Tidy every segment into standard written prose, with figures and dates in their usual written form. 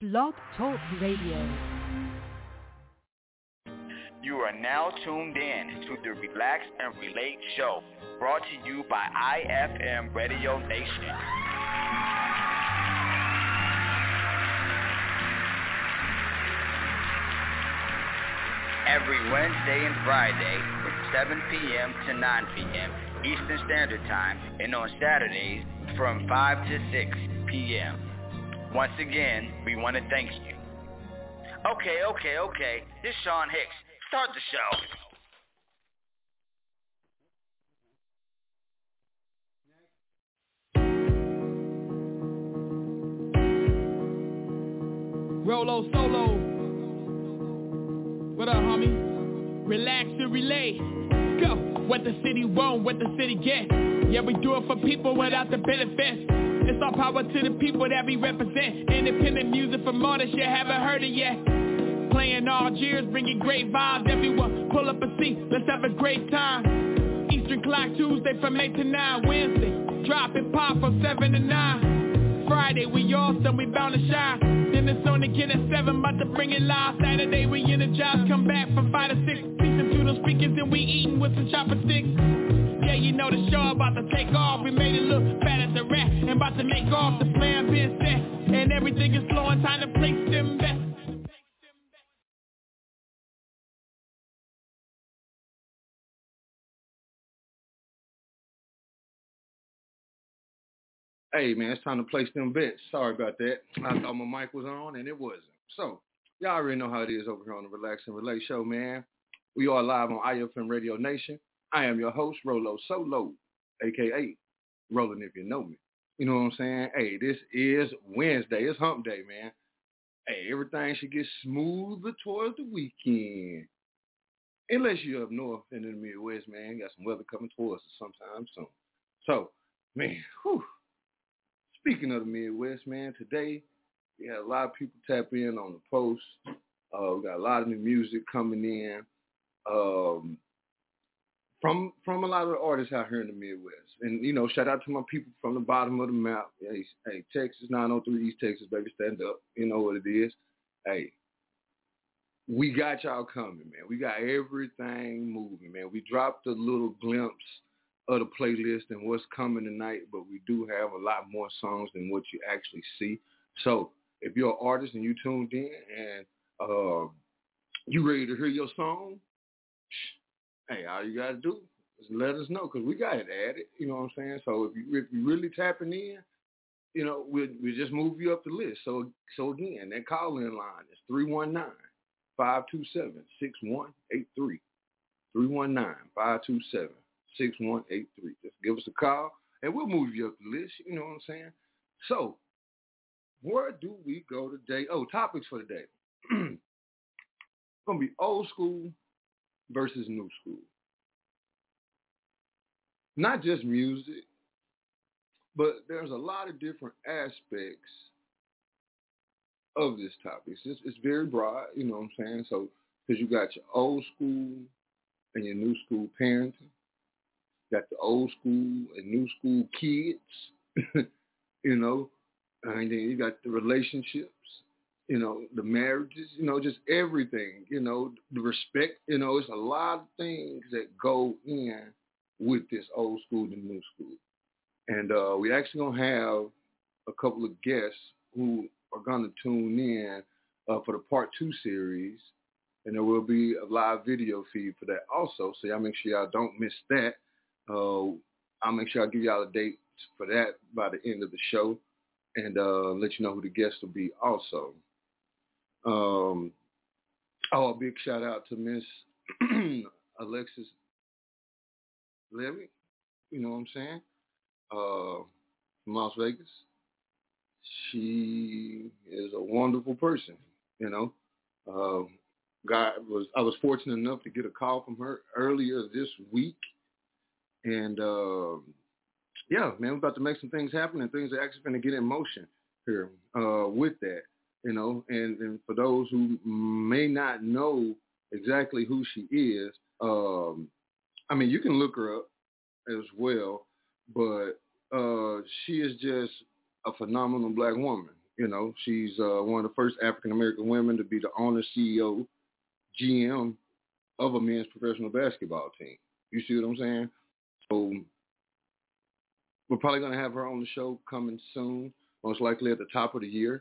Blog Talk Radio. You are now tuned in to the Relax and Relate show, brought to you by IFM Radio Nation. Every Wednesday and Friday from 7 p.m. to 9 p.m. Eastern Standard Time, and on Saturdays from 5 to 6 p.m. Once again, we want to thank you. Okay. This is Sean Hicks. Start the show. Rolo Solo. What up, homie? Relax and relay. Go. What the city want, what the city get. Yeah, we do it for people without the benefits. It's all power to the people that we represent. Independent music from artists you haven't heard it yet. Playing all years, bringing great vibes. Everyone pull up a seat, let's have a great time. Eastern Clock Tuesday from 8 to 9. Wednesday, drop and pop from 7 to 9. Friday, we awesome, we bound to shine. Then it's on again at 7, about to bring it live. Saturday, we energize, come back from 5 to 6. Peeping through those speakers and we eating with some chopper sticks. Yeah, you know the show about to take off. We made it look fat as a rat and about to make off. The plan been set and everything is flowing. Time to place them bets. Hey, man, it's time to place them bets. Sorry about that. I thought my mic was on, and it wasn't. So, y'all already know how it is over here on the Relax and Relate show, man. We are live on IFM Radio Nation. I am your host, Rolo Solo, a.k.a. Rollin' If You Know Me. You know what I'm saying? Hey, this is Wednesday. It's hump day, man. Hey, everything should get smoother towards the weekend. Unless you're up north and in the Midwest, man. Got some weather coming towards us sometime soon. So, man, whew. Speaking of the Midwest, man, today we had a lot of people tap in on the post. We got a lot of new music coming in from a lot of the artists out here in the Midwest. And, you know, shout out to my people from the bottom of the map. Hey, Texas, 903 East Texas, baby, stand up. You know what it is. Hey, we got y'all coming, man. We got everything moving, man. We dropped a little glimpse of the playlist and what's coming tonight, but we do have a lot more songs than what you actually see. So if you're an artist and you tuned in and you ready to hear your song, hey, all you got to do is let us know, because we got it added, you know what I'm saying? So if you really tapping in, you know, we'll just move you up the list. So again, that call-in line is 319-527-6183. 319-527-6183. Just give us a call, and we'll move you up the list. You know what I'm saying? So, where do we go today? Oh, topics for today. It's going to be old school versus new school. Not just music, but there's a lot of different aspects of this topic. It's very broad, you know what I'm saying? So, because you got your old school and your new school parenting. Got the old school and new school kids, you know, and then you got the relationships, you know, the marriages, you know, just everything, you know, the respect, you know, it's a lot of things that go in with this old school and new school. And we actually going to have a couple of guests who are going to tune in for the part 2 series, and there will be a live video feed for that also, so y'all make sure y'all don't miss that. I'll make sure I give y'all a date for that by the end of the show, and let you know who the guests will be also. A big shout out to Miss Alexis Levy, you know what I'm saying, from Las Vegas. She is a wonderful person, you know. I was fortunate enough to get a call from her earlier this week. And, yeah, man, we're about to make some things happen, and things are actually going to get in motion here with that, you know. And for those who may not know exactly who she is, I mean, you can look her up as well, but she is just a phenomenal black woman. You know, she's one of the first African-American women to be the owner, CEO, GM of a men's professional basketball team. You see what I'm saying? So we're probably going to have her on the show coming soon, most likely at the top of the year,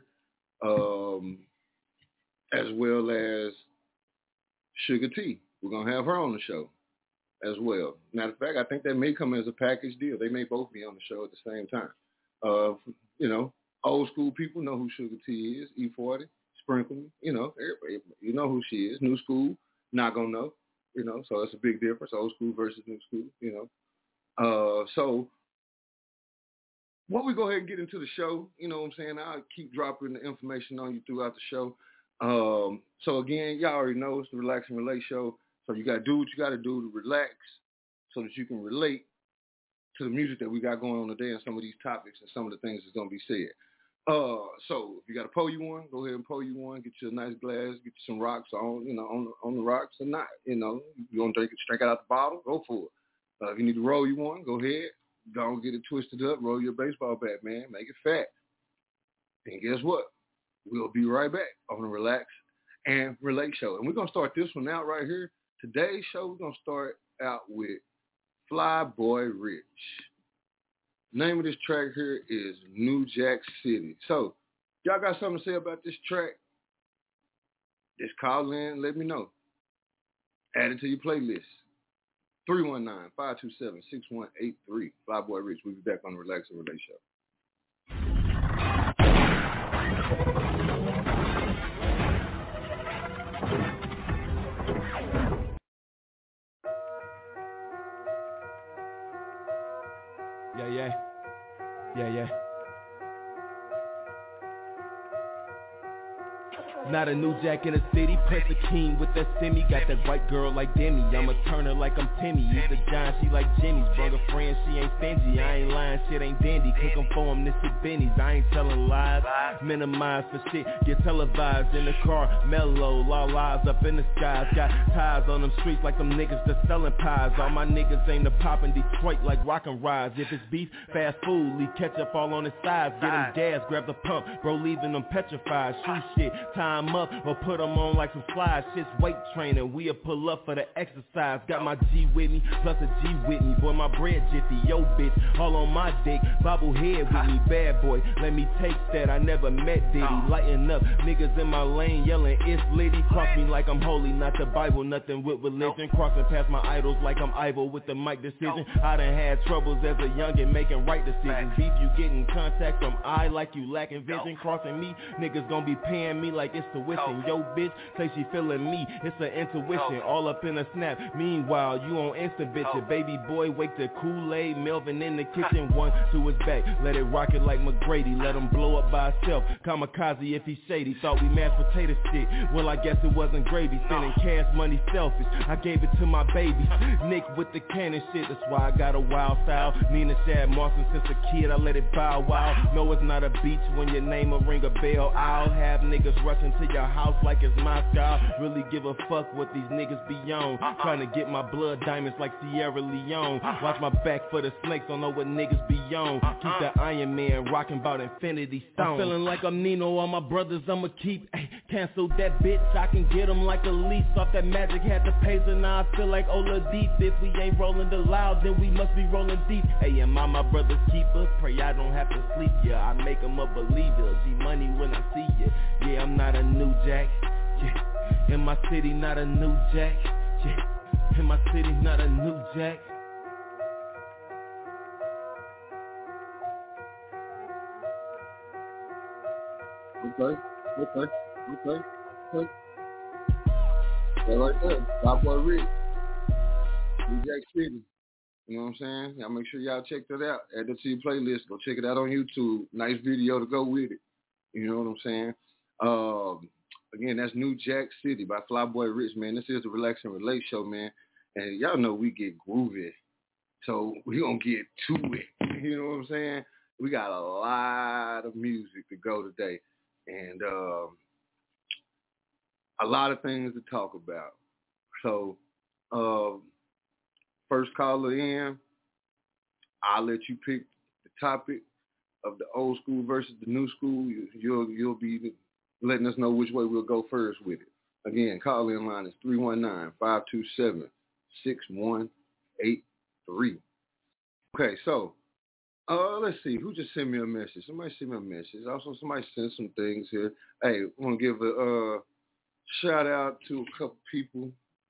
as well as Sugar T. We're going to have her on the show as well. Matter of fact, I think that may come as a package deal. They may both be on the show at the same time. You know, old school people know who Sugar T is, E40, Sprinkle, you know, everybody, you know who she is. New school, not going to know, you know, so it's a big difference, old school versus new school, you know. So why don't we go ahead and get into the show, you know what I'm saying? I'll keep dropping the information on you throughout the show. So again, y'all already know it's the Relax and Relate show. So you got to do what you got to do to relax so that you can relate to the music that we got going on today and some of these topics and some of the things that's going to be said. So if you got to pour you one, go ahead and pour you one. Get you a nice glass. Get you some rocks on, you know, on the rocks or not. You know, you want to drink it out the bottle, go for it. If you need to roll you one, go ahead. Don't get it twisted up. Roll your baseball bat, man. Make it fat. And guess what? We'll be right back on the Relax and Relate show. And we're going to start this one out right here. Today's show, we're going to start out with Flyboy Rich. Name of this track here is New Jack City. So, y'all got something to say about this track? Just call in, let me know. Add it to your playlist. 319-527-6183. Flyboy Rich. We'll be back on the Relax and Relate show. Yeah. Not a new jack in the city, Prince the King with that semi. Got that white girl like Demi, I'ma turn her like I'm Timmy. He's the John, she like Jimmy's. Brought a friend, she ain't stingy. I ain't lying, shit ain't dandy. Cook 'em for him, this shit Benny's. I ain't telling lies, minimize for shit. Get televised in the car, mellow, all lies up in the skies. Got ties on them streets like them niggas that's selling pies. All my niggas aim to pop in Detroit like rock and rise. If it's beef, fast food, leave ketchup all on the sides. Get him gas, grab the pump, bro, leaving them petrified. Shoot shit, time up or put them on like some slides. Shit's weight training, we'll pull up for the exercise. Got my G with me, plus a G with me. Boy, my bread jiffy, yo bitch, all on my dick. Bobblehead with me, bad boy, let me take that. I never met Diddy, lighten up. Niggas in my lane yelling, it's litty. Cross me like I'm holy, not the Bible, nothing with religion. Crossing past my idols like I'm Ivo with the mic decision. I done had troubles as a youngin' making right decisions. Beef, you getting contact from I like you lacking vision. Crossing me, niggas gon' be paying me like it's tuition. Yo bitch, say she feeling me, it's an intuition. All up in a snap, meanwhile you on instant bitch. Baby boy wake the Kool-Aid, Melvin in the kitchen. One to his back, let it rock it like McGrady. Let him blow up by himself, kamikaze if he shady. Thought we mashed potato shit, well I guess it wasn't gravy. Sending cash money selfish, I gave it to my baby. Nick with the cannon shit, that's why I got a wild style. Nina Shad Martin since a kid, I let it bow wow. No, it's not a beach when your name will ring a bell. I'll have niggas rushing to your house like it's Moscow. Really give a fuck what these niggas be on. Trying to get my blood diamonds like Sierra Leone. Watch my back for the snakes, don't know what niggas be on. Keep that Iron Man rocking about Infinity Stone. I'm feeling like I'm Nino, all my brothers I'ma keep. Ay, cancel that bitch, I can get them like a lease. Off that magic had to pay, so now I feel like Oladipo. If we ain't rolling the loud, then we must be rolling deep. Hey, am I my brother's keeper? Pray I don't have to sleep, yeah. I make them a believer, G-Money when I see ya. Yeah, I'm not a new jack, yeah. In my city, not a new jack, yeah. In my city, not a new jack. Okay. That right there, Flyboy Rich, New Jack City. You know what I'm saying? Y'all make sure y'all check that out. Add it to your playlist. Go check it out on YouTube. Nice video to go with it. You know what I'm saying? Again, that's New Jack City by Flyboy Rich, man. This is the Relax and Relate show, man. And y'all know we get groovy. So we gonna get to it. You know what I'm saying? We got a lot of music to go today. And a lot of things to talk about. So first caller in, I'll let you pick the topic. of the old school versus the new school, you'll be letting us know which way we'll go first with it. Again, call-in line is 319-527-6183. Okay, so let's see. Who just sent me a message? Somebody sent me a message. Also, somebody sent some things here. Hey, I want to give a shout out to a couple people.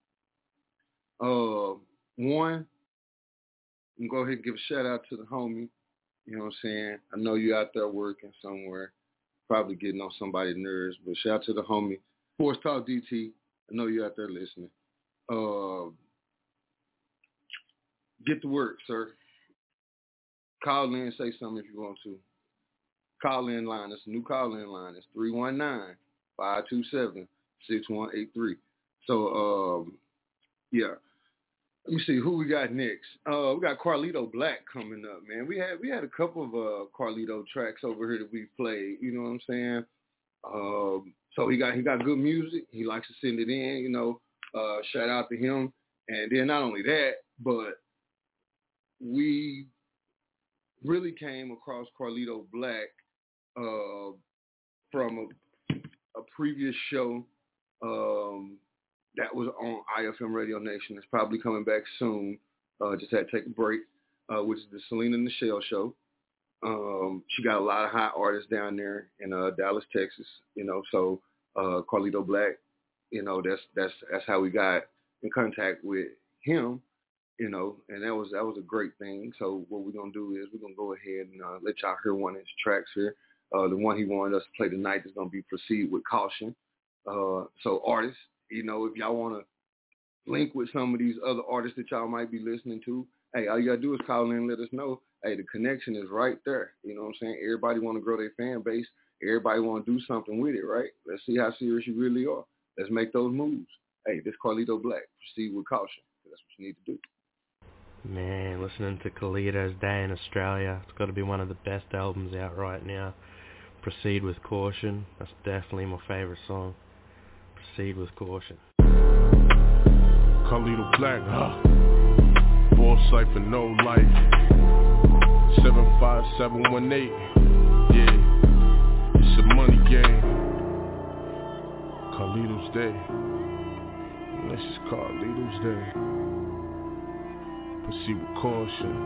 One, I'm going to go ahead and give a shout out to the homie. You know what I'm saying? I know you're out there working somewhere, probably getting on somebody's nerves, but shout out to the homie. Sports Talk DT, I know you're out there listening. Get to work, sir. Call in, say something if you want to. Call-in line, it's a new call-in line. It's 319-527-6183. So, yeah. Let me see who we got next. We got Carlito Black coming up, man. We had a couple of Carlito tracks over here that we played. You know what I'm saying? So he got good music. He likes to send it in. You know, shout out to him. And then not only that, but we really came across Carlito Black from a previous show. That was on IFM Radio Nation. It's probably coming back soon. Just had to take a break, which is the Selena Nichelle show. She got a lot of hot artists down there in Dallas, Texas. You know, so Carlito Black, you know, that's how we got in contact with him. You know, and that was a great thing. So what we're gonna do is we're gonna go ahead and let y'all hear one of his tracks here. The one he wanted us to play tonight is gonna be Proceed with Caution. So artists, you know, if y'all want to link with some of these other artists that y'all might be listening to, hey, all you got to do is call in and let us know. Hey, the connection is right there. You know what I'm saying? Everybody want to grow their fan base. Everybody want to do something with it, right? Let's see how serious you really are. Let's make those moves. Hey, this Carlito Black. Proceed with Caution. That's what you need to do. Man, listening to Carlito's Day in Australia, it's got to be one of the best albums out right now. Proceed with Caution. That's definitely my favorite song. Proceed with Caution. Carlito Black, Boss Cypher, No Life. 75718. Yeah, it's a money game. Carlito's Day. This is Carlito's Day. Proceed with Caution.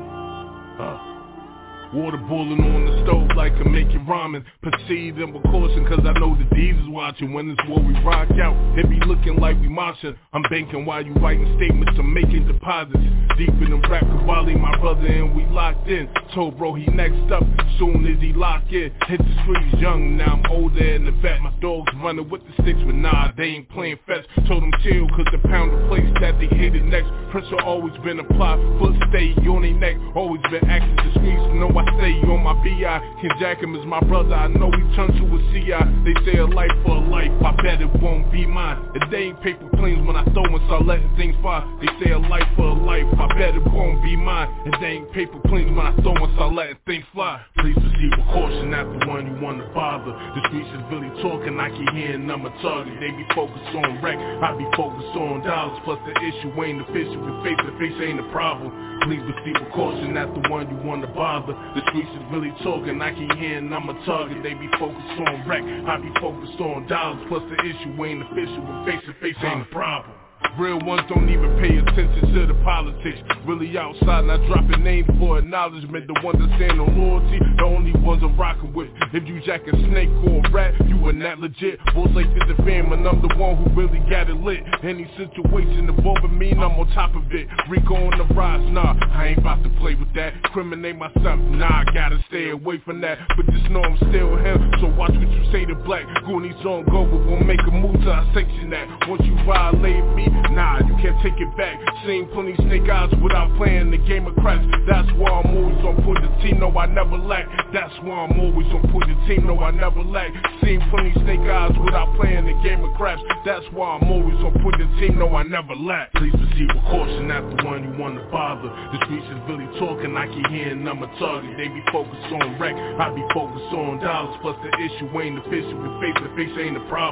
Water boiling on the stove like I'm making ramen. Proceed and with caution, cause I know the D's is watching. When it's what we rock out, it be looking like we marching. I'm banking while you writing statements, I'm making deposits. Deep in the rap Cavalli, my brother, and we locked in. Told bro he next up, soon as he lock in. Hit the streets young, now I'm older and the vet. My dogs running with the sticks, but nah, they ain't playing fetch. Told them chill, cause the pound of place that they hated next. Pressure always been applied, foot stay on their neck. Always been acting discreet, so know I stay on my B.I. Ken Jackham is my brother, I know he turned to a C.I. They say a life for a life, I bet it won't be mine. If they ain't paper planes when I throw and start letting things fly. They say a life for a life, I bet it won't be mine. If they ain't paper planes when I throw and start letting things fly. Please proceed with caution, not the one you want to bother. The streets is really talking, I can hear and I'm a target. They be focused on wreck, I be focused on dollars. Plus the issue ain't official, and face to face ain't a problem. Please proceed with caution, not the one you want to bother. The streets is really talking, I can hear and I'm a target. They be focused on wreck, I be focused on dollars. Plus the issue ain't official, and face to face ain't a problem. Real ones don't even pay attention to the politics. Really outside, not dropping names for acknowledgement. The ones that stand on loyalty, the only ones I'm rocking with. If you jack a snake or a rat, you are not legit. Both like this the fam, and I'm the one who really got it lit. Any situation involving me, and I'm on top of it. Rico on the rise, nah, I ain't about to play with that. Criminate myself, nah, I gotta stay away from that. But just know I'm still him, so watch what you say to Black. Goonies on go, but we'll make a move till I sanction that. Once you violate me, nah, you can't take it back. Seen plenty snake eyes without playing the game of craps. That's why I'm always on point the team, no I never lack. That's why I'm always on point the team, no I never lack. Seen plenty snake eyes without playing the game of craps. That's why I'm always on point the team, no I never lack. Please proceed with caution, not the one you want to bother. The streets is really talking, I can hear and I'm a target. They be focused on wreck, I be focused on dollars. Plus the issue ain't official, and face to face ain't a problem.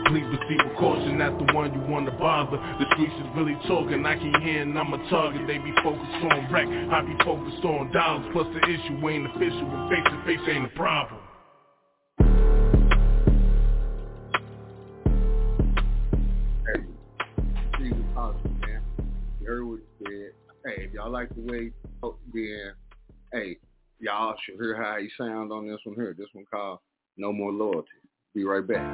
Please proceed with caution, not the one you wanna bother. The streets is really talking, I keep hearing I'm a target. They be focused on wreck, I be focused on dollars. Plus the issue ain't official, and face to face ain't a problem. Hey, see the possible, man. You heard what he said. Hey, if y'all like the way he talk, then hey, y'all should hear how he sound on this one here. This one called No More Loyalty. Be right back.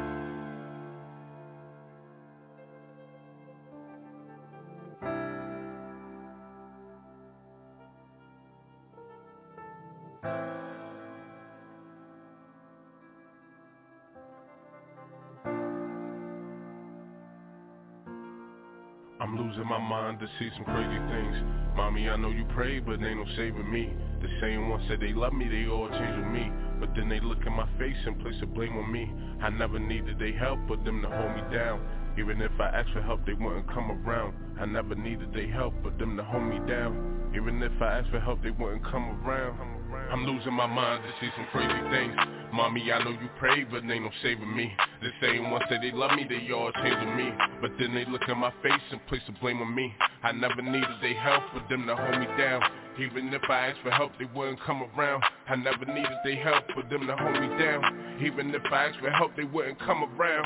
I'm losing my mind to see some crazy things. Mommy, I know you pray, but ain't no saving me. The same ones said they love me, they all change with me. But then they look in my face and place the blame on me. I never needed their help, but them to hold me down. Even if I asked for help, they wouldn't come around. I never needed their help, but them to hold me down. Even if I asked for help, they wouldn't come around. I'm losing my mind to see some crazy things. Mommy, I know you pray, but ain't no saving me. The same ones say they love me, they all change with me. But then they look in my face and place the blame on me. I never needed their help, but them to hold me down. Even if I asked for help, they wouldn't come around. I never needed their help, but them to hold me down. Even if I asked for help, they wouldn't come around.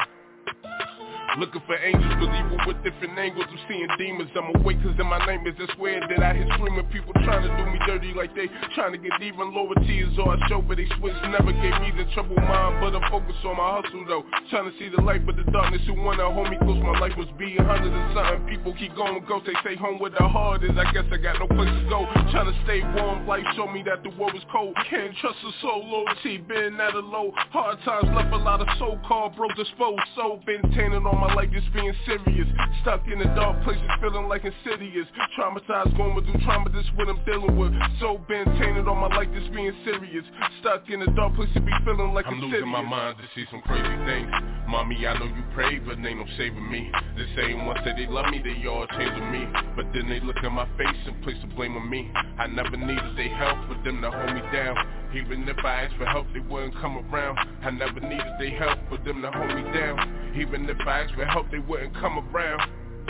Looking for angels, but evil with different angles. I'm seeing demons, I'm awake cause in my nightmares I swear that I hear screaming. People trying to do me dirty like they trying to get even lower tiers. All I show, but they switch, never gave me the trouble mind. But I'm focused on my hustle though, trying to see the light, but the darkness who wanna hold me close. My life must be 100 and something. People keep going ghost, they say home where the heart is. I guess I got no place to go, trying to stay warm. Life showed me that the world was cold. Can't trust a soul, loyalty been at a low. Hard times left a lot of so-called broke disposed. So been tainted on my life, just being serious. Stuck in the dark places, feeling like insidious. Traumatized, going through trauma, this what I'm dealing with. So been tainted on my life, just being serious. Stuck in the dark places, be feeling like I'm losing my mind to see some crazy things. Mommy, I know you pray, but ain't no saving me. The same ones say they love me, they all change with me. But then they look in my face and place the blame on me. I never needed their help, but them to hold me down. Even if I asked for help, they wouldn't come around. I never needed their help, but them to hold me down. Even if I asked for help, they wouldn't come around.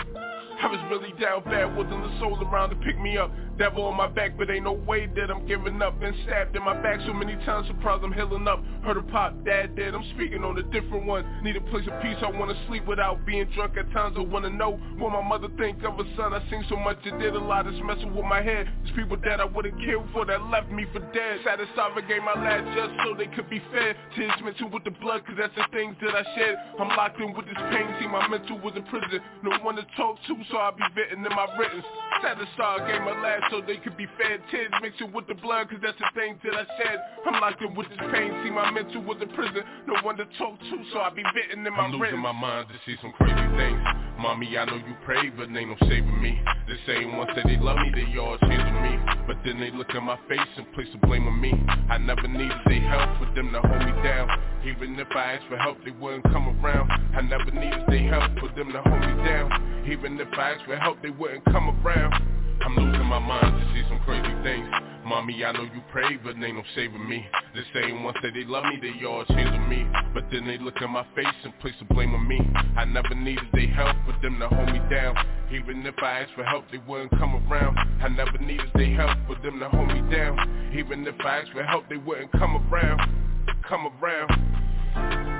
I was really down bad, wasn't a soul around to pick me up. Devil on my back, but ain't no way that I'm giving up. Been stabbed in my back so many times, surprised I'm healing up. Heard a pop, dad dead, I'm speaking on a different one. Need a place of peace, I wanna sleep without being drunk at times. I wanna know what my mother think of her son. I seen so much, it did a lot, it's messing with my head. There's people that I would've killed for that left me for dead. Satisfied, I gave my last just so they could be fed. Tears mental with the blood, cause that's the things that I shed. I'm locked in with this pain, see my mental was in prison. No one to talk to, so I be venting in my written. Satisfied, I gave my last so they could be fed. Tears mixing with the blood, cause that's the things that I shed. I'm locked in with this pain, see my mental was in prison. No one to talk to, so I be venting in my written. I'm losing my mind to see some crazy things. Mommy, I know you pray, but ain't no saving me. The same ones say they love me, they all change with me. But then they look in my face and place the blame on me. I never needed their help, for them to hold me down. Even if I asked for help, they wouldn't come around. I never needed their help, for them to hold me down. Even if I asked for help, they wouldn't come around. I'm losing my mind to see some crazy things. Mommy, I know you pray, but ain't no saving me. The same ones say they love me, they all change with me. But then they look in my face and place the blame on me. I never needed their help, for them to hold me down. Even if I asked for help, they wouldn't come around. I never needed their help, for them to hold me down. Even if I asked for help, they wouldn't come around. Come around.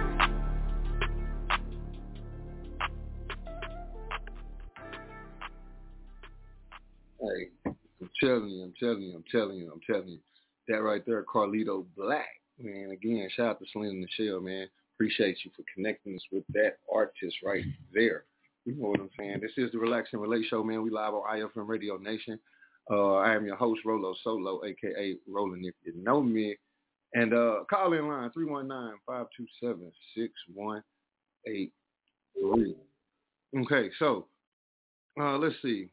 Hey, I'm telling you. That right there, Carlito Black. Man, again, shout out to Slim and Michelle, man. Appreciate you for connecting us with that artist right there. You know what I'm saying? This is the Relax and Relate Show, man. We live on IFM Radio Nation. I am your host, Rolo Solo, a.k.a. Roland, if you know me. And call in line, 319-527-6183. Okay, so let's see.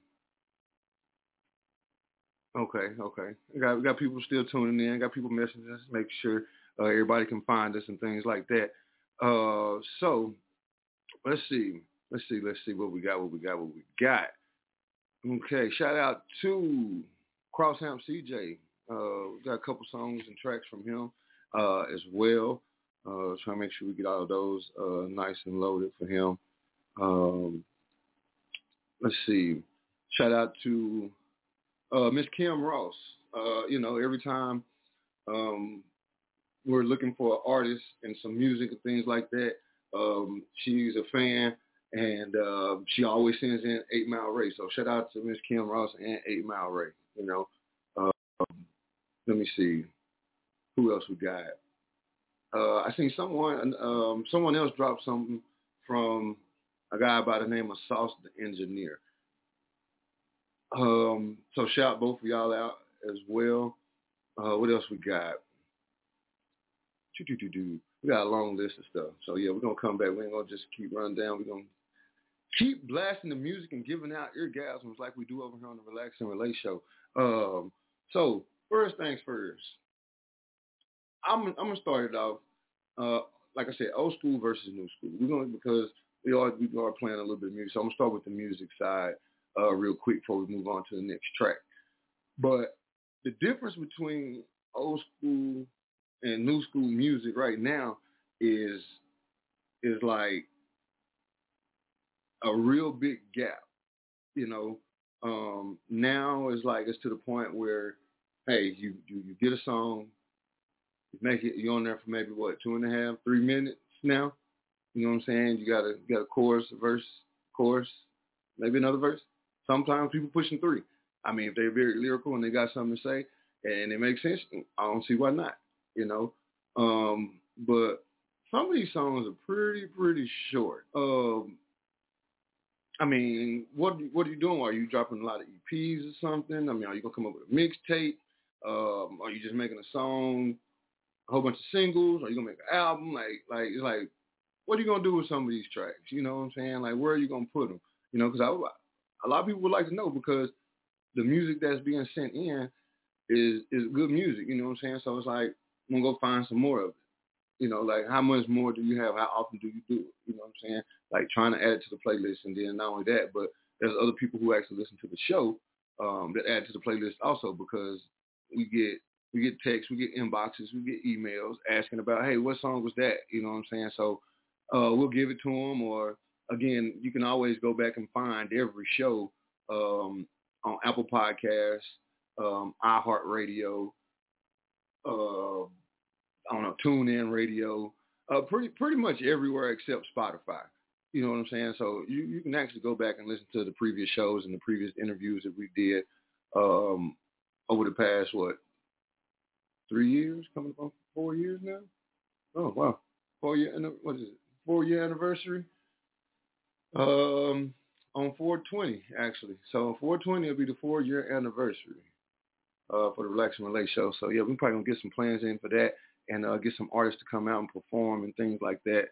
Okay. We got people still tuning in. Got people messaging us, make sure everybody can find us and things like that. So let's see what we got. Okay, shout out to Crossham CJ. We got a couple songs and tracks from him as well. Trying to make sure we get all of those nice and loaded for him. Let's see. Shout out to Miss Kim Ross. Every time we're looking for an artist and some music and things like that, she's a fan, and she always sends in 8 Mile Ray. So shout out to Miss Kim Ross and 8 Mile Ray. Let me see. Who else we got? I seen someone else drop something from a guy by the name of Sauce the Engineer. So shout both of y'all out as well. What else we got? We got a long list of stuff. So yeah, we're gonna come back. We ain't gonna just keep running down. We're gonna keep blasting the music and giving out eargasms like we do over here on the Relax and Relate show. So first things first. I'm gonna start it off, like I said, old school versus new school. Because we are playing a little bit of music. So I'm gonna start with the music side real quick before we move on to the next track. But the difference between old school and new school music right now is like a real big gap. Now it's to the point where, hey, you get a song. You're on there for maybe 2.5, 3 minutes now. You know what I'm saying? You got a chorus, a verse, chorus, maybe another verse. Sometimes people pushing 3. I mean, if they're very lyrical and they got something to say and it makes sense, I don't see why not. But some of these songs are pretty short. I mean, what are you doing? Are you dropping a lot of EPs or something? I mean, are you gonna come up with a mixtape? Are you just making a song? A whole bunch of singles? Are you gonna make an album? It's like, what are you gonna do with some of these tracks? You know what I'm saying? Like, where are you gonna put them? Because a lot of people would like to know, because the music that's being sent in is good music. You know what I'm saying? So it's like, I'm gonna go find some more of it. Like, how much more do you have? How often do you do it? You know what I'm saying? Like, trying to add it to the playlist, and then not only that, but there's other people who actually listen to the show that add to the playlist also, because we get texts, we get inboxes, we get emails asking about, hey, what song was that? You know what I'm saying? So we'll give it to them, or again, you can always go back and find every show on Apple Podcasts, iHeartRadio, TuneIn Radio, pretty much everywhere except Spotify. You know what I'm saying? So you can actually go back and listen to the previous shows and the previous interviews that we did over the past, 3 years, coming up on 4 years now? Oh, wow. 4 year, what is it? 4-year anniversary? On 4/20, actually. So 4/20 will be the 4-year anniversary for the Relax and Relate show. So yeah, we're probably gonna get some plans in for that, and get some artists to come out and perform and things like that.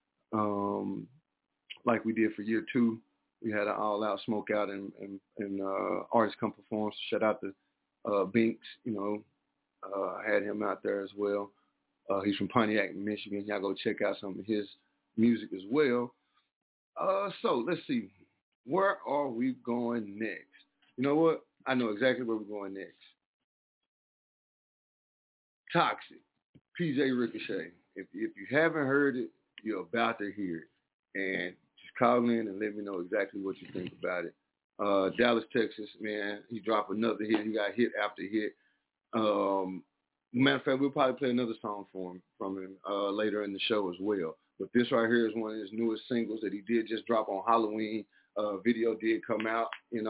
Like we did for year 2. We had an all-out smoke out and artists come perform. So shout out to Binks, I had him out there as well. He's from Pontiac, Michigan. Y'all go check out some of his music as well. So let's see. Where are we going next? You know what? I know exactly where we're going next. Toxic, PJ Ricochet. If you haven't heard it, you're about to hear it. And just call in and let me know exactly what you think about it. Dallas, Texas, man, he dropped another hit. He got hit after hit. Matter of fact, we'll probably play another song from him later in the show as well. But this right here is one of his newest singles that he did just drop on Halloween. Video did come out. We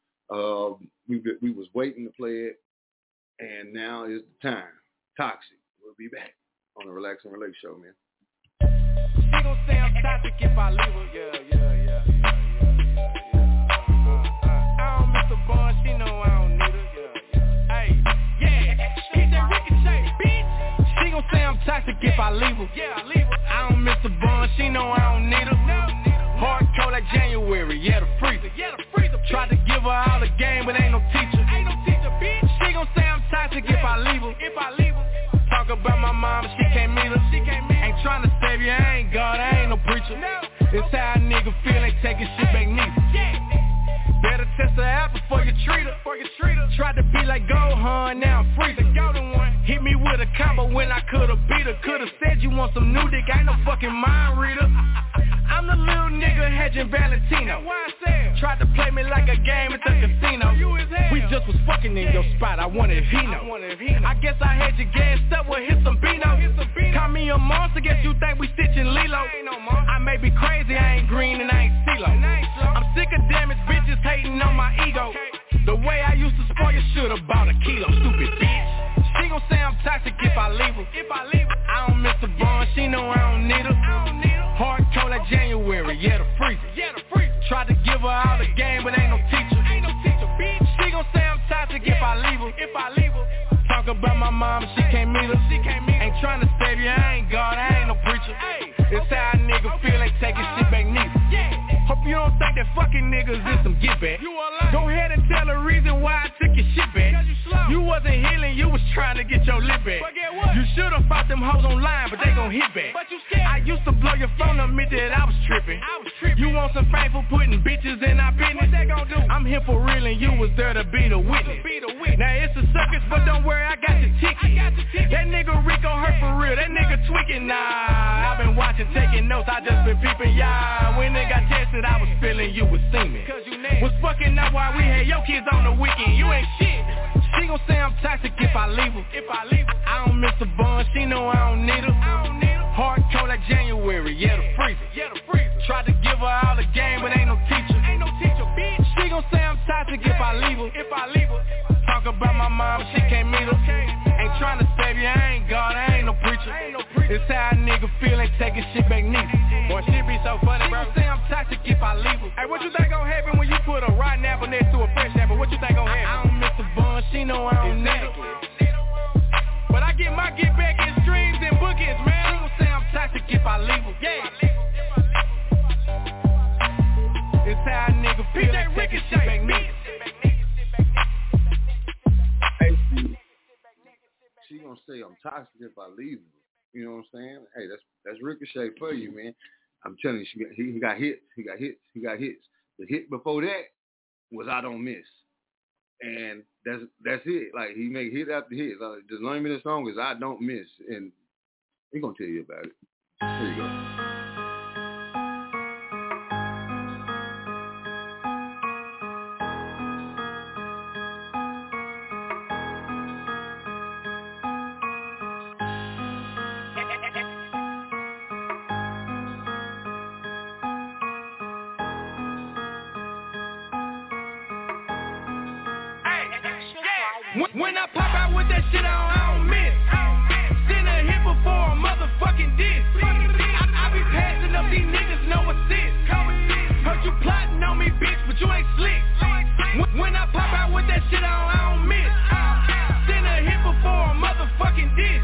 was waiting to play it, and now is the time. Toxic. We'll be back on the Relax and Relate show, man. She gon' say I'm toxic if I leave her. Yeah. I don't miss a bar, she know I don't need her. Hey, yeah, hit that Ricochet, bitch. She gon' say I'm toxic if I leave her. I don't miss a bar, she know I don't need her. Hard cold like January, the freezer. Tried to give her all the game, but ain't no teacher. Bitch. She gon' say I'm toxic if I leave her. Talk about my mama, she can't meet her. Ain't tryna save you, I ain't God, I ain't no preacher. This how a nigga feel, ain't taking shit back neither. Better test her out before you treat her. Tried to be like Gohan, now I'm freezing. Hit me with a combo when I could've beat her. Could've said you want some new dick, I ain't no fucking mind reader. I'm the little nigga hedging Valentino. Tried to play me like a game at the casino. We just was fucking in your spot, I wanted Hino. I guess I had you gassed up, well hit some Beano. Call me a monster, guess you think we stitching Lilo. I may be crazy, I ain't green and I ain't CeeLo. I'm sick of damaged bitches hating on my ego. The way I used to spoil you, should've bought a kilo, stupid bitch. She gon' say I'm toxic if I leave her. I don't miss the bond, she know I don't need her. Hard cold like January, yeah the freezer. Tried to give her all the game, but ain't no teacher. She gon' say I'm toxic if I leave her. Talk about my mom, she can't meet her. Ain't tryna save you, I ain't God, I ain't no preacher. It's how a nigga feel, ain't taking shit back neither. Hope you don't think that fucking niggas is some get back. Go ahead and tell the reason why I took your shit back. You wasn't healing, you was trying to get your lip back. You should've fought them hoes online, but they gon' hit back. I used to blow your phone, admit that I was tripping. You want some fame for putting bitches in our business? I'm here for real and you was there to be the witness. Now it's a circus, but don't worry, I got your ticket. That nigga Rico hurt for real, that nigga tweaking. Nah, I've been watching, taking notes, I just been peeping. Yeah, when they got tested, I was feeling you was semen. Was fucking up while we had your kids on the weekend. You ain't shit. She gon' say I'm toxic if I leave her. I don't miss the bond, she know I don't need her. Hard cold like January, yeah the freezer. Tried to give her all the game, but ain't no teacher. She gon' say I'm toxic if I leave her. Talk about my mom, she can't meet her. Ain't tryna save you, I ain't God, I ain't no preacher. It's how a nigga feel, ain't taking shit back neither. Boy, shit be so funny, bro. She gon' say I'm toxic if I leave her. Hey, what you think gon' happen when you put a rotten apple next to a fresh apple? What you think gon' happen? I don't miss the bun, she know I don't need her. But I get my get back in streams and bookings, man. She gon' say I'm toxic if I leave her. Yeah. It's how a nigga feel, ain't taking shit back neither. She gonna say I'm toxic if I leave her. You know what I'm saying? Hey, that's Ricochet for you, man. I'm telling you, he got hits. The hit before that was I Don't Miss, and that's it. Like he make hit after hit. The name of the song is I Don't Miss, and he gonna tell you about it. Here you go. When I pop out with that shit I don't miss. Send a hit before a motherfucking diss. I be passing up, these niggas no assist. Heard you plotting on me, bitch, but you ain't slick. When I pop out with that shit I don't miss. Send a hit before a motherfucking diss.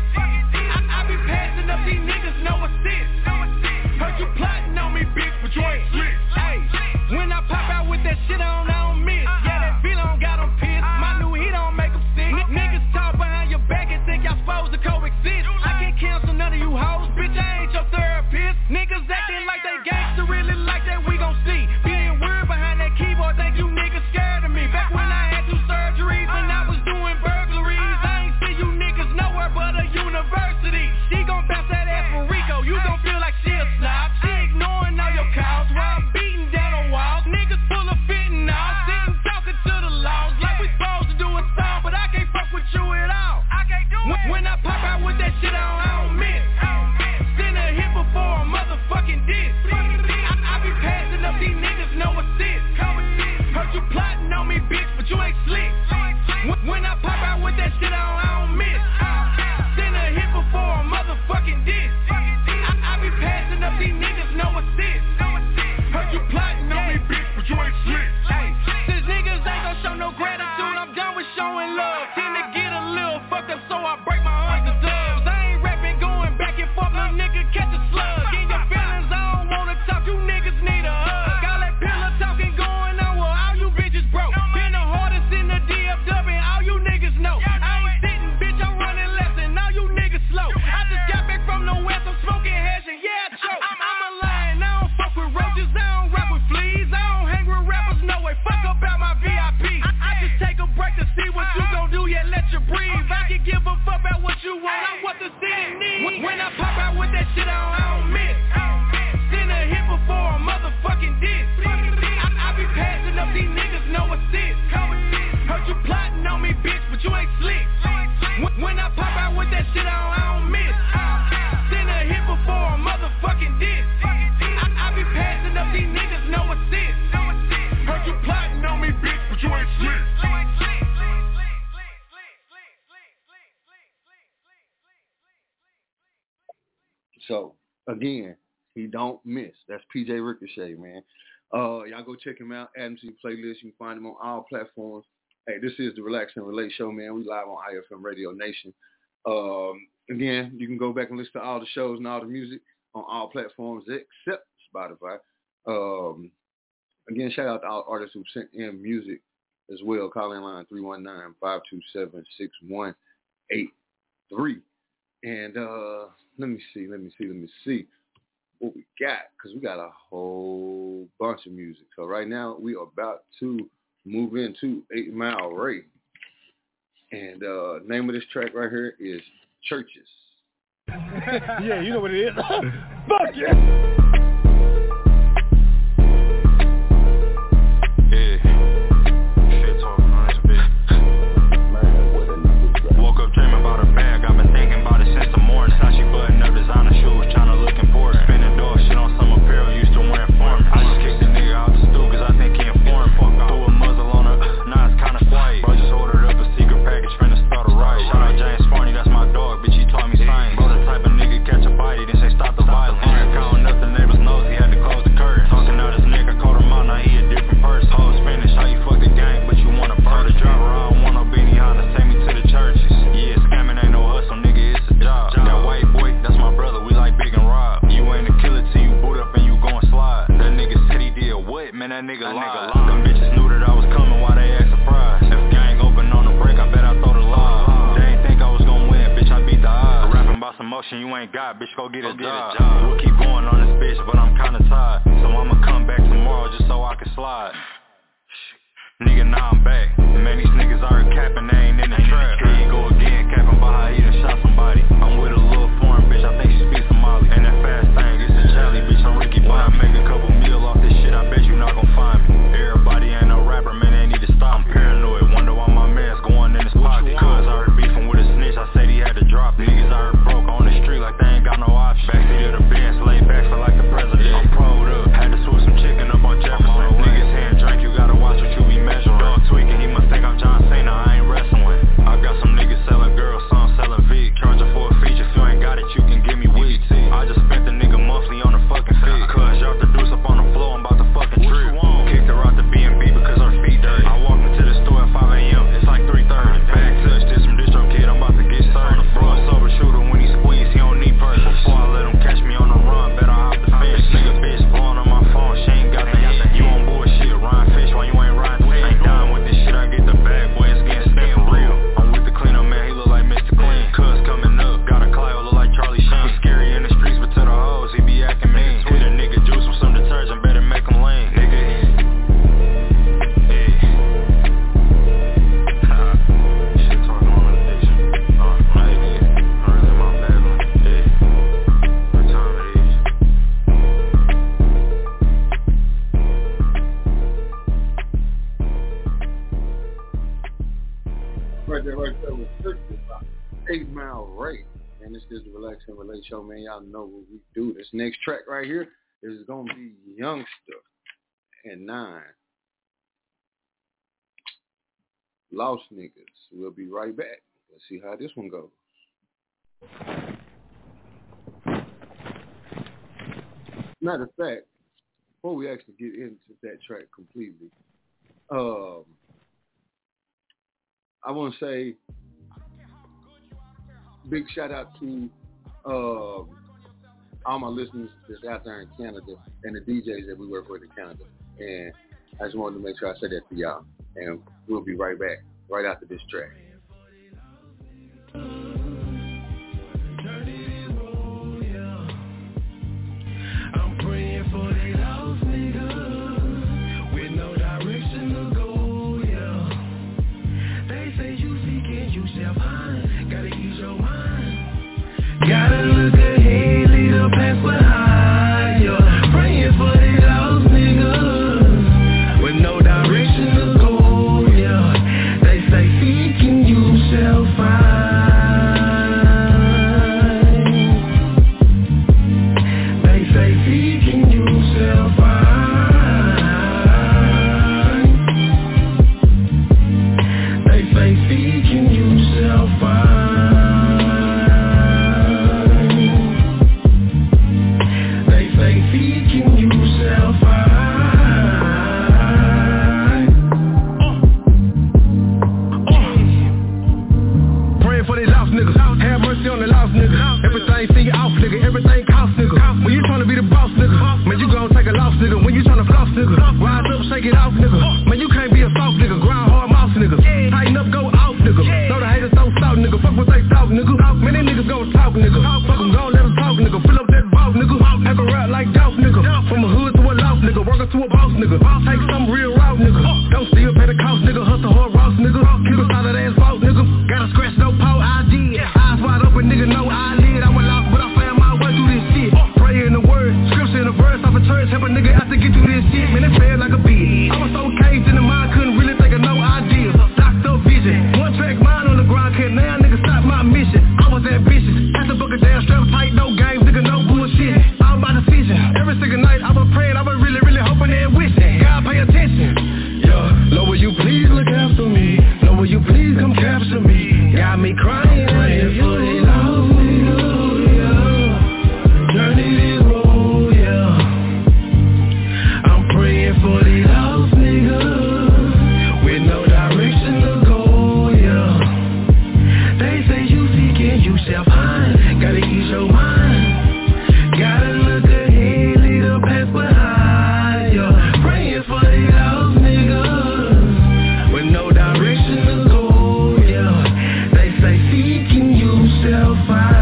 I be passing up, these niggas no assist. Heard you plotting on me, bitch, but you ain't slick. When I pop out with that shit I don't miss. Yeah, that V-Long got them pissed. My new heat don't make them sick. Niggas talk behind your back and think y'all supposed to coexist. I can't cancel none of you hoes, bitch, I ain't your therapist. Niggas acting like they gangster, really like that we gon' see. Being weird behind that keyboard, think you niggas scared of me. Back when I had 2 surgeries and I was doing burglaries, I ain't see you niggas nowhere but a university. She gon' bounce that ass for Rico, you gon' feel like she a snob. She ignoring all your calls while I'm beating down on walls. Niggas full of fentanyl, sitting talking to the laws like we supposed to do a song, but I can't fuck with you at all. I can't do it. When I pop out with that shit I don't miss. Send a hit before a motherfucking diss. I be passing up, these niggas no assist. Heard you plotting on me, bitch, but you ain't slick. When I pop out with that shit I don't miss. Send a hit before a motherfucking diss. I be passing up, these niggas no assist. Heard you plotting on me, bitch, but you ain't slick. Since niggas ain't gon' show no gratitude, I'm done with showing love. Tend to get a little fucked up, so I break my arms to dubs. I ain't rapping, going back and forth, little nigga catch a slug. In your feelings, I don't wanna talk, you niggas need a hug. All that pillow talking going on, well, all you bitches broke. Been the hardest in the DFW, and all you niggas know. I ain't sitting, bitch, I'm running less, and all you niggas slow. I just got back from the west, I'm smoking hash, and yeah, I choke. I'm a lion, I don't fuck with roaches, I don't rap with fleas. I don't hang with rappers, no way, fuck about my VIP. I just take a break to see what you gon' do, yeah, let you breathe. I can give a fuck about what you want, I'm what the city needs. When I pop out with that shit I don't miss. Send a hit before a motherfucking diss. I be passing up these niggas, no assist. Heard you plotting on me, bitch, but you ain't slick. When I pop out with that shit I don't miss. Send a hit before a motherfucking diss. I be passing up these niggas, no assist. Heard you plotting on me, bitch, but you ain't slick. So, again, he don't miss. That's PJ Ricochet, man. Y'all go check him out. Add him to your playlist. You can find him on all platforms. Hey, this is the Relax and Relate Show, man. We live on IFM Radio Nation. Again, you can go back and listen to all the shows and all the music on all platforms except Spotify. Again, shout out to all artists who sent in music as well. Call in line 319-527-6183. And let me see what we got, because we got a whole bunch of music. So right now we are about to move into 8 Mile Ray. And name of this track right here is Churches. Yeah, you know what it is. Fuck yeah! Show, man. Y'all know what we do. This next track right here is going to be Youngster and 9. Lost Niggas. We'll be right back. Let's see how this one goes. Matter of fact, before we actually get into that track completely, I want to say big shout out to all my listeners that's out there in Canada and the DJs that we work with in Canada. And I just wanted to make sure I said that to y'all. And we'll be right back, right after this track. I'm praying for they lost niggas with no direction to go, yeah. They say you seeking, you shall find. Gotta use your mind. Gotta look ahead, lead a nigga. When you tryna floss, nigga. Rise up, shake it off, nigga. Man, you can't be a soft nigga. Grind hard mouth, nigga. Tighten up, go off, nigga. Know the haters don't stop, nigga. Fuck what they talk, nigga. Man, these niggas gon' talk, nigga. Fuck them, gon' let them talk, nigga. Fill up that vault, nigga. Have a rap like Dolph, nigga. From a hood to a loft, nigga. Worker to a boss, nigga. Take some real route, nigga. Don't steal, pay the cost, nigga. Hustle hard, Ross, nigga. Keep a solid ass vault, nigga. Got a scratch, no pole, I did. Eyes wide open, nigga, no eyelid. I went lost, but I found my way through this shit. Pray in the word, scripture in the verse off a church. Help a nigga out to get through this shit. Man, it felt like a beat. I was so caged in the mind, couldn't really think of no idea. Locked up vision, one track mind on the grind. Can't now nigga stop my mission. I was ambitious, had to book a damn strap tight, no games, nigga, no bullshit. All my decision, every single night I was praying, I was really, really hoping and wishing. God pay attention. Yeah, Lord, will you please look after me? Lord, will you please come capture me? Got me crying, praying for these lost niggas, yeah. Journey this road, yeah. I'm praying for these lost niggas with no direction to go, yeah. They say you seeking, you shall find. Gotta ease your mind. Gotta look ahead, leave the past behind, yeah. Praying for these lost niggas with no direction to go, yeah. They say seeking, you shall find.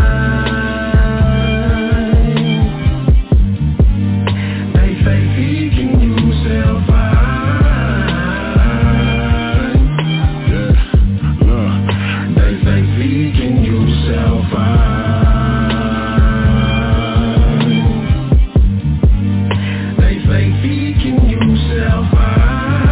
They say seeking, you shall find. Yeah, look. They say seeking, you shall find. They say seeking, you shall find.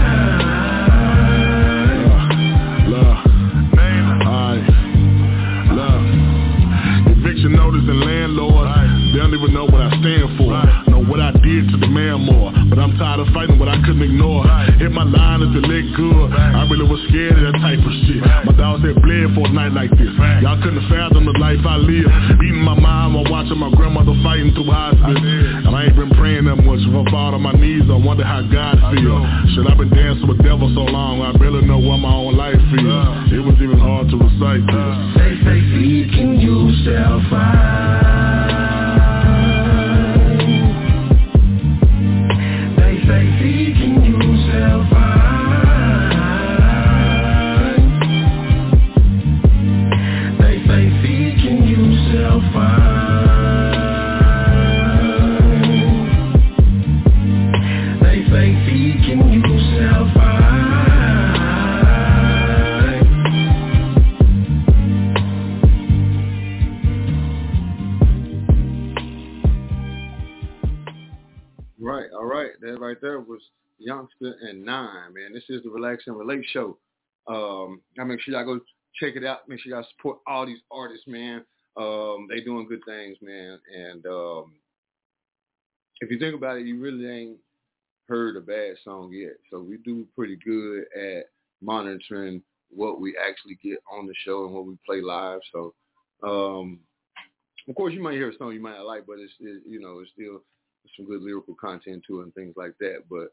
Eviction notice and landlords, they don't even know what I stand for. Know what I did to demand more, but I'm tired of fighting what I couldn't ignore. Hit my line if it look good. I really was scared of that type of shit. My dog said bled for a night like this. Y'all couldn't fathom the life I live. Beating my mom while watching my grandmother fighting through hospice. And I ain't been praying that much. If I fall on my knees, I wonder how God feel. Shit, I've been dancing with devil so long, I barely know what my own life feels. It was even hard to recite this. They say seeking, you shall find. They say seeking, you shall find. They say seeking, you shall find. They say seeking, you shall find. Right, all right. That right there was Youngster and Nine, man. This is the Relax and Relate show. I make sure y'all go check it out. Make sure y'all support all these artists, man. They doing good things, man. And if you think about it, you really ain't heard a bad song yet. So we do pretty good at monitoring what we actually get on the show and what we play live. So, of course, you might hear a song you might not like, but it's still some good lyrical content to it and things like that. But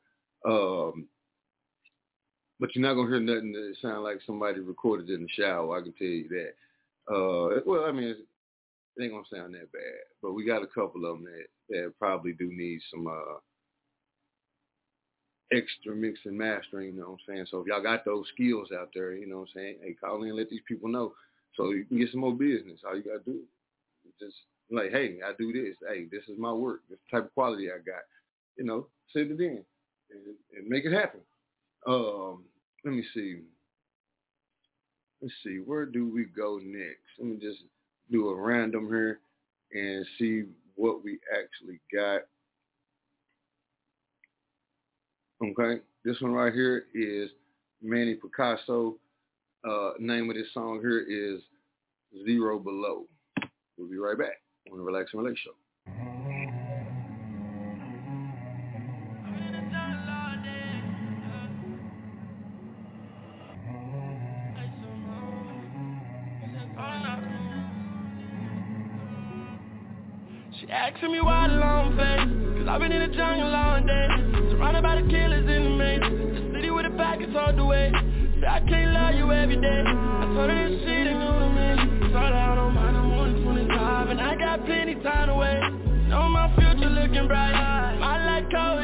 you're not gonna hear nothing that sound like somebody recorded in the shower. I can tell you that. Well, I mean, it ain't gonna sound that bad. But we got a couple of them that probably do need some extra mix and mastering. You know what I'm saying? So if y'all got those skills out there, you know what I'm saying? Hey, call in and let these people know so you can get some more business. All you gotta do is just like, hey, I do this. Hey, this is my work. This is the type of quality I got. You know, send it in and make it happen. Let me see. Let's see. Where do we go next? Let me just do a random here and see what we actually got. Okay. This one right here is Manny Picasso. Name of this song here is Zero Below. We'll be right back on the Relax and Relate show. She asking me why the long face, cause I've been in the jungle all day, surrounded by the killers in the maze, the city with the pack is hard to wait, say I can't love you every day, I told her this shit ain't new to me, started out on mine, I'm on 25, and I got plenty time to wait, know my future looking bright, my life cold,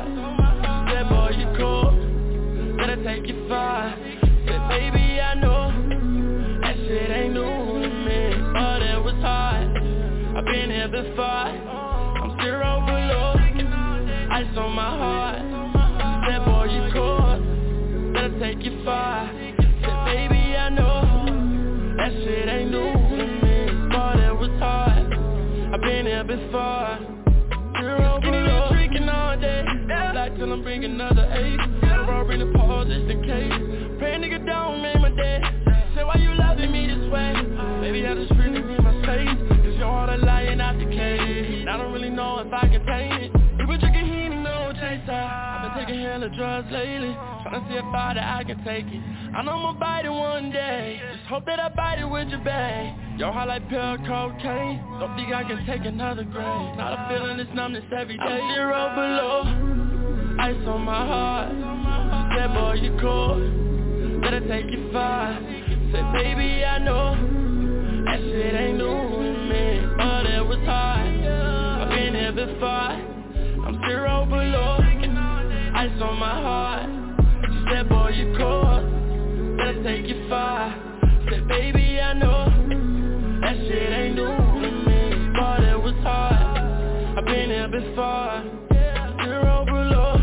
heart. Said, boy, you cool, gotta take you far. Said, baby, I know that shit ain't new to me, but it was hard. I've been here before. I'm 0 below, ice on my heart. Said, boy, you cool, gotta take you far. Said, baby, I know that shit ain't new to me, but it was hard. I've been here before. 0 below, drinking all day. Like till I'm bringing another 8. I'll bring the pause just in case. Pray nigga don't make my day. Say why you loving me this way? Baby, I just really need my space. Cause your heart a lying out the cage. I don't really know if I can take it. We been drinking Henny, no chaser. I've been taking hella drugs lately. Tryna see if I can take it. I know I'ma bite it one day. Just hope that I bite it with you, babe. Your heart like pure cocaine. Don't think I can take another grade. Not a feeling, it's numbness every day. I'm 0 below, ice on my heart. Said, boy, you cool, gotta take you far. Said, baby, I know that shit ain't new to me, but it was hard. I've been here before. I'm 0 below, ice on my heart. She said, boy, you cool, gotta take you far. Said, baby, I know that shit ain't new to me, but it was hard. I've been here before. 0 below.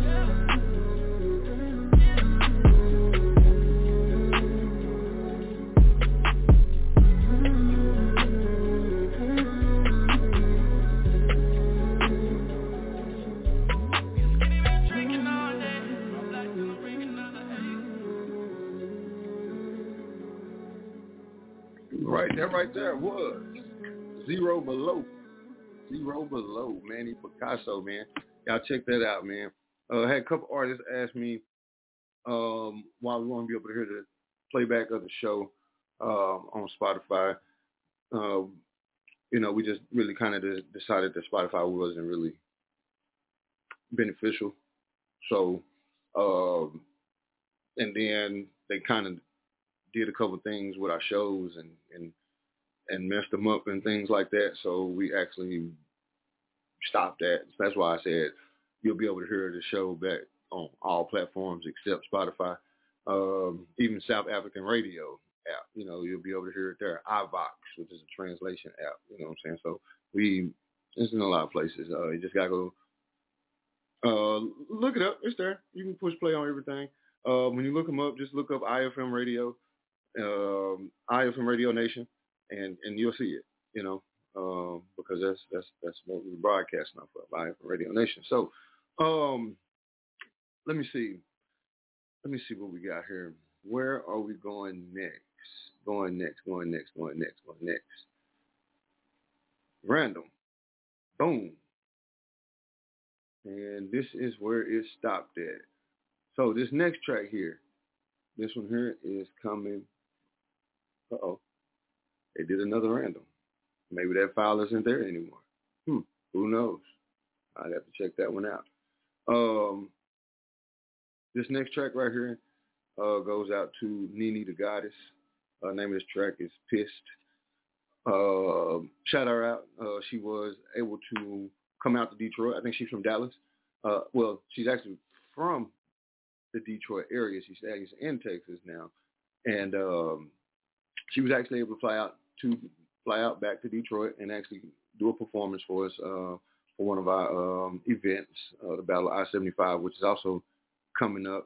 Right there was 0 below. 0 below, Manny Picasso, man. Y'all check that out, man. I had a couple artists ask me while we want to be able to hear the playback of the show on Spotify. We just really kind of decided that Spotify wasn't really beneficial. So, and then they kind of did a couple things with our shows and messed them up and things like that. So we actually stopped that. So that's why I said you'll be able to hear the show back on all platforms except Spotify. Even South African Radio app, you'll be able to hear it there. iVox, which is a translation app, you know what I'm saying? So it's in a lot of places. You just got to go look it up. It's there. You can push play on everything. When you look them up, just look up IFM Radio, IFM Radio Nation, and you'll see it, because that's what we're broadcasting off of, IFM Radio Nation. So let me see what we got here. Where are we going next? Going next. Random. Boom. And this is where it stopped at. So this next track here, this one here is coming. Uh-oh. They did another random. Maybe that file isn't there anymore. Who knows? I'd have to check that one out. This next track right here goes out to Nene the Goddess. Name of this track is Pissed. Shout her out. She was able to come out to Detroit. I think she's from Dallas. Well, she's actually from the Detroit area. She's in Texas now. And she was actually able to fly out back to Detroit and actually do a performance for us for one of our events, the Battle of I-75, which is also coming up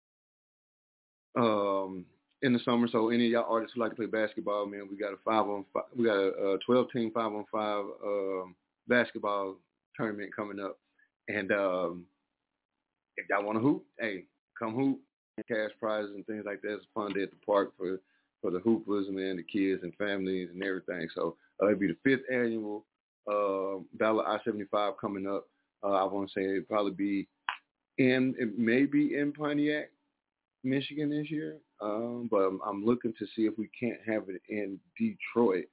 in the summer. So any of y'all artists who like to play basketball, man, we got a 12-team 5-on-5 basketball tournament coming up. And if y'all want to hoop, hey, come hoop. Cash prizes and things like that. It's a fun day at the park for the hoopers, man, the kids and families and everything. So it'll be the 5th annual Battle of I-75 coming up. I want to say it'll probably be maybe in Pontiac, Michigan this year. But I'm looking to see if we can't have it in Detroit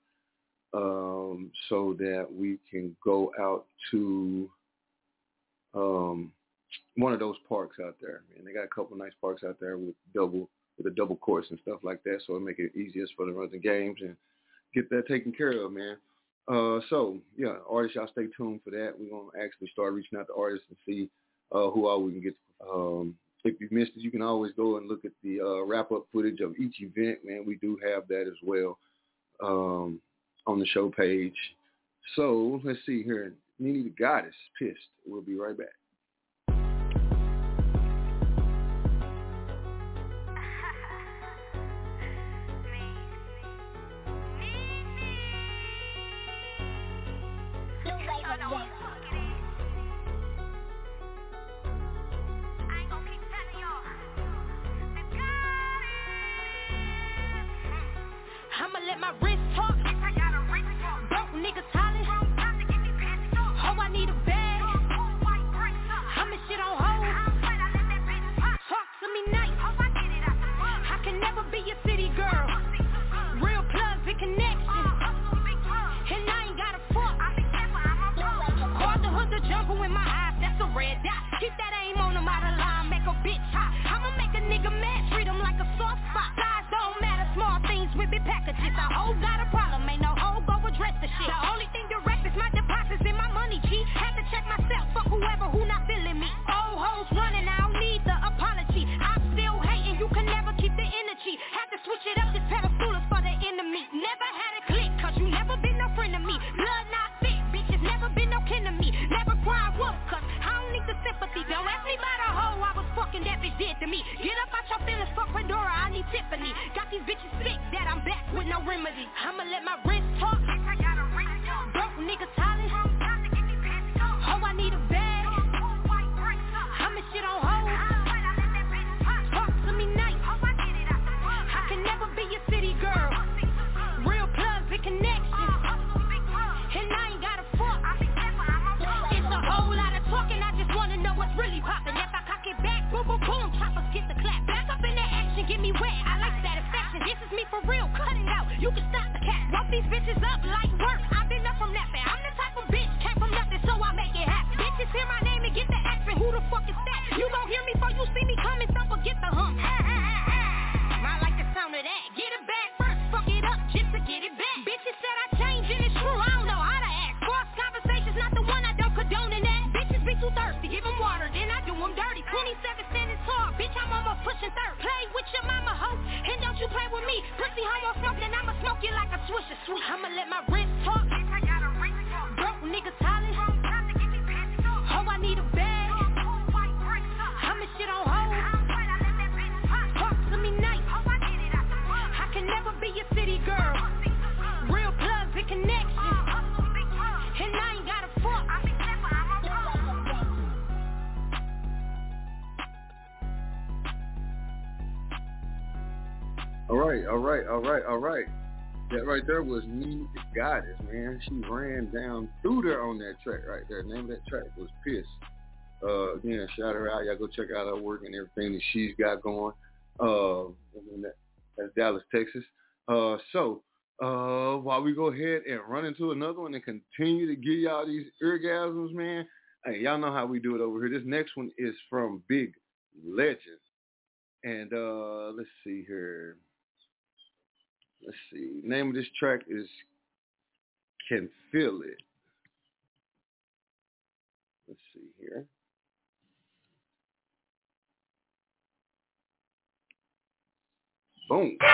so that we can go out to one of those parks out there. Man, they got a couple nice parks out there with the double courts and stuff like that, so it make it easiest for them to run the games and get that taken care of, man. So yeah, artists, y'all stay tuned for that. We're gonna actually start reaching out to artists and see who all we can get. If you missed it, you can always go and look at the wrap-up footage of each event, man. We do have that as well on the show page. So let's see here. Nene the Goddess, Pissed. We'll be right back. I'ma let my wrist talk. Broke niggas hollering. Oh, I need a bag. I'ma shit on hold. Talk to me nice. I can never be a city girl. Real plugs and connections. And I ain't got a fuck. Call the hood the jungle in my eyes. That's a red dot. Keep that aim on them out of line. Make a bitch hot. I'ma make a nigga mad. Treat him like a soft spot. Size don't matter. Small things with big packages. A hoe got a problem. Ain't no hoe go address the shit. The only thing direct is my deposits in my money, G. Had to check myself. Fuck whoever who not feeling me. Old hoes running. I don't need the apology. I'm still hating. You can never keep the energy. Had to switch it up. This pedestal is for the enemy. Never had a click. Cause you never been no friend of me. Blood not thick. Bitches never been no kin of me. Never cry wolf. Cause I don't need the sympathy. Don't ask me about a hoe I was fucking that bitch did to me. Get up out your feelings. Fuck Pandora. I need Tiffany. Got these bitches sick that I'm back with no remedy. I'ma let my wrist talk. Broke niggas hollering. Oh, I need a bag. I'ma shit on hold. Talk to me nice. I can never be a city girl. Real plugs and connections. And I ain't got a fuck. It's a whole lot of talking. I just wanna know what's really poppin'. If I cock it back, boom, boom, boom, choppers get the clap. Back up in the action, get me wet. I like satisfaction. This is me for real. Cut it out. You can stop the cat. Walk these bitches up like work. I've been up from nothing. I'm the type of bitch came from nothing, so I make it happen. Bitches hear my name and get the accent. Who the fuck is that? You gon' hear me before you see me coming, so forget the hump. I like the sound of that. Get it back first. Fuck it up just to get it back. Bitches said I changed and it's true. I don't know how to act. Cross conversations, not the one I don't condone in that. Bitches be too thirsty. Give them water, then I do them dirty. 27 standing tall. Bitch, I'm almost pushing third. Play with your mama, hoe. And don't you play with me. Pussy homo smoke, then I'ma smoke you like a Swisher Sweet. I'ma let my wrist talk. Broke niggas hollering. Oh, I need a bag. I'ma shit on hold. Talk to me nice. I can never be a city girl. Real plugs and connections. And I ain't got a fuck. All right. That right there was Nene the Goddess, man. She ran down through there on that track right there. The name of that track was Pissed. Again, shout her out. Y'all go check out her work and everything that she's got going. That's Dallas, Texas. So while we go ahead and run into another one and continue to give y'all these orgasms, man, hey, y'all know how we do it over here. This next one is from Big Legend. And let's see here. Let's see. Name of this track is Can Feel It. Let's see here. Boom.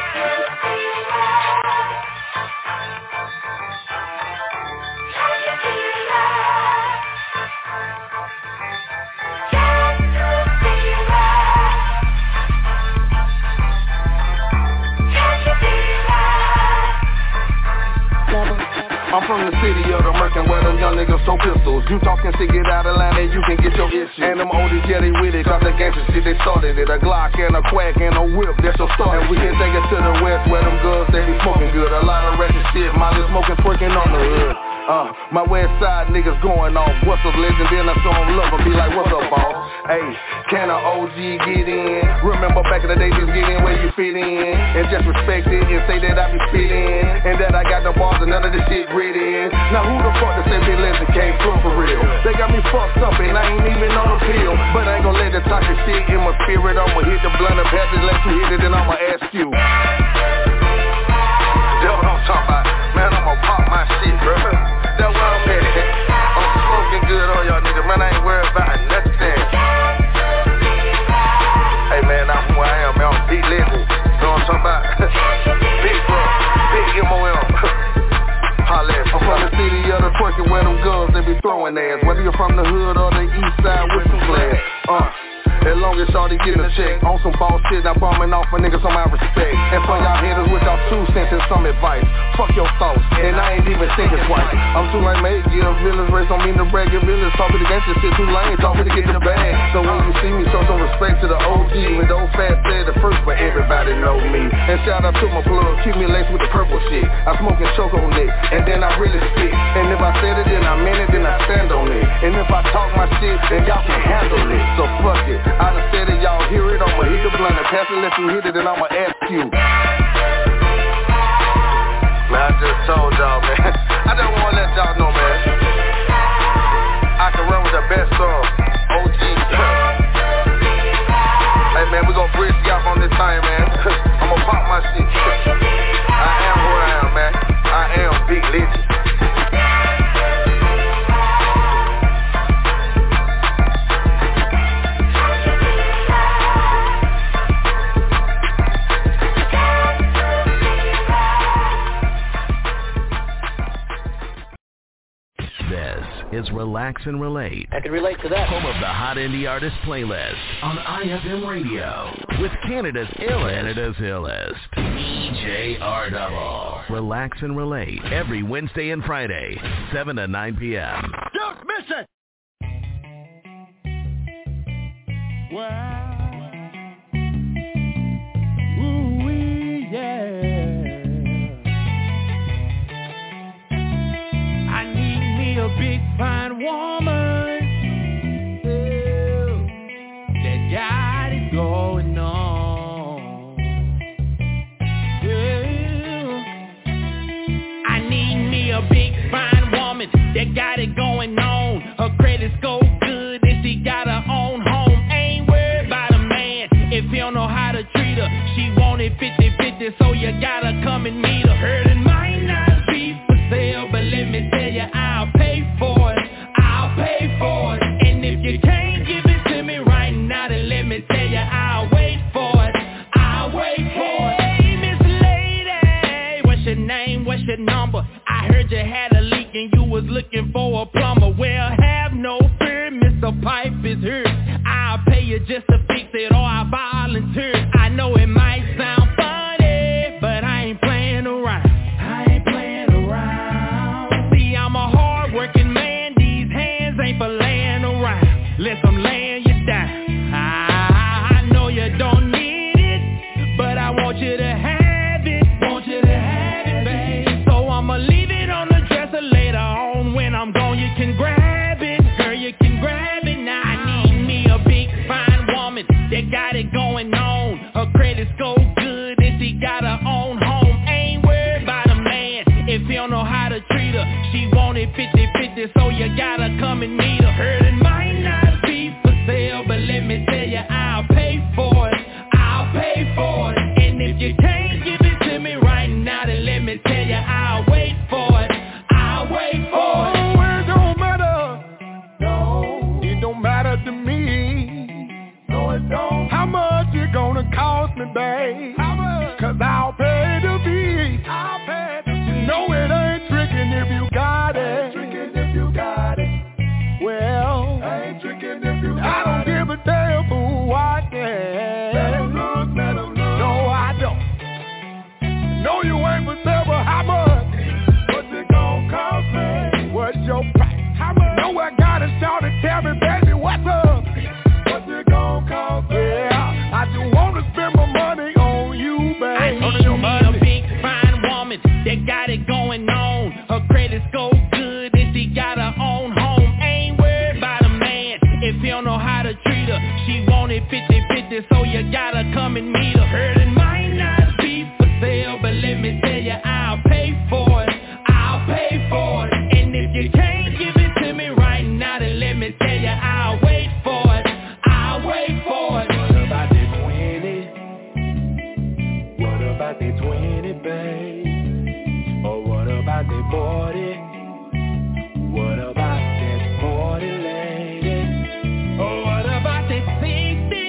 I'm from the city of the Merkin where them young niggas throw pistols. You talking shit, get out of line and you can get your issue. And them oldies, yeah, they with it, cause the gangsta shit, they started it. A Glock and a quack and a whip, that's your start. And we can take it to the west where them girls, they be smoking good. A lot of ratchet shit, Molly smoking, twerking on the hood. My west side niggas going off. What's up, legend? Then I show them love and be like, what's up, boss? Hey, can a OG get in? Remember back in the day, just get in where you fit in. And just respect it and say that I be spitting. And that I got the balls and none of this shit written. Now who the fuck to say Big Legend came from for real? They got me fucked up and I ain't even on the pill. But I ain't gon' let the toxic shit in my spirit. I'ma hit the blunt of passage, let you hit it, then I'ma ask you. That's what I'm talking about. Man, I'ma pop my shit, bro. That's what I'm at. I'm smoking good on y'all niggas, man. I ain't worried about nothing. going ass. Whether you're from the hood or the east side with some flags. As long as shorty getting a check. On some boss shit, I'm bumming off a nigga some I respect. And for y'all haters with y'all 2 cents and some advice. Fuck your thoughts, and I ain't even thinking twice. I'm too lame, mate, give villains race on me to brag. Give villains talk me to gangsta shit too lame. Talk me to get the bag. So when you see me, show some respect to the OG. Even though Fat said the first, but everybody know me. And shout out to my plug, keep me laced with the purple shit. I smoke and choke on it, and then I really spit. And if I said it, then I meant it, then I stand on it. And if I talk my shit, then y'all can handle it. So fuck it. I done said it, y'all hear it, I'ma hit the blunt and pass it, let you hit it, and I'ma ask you. Man, I just told y'all, man. I just wanna let y'all know, man. I can run with the best song, OG. Hey, man, we gon' bridge the gap on this time, man. I'ma pop my shit. I am who I am, man. I am Big Legend. Is Relax and Relate. I can relate to that. Home of the Hot Indie Artist playlist on IFM Radio with Canada's illest. DJ R-Double. Relax and Relate every Wednesday and Friday, 7 to 9 p.m. Don't miss it! Wow. Ooh-wee, yeah. A big fine woman, that got it going on. I need me a big fine woman that got it going on. Her credit score good and she got her own home. Ain't worried about a man if he don't know how to treat her. She wanted 50-50, so you gotta come and meet her. Heard it might not be for sale, but let me tell you, I'll pay for it. And if you can't give it to me right now, then let me tell you, I'll wait for it. Hey, Miss Lady, what's your name, what's your number? I heard you had a leak and you was looking for a plumber. Well, have no fear, Mr. Pipe is here. I'll pay you just to fix it, or I'll volunteer. I know it might sound funny, but I ain't playing around. See, I'm a hard-working man. Ain't for laying around, unless I'm laying you down. I know you don't need it, but I want you to have it. Babe. So I'ma leave it on the dresser later on. When I'm gone, you can grab it. Girl, you can grab it now. I need me a big fine woman that got it going on. Her credit score good and she got her own home. Ain't worried about a man if he don't know how to treat her. She wanted 50-50, so you gotta come and meet her. Heard it might not be for sale, but let me tell you, I'll pay for it. And if you can't give it to me right now, then let me tell you, I'll wait for it. Oh, it don't matter. No, it don't matter to me. No, it don't. How much it gonna cost me, babe? How much? 'Cause I'll pay the fee. You know it ain't tricking if you got it. Well, I don't give a damn for what can. No, I don't. No, you ain't for sale, but how much? What's it gonna cost me? What's your price? How much? No, I gotta shout and tell me, baby, what's up? What's it gonna cost me? Yeah, I just wanna spend my money on you, baby. I need me a big fine woman that got it going on. Her credit score good and she got her own home. Ain't worried about a man if he don't know how to treat her. She wanted 50-50, so you gotta come and meet her. Heard it might not be for sale, but let me tell you, I'll pay for it. And if you can't give it to me right now, then let me tell you, I'll wait for it. What about the 20? What about the 20, babe? Or what about the 40? What about that 40 lady? Or what about the 60?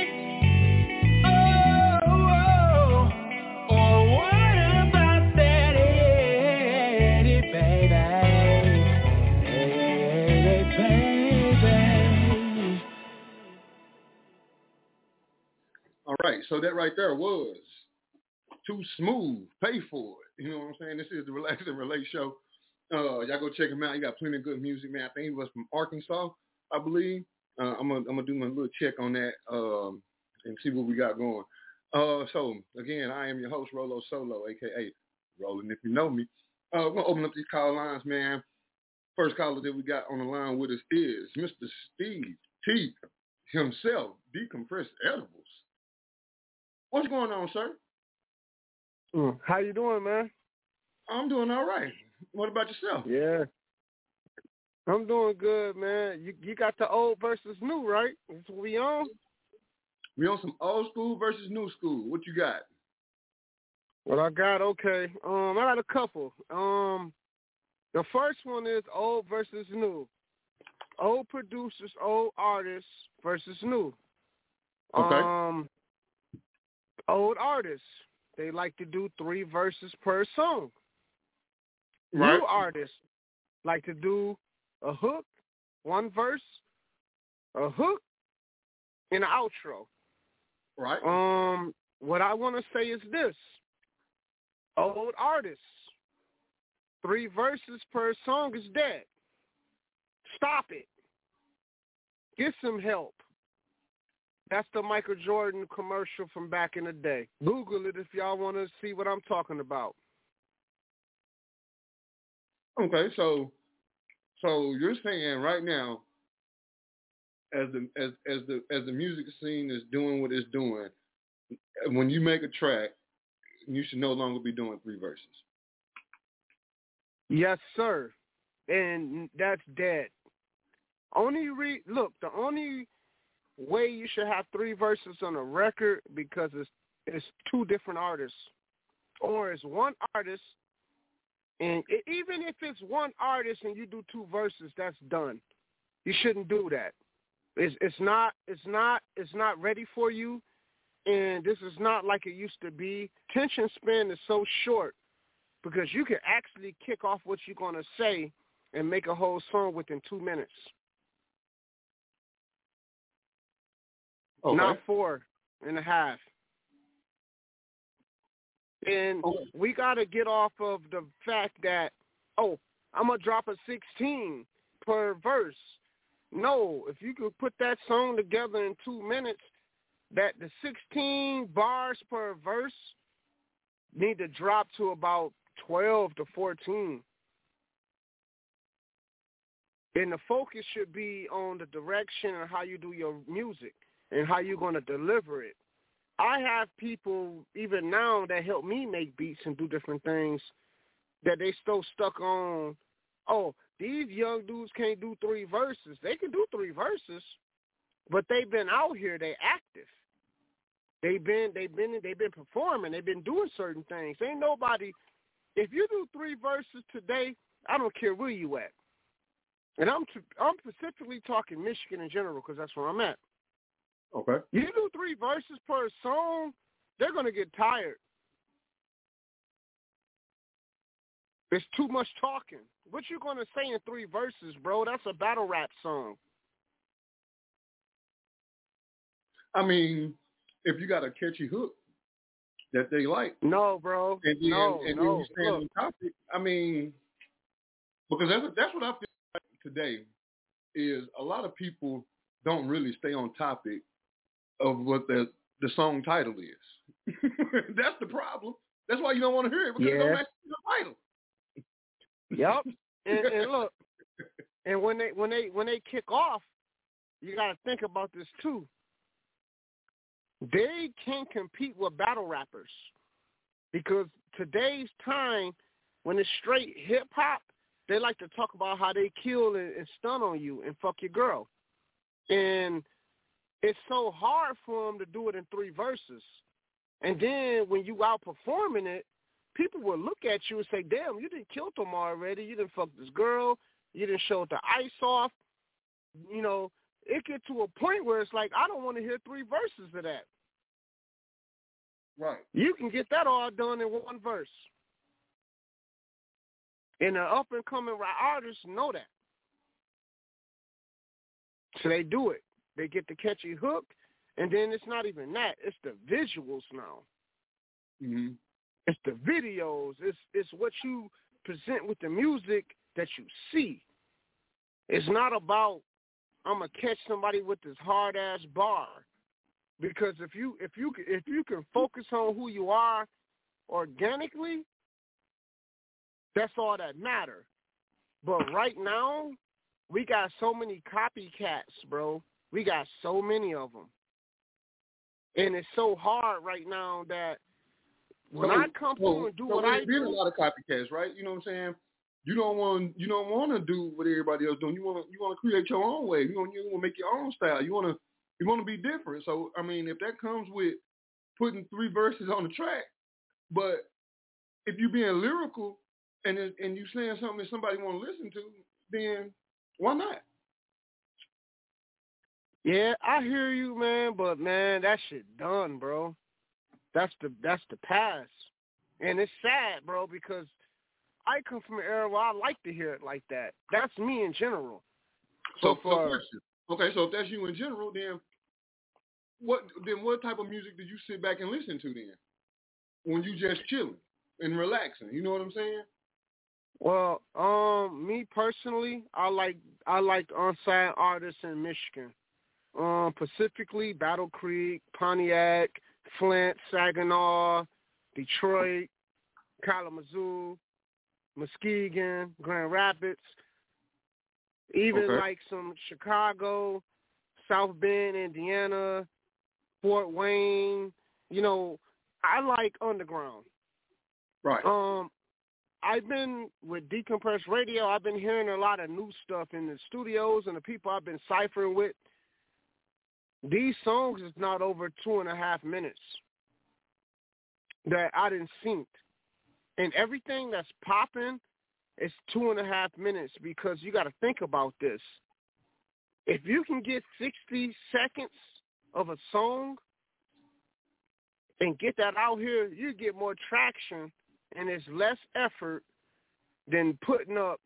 Oh, or what about that? All right, so that right there was Too Smooth. Pay for it. You know what I'm saying? This is the Relax and Relate show. Y'all go check him out. He got plenty of good music, man. I think he was from Arkansas, I believe. I'm gonna do my little check on that and see what we got going. So again, I am your host, Rolo Solo, aka Rollin' if you know me. We're gonna open up these call lines, man. First caller that we got on the line with us is Mr. Steve T himself, Decompressed Edibles. What's going on, sir? How you doing, man? I'm doing all right. What about yourself? Yeah. I'm doing good, man. You got the old versus new, right? That's what we on? We on some old school versus new school. What you got? What I got, okay. I got a couple. The first one is old versus new. Old producers, old artists versus new. Okay. Old artists, they like to do 3 verses per song. Right. New artists like to do a hook, 1 verse, a hook, and an outro. Right. What I want to say is this. Old artists, 3 verses per song is dead. Stop it. Get some help. That's the Michael Jordan commercial from back in the day. Google it if y'all want to see what I'm talking about. Okay, so you're saying right now, as the music scene is doing what it's doing, when you make a track, you should no longer be doing 3 verses. Yes, sir. And that's dead. The only way you should have 3 verses on a record because it's 2 different artists, or it's 1 artist. And even if it's 1 artist and you do 2 verses, that's done. You shouldn't do that. It's not ready for you, and this is not like it used to be. Attention span is so short because you can actually kick off what you're gonna say and make a whole song within 2 minutes. Okay. Not 4.5. And we got to get off of the fact that, I'm going to drop a 16 per verse. No, if you could put that song together in 2 minutes, that the 16 bars per verse need to drop to about 12 to 14. And the focus should be on the direction and how you do your music and how you're going to deliver it. I have people even now that help me make beats and do different things that they still stuck on, these young dudes can't do 3 verses. They can do 3 verses, but they've been out here, they active. They've been performing, they've been doing certain things. Ain't nobody, if you do 3 verses today, I don't care where you at. And I'm specifically talking Michigan in general because that's where I'm at. Okay. You do 3 verses per song, they're going to get tired. It's too much talking. What you going to say in 3 verses, bro? That's a battle rap song. I mean, if you got a catchy hook that they like. No, bro. And then, no. You stand on topic. I mean, because that's what I feel like today is a lot of people don't really stay on topic of what the song title is. That's the problem. That's why you don't want to hear it because it don't match the title. Yep. And look, and when they kick off, you got to think about this too. They can't compete with battle rappers because today's time, when it's straight hip hop, they like to talk about how they kill and stun on you and fuck your girl, and it's so hard for them to do it in 3 verses. And then when you out performing it, people will look at you and say, damn, you done killed them already. You done fucked this girl. You done showed the ice off. You know, it get to a point where it's like, I don't want to hear 3 verses of that. Right. You can get that all done in 1 verse. And the up-and-coming artists know that. So they do it. They get the catchy hook, And then it's not even that. It's the visuals now. Mm-hmm. It's the videos. It's what you present with the music that you see. It's not about I'm gonna catch somebody with this hard ass bar, because if you can focus on who you are organically, that's all that matters. But right now, we got so many copycats, bro. We got so many of them, and it's so hard right now that when I come through and do what I do, there's been a lot of copycats, right? You know what I'm saying? You don't want to do what everybody else doing. You want to create your own way. You want to make your own style. You want to be different. So I mean, if that comes with putting 3 verses on the track, but if you being lyrical and you saying something that somebody want to listen to, then why not? Yeah, I hear you, man. But man, that shit done, bro. That's the past, and it's sad, bro, because I come from an era where I like to hear it like that. That's me in general. So if that's you in general, then what type of music did you sit back and listen to then? When you just chilling and relaxing, you know what I'm saying? Well, me personally, I like unsigned artists in Michigan. Specifically Battle Creek, Pontiac, Flint, Saginaw, Detroit, Kalamazoo, Muskegon, Grand Rapids, even like some Chicago, South Bend, Indiana, Fort Wayne. You know, I like underground. Right. I've been with Decompressed Radio. I've been hearing a lot of new stuff in the studios, and the people I've been ciphering with, these songs is not over 2.5 minutes that I didn't synced. And everything that's popping is 2.5 minutes, because you got to think about this. If you can get 60 seconds of a song and get that out here, you get more traction, and it's less effort than putting up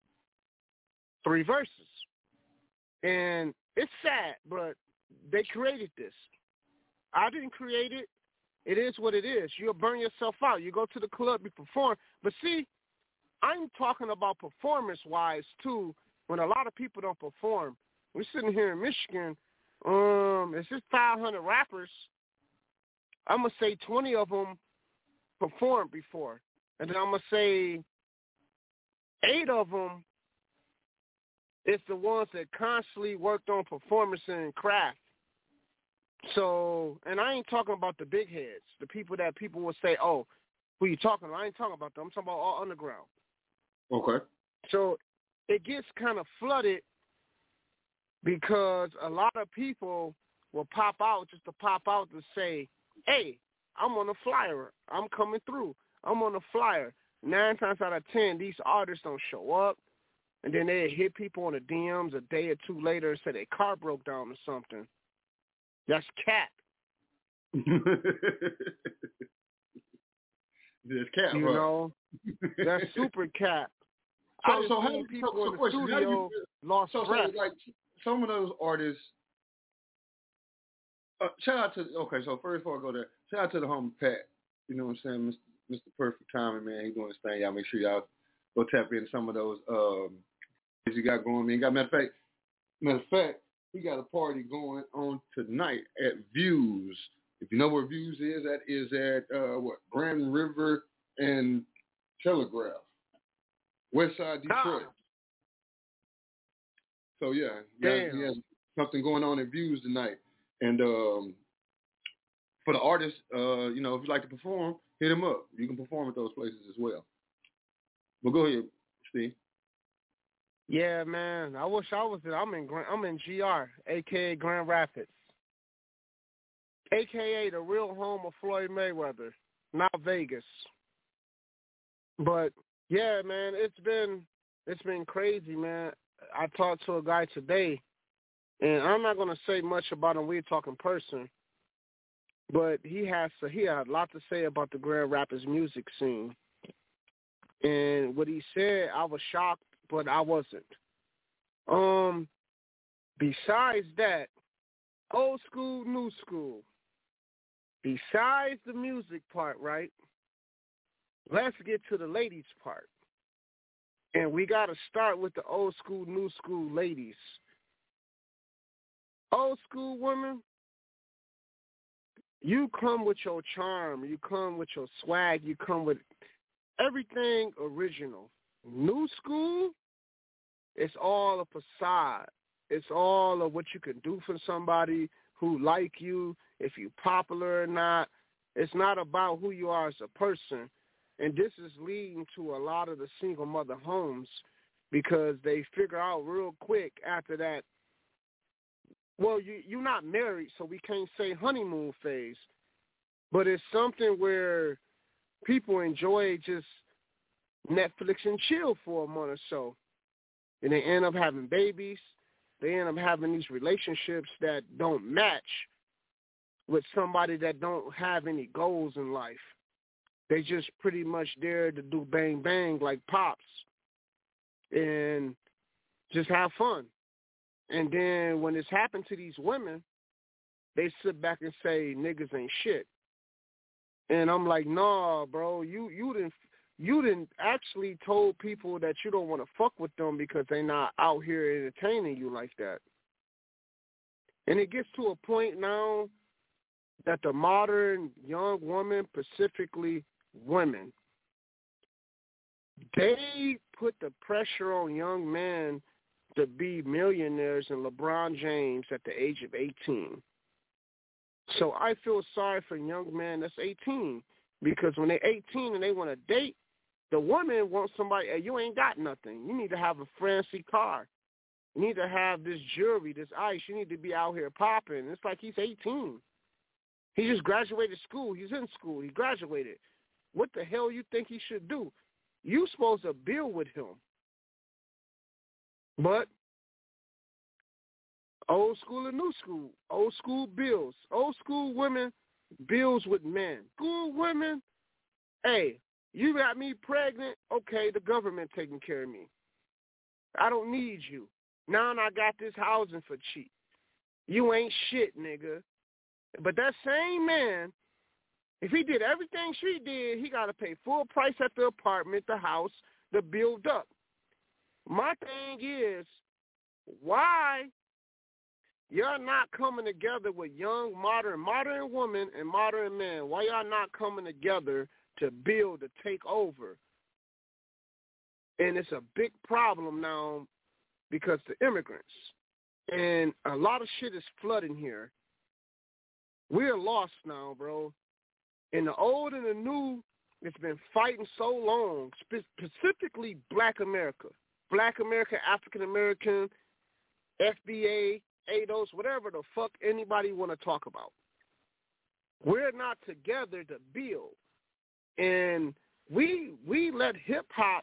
3 verses. And it's sad, but they created this. I didn't create it. It is what it is. You'll burn yourself out. You go to the club, you perform. But see, I'm talking about performance-wise, too, when a lot of people don't perform. We're sitting here in Michigan. It's just 500 rappers. I'm going to say 20 of them performed before. And then I'm going to say 8 of them is the ones that constantly worked on performance and craft. So, and I ain't talking about the big heads, the people that people will say, oh, who you talking about? I ain't talking about them. I'm talking about all underground. Okay. So it gets kind of flooded because a lot of people will pop out just to pop out to say, hey, I'm on a flyer. I'm coming through. I'm on a flyer. 9 times out of 10, these artists don't show up. And then they hit people on the DMs a day or 2 later and say their car broke down or something. That's cap. That's cap, you right? know, that's super cap. So how do people in the studio lost breath? So like some of those artists. Shout out to So first before I go there, shout out to the homie Pat. You know what I'm saying, Mr. Perfect Timing, man. He's doing his thing. Y'all make sure y'all go tap into some of those you got going, man. Matter of fact, we got a party going on tonight at Views. If you know where Views is, that is at Grand River and Telegraph, West Side Detroit. So yeah, he has something going on at Views tonight. And for the artists, if you like to perform, hit him up. You can perform at those places as well. But go ahead, Steve. Yeah, man. I wish I was there. I'm in GR, a.k.a. Grand Rapids, a.k.a. the real home of Floyd Mayweather, not Vegas. But yeah, man, it's been crazy, man. I talked to a guy today, and I'm not gonna say much about him. We're talking person, but he had a lot to say about the Grand Rapids music scene. And what he said, I was shocked, but I wasn't. Besides that, old school, new school. Besides the music part, right? Let's get to the ladies part. And we got to start with the old school, new school ladies. Old school women, you come with your charm, you come with your swag, you come with everything original. New school, it's all a facade. It's all of what you can do for somebody who like you, if you're popular or not. It's not about who you are as a person. And this is leading to a lot of the single mother homes because they figure out real quick after that, well, you're not married, so we can't say honeymoon phase. But it's something where people enjoy just Netflix and chill for a month or so. And they end up having babies. They end up having these relationships that don't match with somebody that don't have any goals in life. They just pretty much there to do bang bang like Pops and just have fun. And then when it's happened to these women, they sit back and say niggas ain't shit. And I'm like, nah, bro, you didn't actually told people that you don't want to fuck with them because they not out here entertaining you like that. And it gets to a point now that the modern young woman, specifically women, they put the pressure on young men to be millionaires and LeBron James at the age of 18. So I feel sorry for young men that's 18 because when they're 18 and they want to date, the woman wants somebody, hey, you ain't got nothing. You need to have a fancy car. You need to have this jewelry, this ice. You need to be out here popping. It's like he's 18. He just graduated school. He's in school. He graduated. What the hell you think he should do? You supposed to build with him. But old school and new school. Old school builds. Old school women builds with men. School women, hey, you got me pregnant, okay, the government taking care of me. I don't need you. Now I got this housing for cheap. You ain't shit, nigga. But that same man, if he did everything she did, he got to pay full price at the apartment, the house, the build up. My thing is, why y'all not coming together with young, modern women and modern men? Why y'all not coming together to build, to take over? And it's a big problem now because the immigrants. And a lot of shit is flooding here. We're lost now, bro. And the old and the new, it's been fighting so long, specifically Black America. Black America, African American, FBA, ADOS, whatever the fuck anybody want to talk about. We're not together to build. And we let hip-hop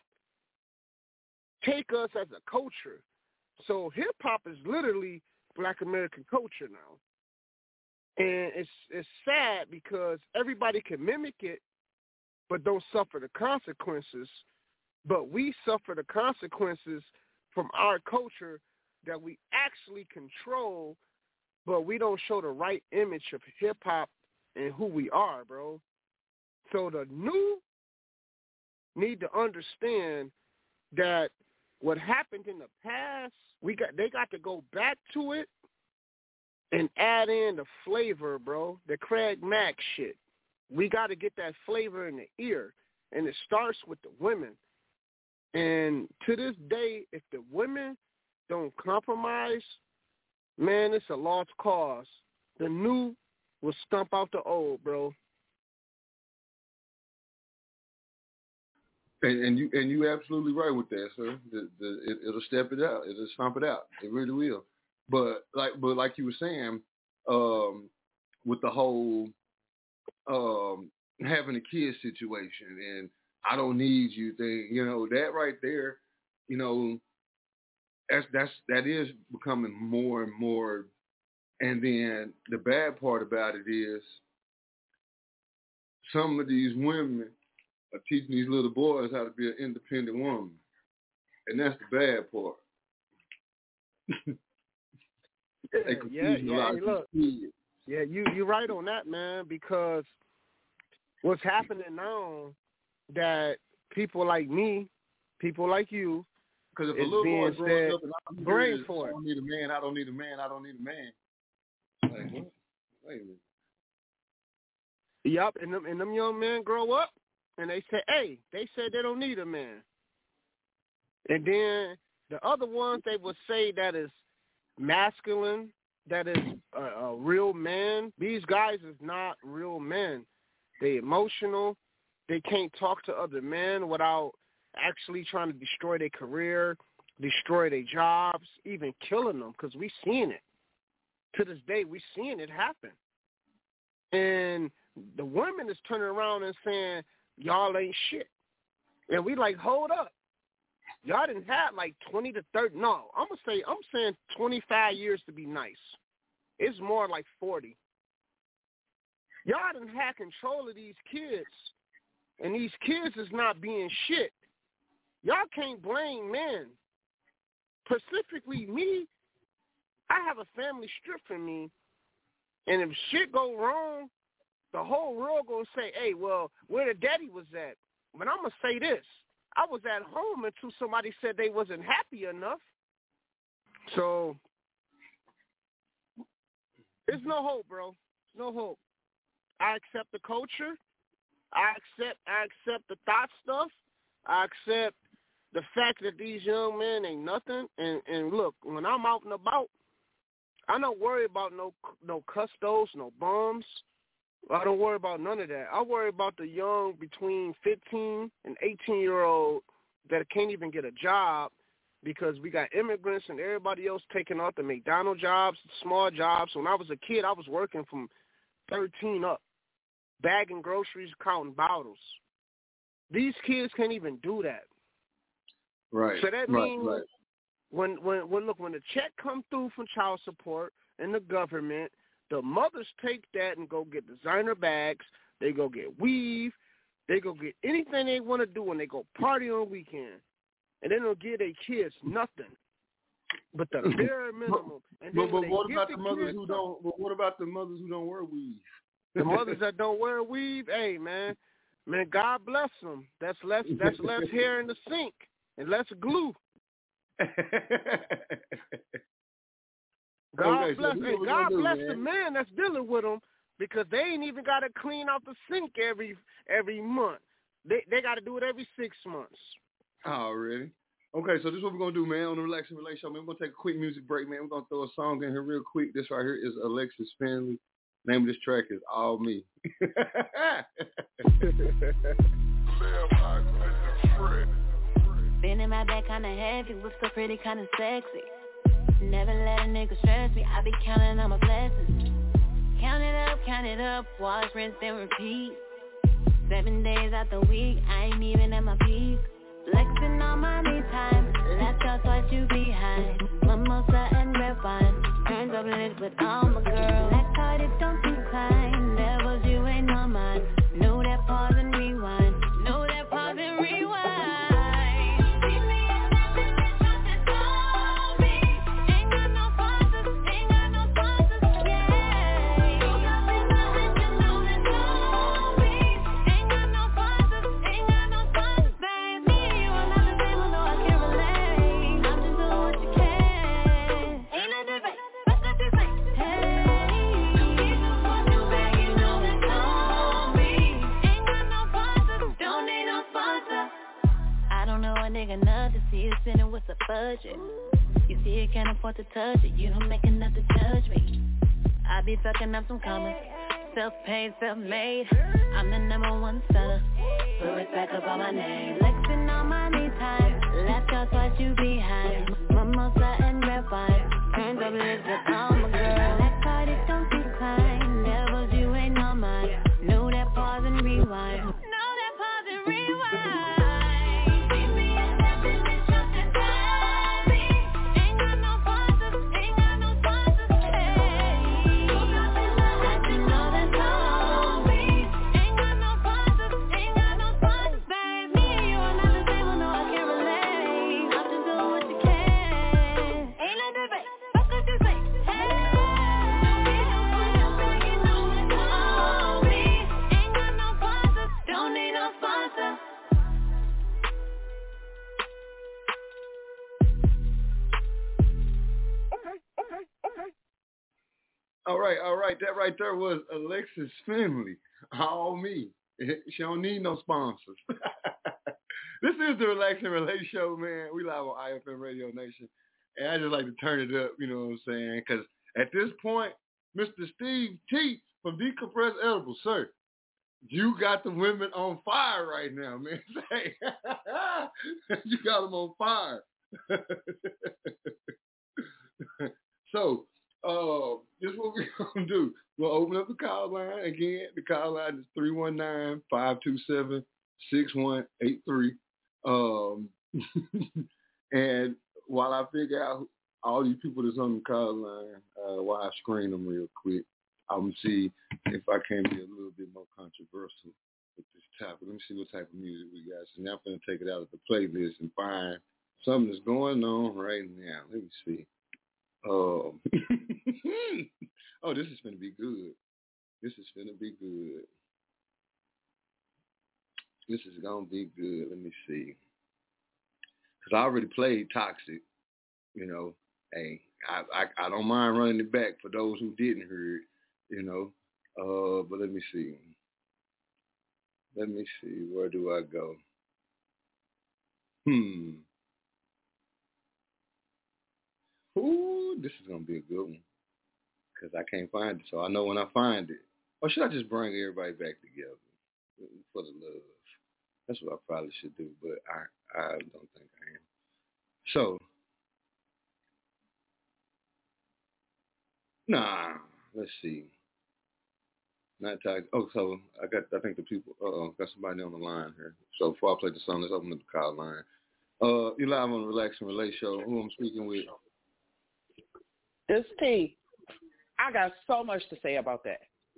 take us as a culture. So hip-hop is literally Black American culture now. And it's sad because everybody can mimic it but don't suffer the consequences. But we suffer the consequences from our culture that we actually control, but we don't show the right image of hip-hop and who we are, bro. So the new need to understand that what happened in the past, they got to go back to it and add in the flavor, bro, the Craig Mack shit. We got to get that flavor in the ear, and it starts with the women. And to this day, if the women don't compromise, man, it's a lost cause. The new will stump out the old, bro. And you absolutely right with that, sir. It'll step it out. It'll stomp it out. It really will. But like you were saying, with the whole having a kid situation and I don't need you thing, that right there, that is becoming more and more. And then the bad part about it is some of these women are teaching these little boys how to be an independent woman. And that's the bad part. Yeah. Hey, look. Yeah, you're right on that, man, because what's happening now that people like me, people like you, because if a little boy grows up and I'm brain for I don't need a man, I don't need a man, I don't need a man. Like, what? Wait a minute. Yup, and them young men grow up and they say, hey, they said they don't need a man. And then the other ones they would say that is masculine, that is a real man. These guys is not real men. They emotional. They can't talk to other men without actually trying to destroy their career, destroy their jobs, even killing them, because we seen it. To this day, we seeing it happen. And the women is turning around and saying, y'all ain't shit. And we like, hold up. Y'all didn't have like 20 to 30. No, I'm saying 25 years to be nice. It's more like 40. Y'all didn't have control of these kids. And these kids is not being shit. Y'all can't blame men. Specifically me, I have a family stripping me. And if shit go wrong, the whole world gonna say, hey, well, where the daddy was at? But I'm gonna say this. I was at home until somebody said they wasn't happy enough. So there's no hope, bro. No hope. I accept the culture. I accept the thought stuff. I accept the fact that these young men ain't nothing. And look, when I'm out and about, I don't worry about no custos, no bums. I don't worry about none of that. I worry about the young between 15 and 18-year-old that can't even get a job because we got immigrants and everybody else taking off the McDonald's jobs, small jobs. When I was a kid, I was working from 13 up, bagging groceries, counting bottles. These kids can't even do that. Right. So that means when the check come through from child support and the government, the mothers take that and go get designer bags. They go get weave. They go get anything they want to do, and they go party on weekend. And they don't give their kids nothing but the bare minimum. And then but what about the mothers who don't? But what about the mothers who don't wear weave? The mothers that don't wear weave, hey man, God bless them. That's less hair in the sink and less glue. God bless the man that's dealing with them because they ain't even got to clean out the sink every month. They got to do it every 6 months. Oh, really? Okay, so this is what we're going to do, man, on the Relax and Relate Show, man. We're going to take a quick music break, man. We're going to throw a song in here real quick. This right here is Alexis Finley. Name of this track is All Me. Been in my back kinda heavy, was so pretty kinda sexy. Never let a nigga stress me, I be counting on my blessings. Count it up, wash, rinse, and repeat. 7 days out the week, I ain't even at my peak. Flexing on my me time, laptop's what you behind. Mimosa and red wine, turns up lit with all my girls. Black card, it don't decline, levels you ain't on mine. Know that pause and rewind, know that pause and rewind. Enough to see you spinning with a budget. You see you can't afford to touch it. You don't make enough to judge me. I be fucking up some commas. Self-paid, self-made. I'm the #1 seller. Put respect up on my name. Flexing on my me time. Laptop's what you behind. Mimosa and red wine. Turns up lit with all my girls. That card, it don't decline. Levels you ain't on mine. Know that pause and rewind. Know that pause and rewind. Hey! right. That right there was Alexis Finley. All me. She don't need no sponsors. This is the Relax and Relate show, man. We live on IFM Radio Nation. And I just like to turn it up, you know what I'm saying? Because at this point, Mr. Steve Teets from Decompressed Edibles, sir, you got the women on fire right now, man. You got them on fire. So, this is what we're going to do. We'll open up the call line. Again, the call line is 319-527-6183. And while I figure out all these people that's on the call line, while I screen them real quick, I'm going to see if I can be a little bit more controversial with this topic. Let me see what type of music we got. So now I'm going to take it out of the playlist and find something that's going on right now. Let me see. Oh, this is going to be good. This is going to be good. This is going to be good. Let me see. Because I already played Toxic. You know, hey, I don't mind running it back for those who didn't hear it, you know. But let me see. Where do I go? Ooh, this is going to be a good one. Because I can't find it, so I know when I find it. Or should I just bring everybody back together for the love? That's what I probably should do, but I don't think I am. So, let's see. Not tag. Oh, so I think the people. Got somebody on the line here. So before I play the song, let's open up the call line. You're live on the Relax and Relate show. Who I'm speaking with? This T. I got so much to say about that.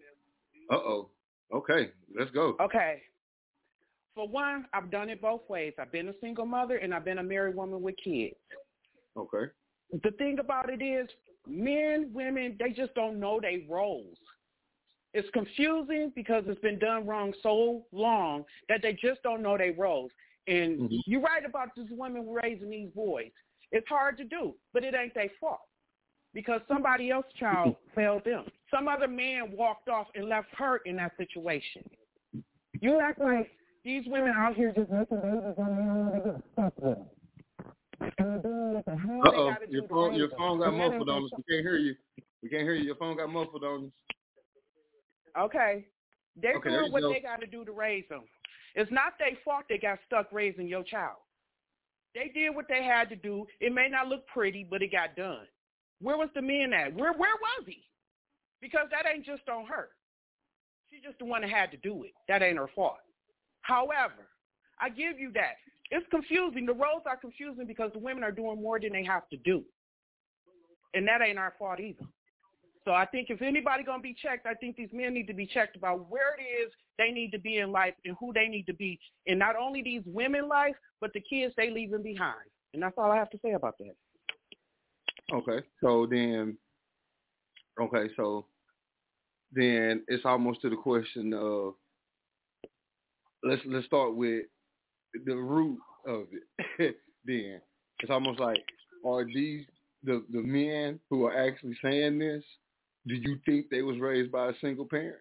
Okay, let's go. Okay. For one, I've done it both ways. I've been a single mother and I've been a married woman with kids. Okay. The thing about it is, men, women, they just don't know their roles. It's confusing because it's been done wrong so long that they just don't know their roles. And you're right about these women raising these boys. It's hard to do, but it ain't their fault because somebody else's child failed them. Some other man walked off and left her in that situation. You act like these women out here just making babies on their own. Your phone got muffled on us. We can't hear you. Your phone got muffled on us. Okay. They're doing what they got to do to raise them. It's not their fault they got stuck raising your child. They did what they had to do. It may not look pretty, but it got done. Where was the man at? Where was he? Because that ain't just on her. She's just the one that had to do it. That ain't her fault. However, I give you that. It's confusing. The roles are confusing because the women are doing more than they have to do. And that ain't our fault either. So I think if anybody going to be checked, I think these men need to be checked about where it is they need to be in life and who they need to be in not only these women's life, but the kids they leaving behind. And that's all I have to say about that. Okay. So then it's almost to the question of, let's start with the root of it. Then it's almost like, are these the men who are actually saying this? Do you think they was raised by a single parent?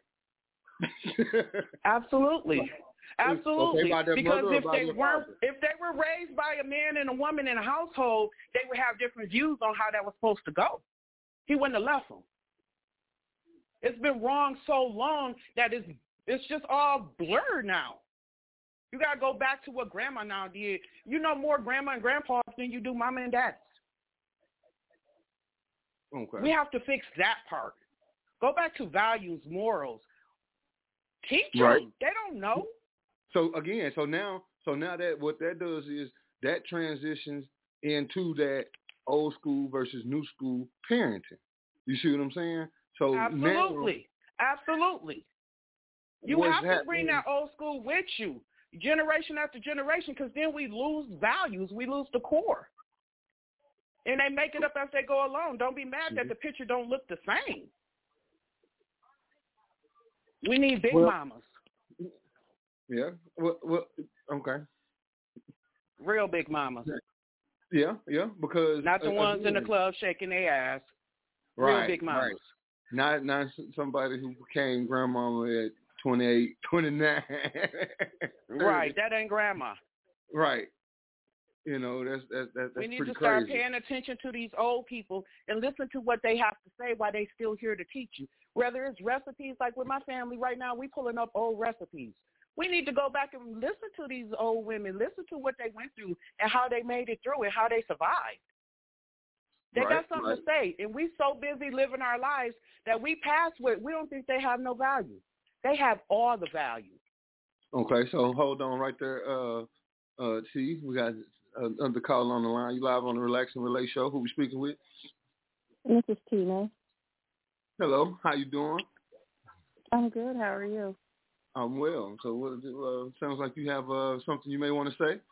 Absolutely. Absolutely. Okay, because if they were raised by a man and a woman in a household, they would have different views on how that was supposed to go. He wouldn't have left them. It's been wrong so long that it's just all blurred now. You got to go back to what grandma now did. You know more grandma and grandpa than you do mama and daddy. Okay. We have to fix that part. Go back to values, morals. Teach them. They don't know. So again, so now that what that does is that transitions into that old school versus new school parenting. You see what I'm saying? So absolutely. You have to bring that old school with you, generation after generation, because then we lose values, we lose the core. And they make it up as they go along. Don't be mad that the picture don't look the same. We need big mamas. Yeah. Well, okay. Real big mamas. Yeah, because not the ones in the club shaking their ass. Real big mamas. Not somebody who became grandmama at 28, 29. Right, that ain't grandma. Right. You know, that's we need pretty to start crazy. paying attention to these old people and listen to what they have to say while they still here to teach you. Whether it's recipes, like with my family right now, we pulling up old recipes. We need to go back and listen to these old women, listen to what they went through and how they made it through and how they survived. They got something to say, and we so busy living our lives that we pass with. We don't think they have no value. They have all the value. Okay, so hold on right there, T. We got another call on the line. You live on the Relax and Relate show. Who we speaking with? This is Tina. Hello, how you doing? I'm good. How are you? I'm well. So what sounds like you have something you may want to say?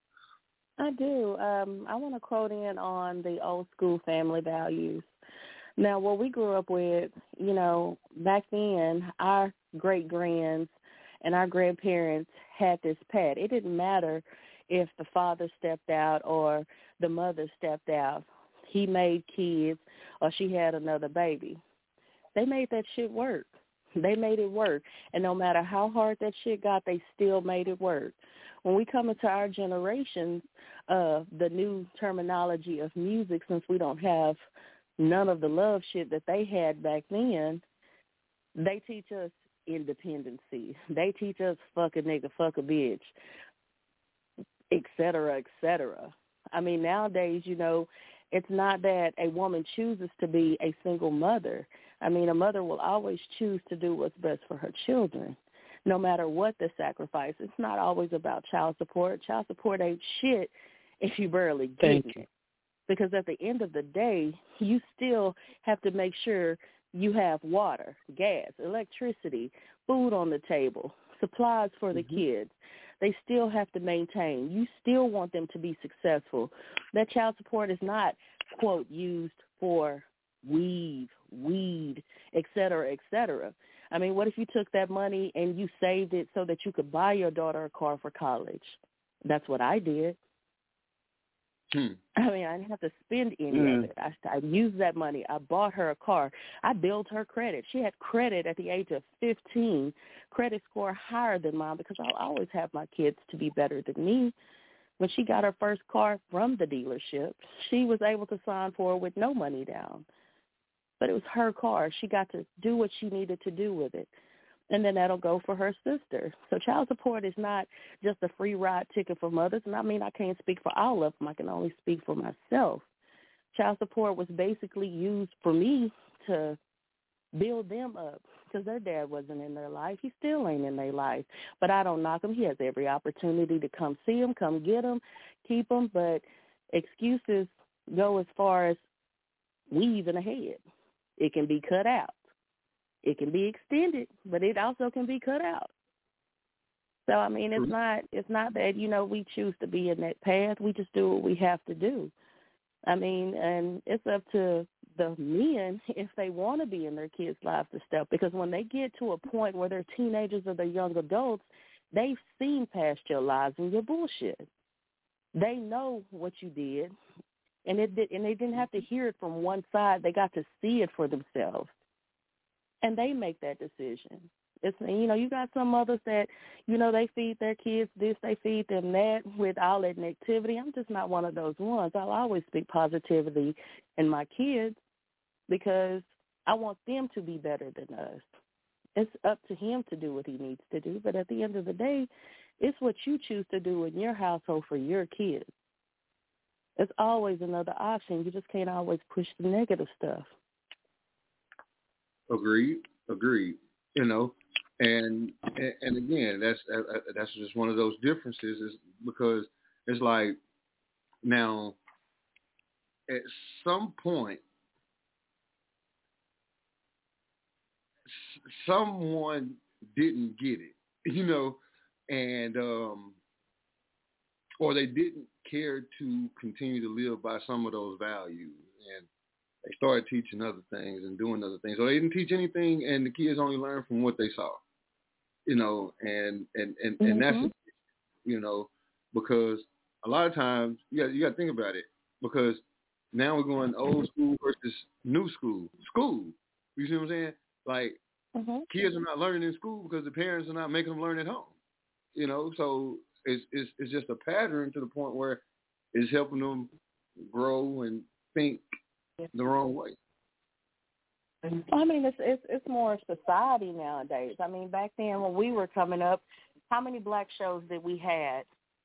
I do. I want to quote in on the old school family values. Now, what we grew up with, you know, back then, our great-grands and our grandparents had this pet. It didn't matter if the father stepped out or the mother stepped out. He made kids or she had another baby. They made that shit work. They made it work. And no matter how hard that shit got, they still made it work. When we come into our generation, the new terminology of music, since we don't have none of the love shit that they had back then, they teach us independency. They teach us fuck a nigga, fuck a bitch, et cetera, et cetera. I mean, nowadays, you know, it's not that a woman chooses to be a single mother. I mean, a mother will always choose to do what's best for her children, no matter what the sacrifice. It's not always about child support. Child support ain't shit if you barely get it. Because at the end of the day, you still have to make sure you have water, gas, electricity, food on the table, supplies for the kids. They still have to maintain. You still want them to be successful. That child support is not, quote, used for weed, et cetera, et cetera. I mean, what if you took that money and you saved it so that you could buy your daughter a car for college? That's what I did. I mean, I didn't have to spend any of it. I used that money. I bought her a car. I built her credit. She had credit at the age of 15, credit score higher than mine, because I'll always have my kids to be better than me. When she got her first car from the dealership, she was able to sign for it with no money down. But it was her car. She got to do what she needed to do with it. And then that'll go for her sister. So child support is not just a free ride ticket for mothers. And I mean, I can't speak for all of them. I can only speak for myself. Child support was basically used for me to build them up, because their dad wasn't in their life. He still ain't in their life. But I don't knock him. He has every opportunity to come see him, come get him, keep him. But excuses go as far as weaving ahead. It can be cut out. It can be extended, but it also can be cut out. So, I mean, it's not that, you know, we choose to be in that path. We just do what we have to do. I mean, and it's up to the men, if they want to be in their kids' lives, to step. Because when they get to a point where they're teenagers or they're young adults, they've seen past your lies and your bullshit. They know what you did, and they didn't have to hear it from one side. They got to see it for themselves. And they make that decision. It's, you know, you got some mothers that, you know, they feed their kids this, they feed them that with all that negativity. I'm just not one of those ones. I'll always speak positivity in my kids because I want them to be better than us. It's up to him to do what he needs to do. But at the end of the day, it's what you choose to do in your household for your kids. It's always another option. You just can't always push the negative stuff. Agreed. You know, and again, that's just one of those differences, is because it's like, now at some point someone didn't get it, you know, and or they didn't care to continue to live by some of those values, and they started teaching other things and doing other things. Or they didn't teach anything, and the kids only learned from what they saw, you know, and that's, you know, because a lot of times you got to think about it, because now we're going old school versus new school. You see what I'm saying? Like, kids are not learning in school because the parents are not making them learn at home. You know, so it's just a pattern to the point where it's helping them grow and think the wrong way. I mean, it's more society nowadays. I mean, back then when we were coming up, how many black shows that we had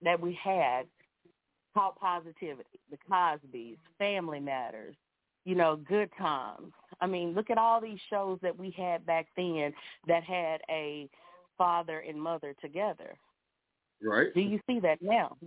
taught positivity? The Cosbys, Family Matters, you know, Good Times. I mean, look at all these shows that we had back then that had a father and mother together. Right. Do you see that now?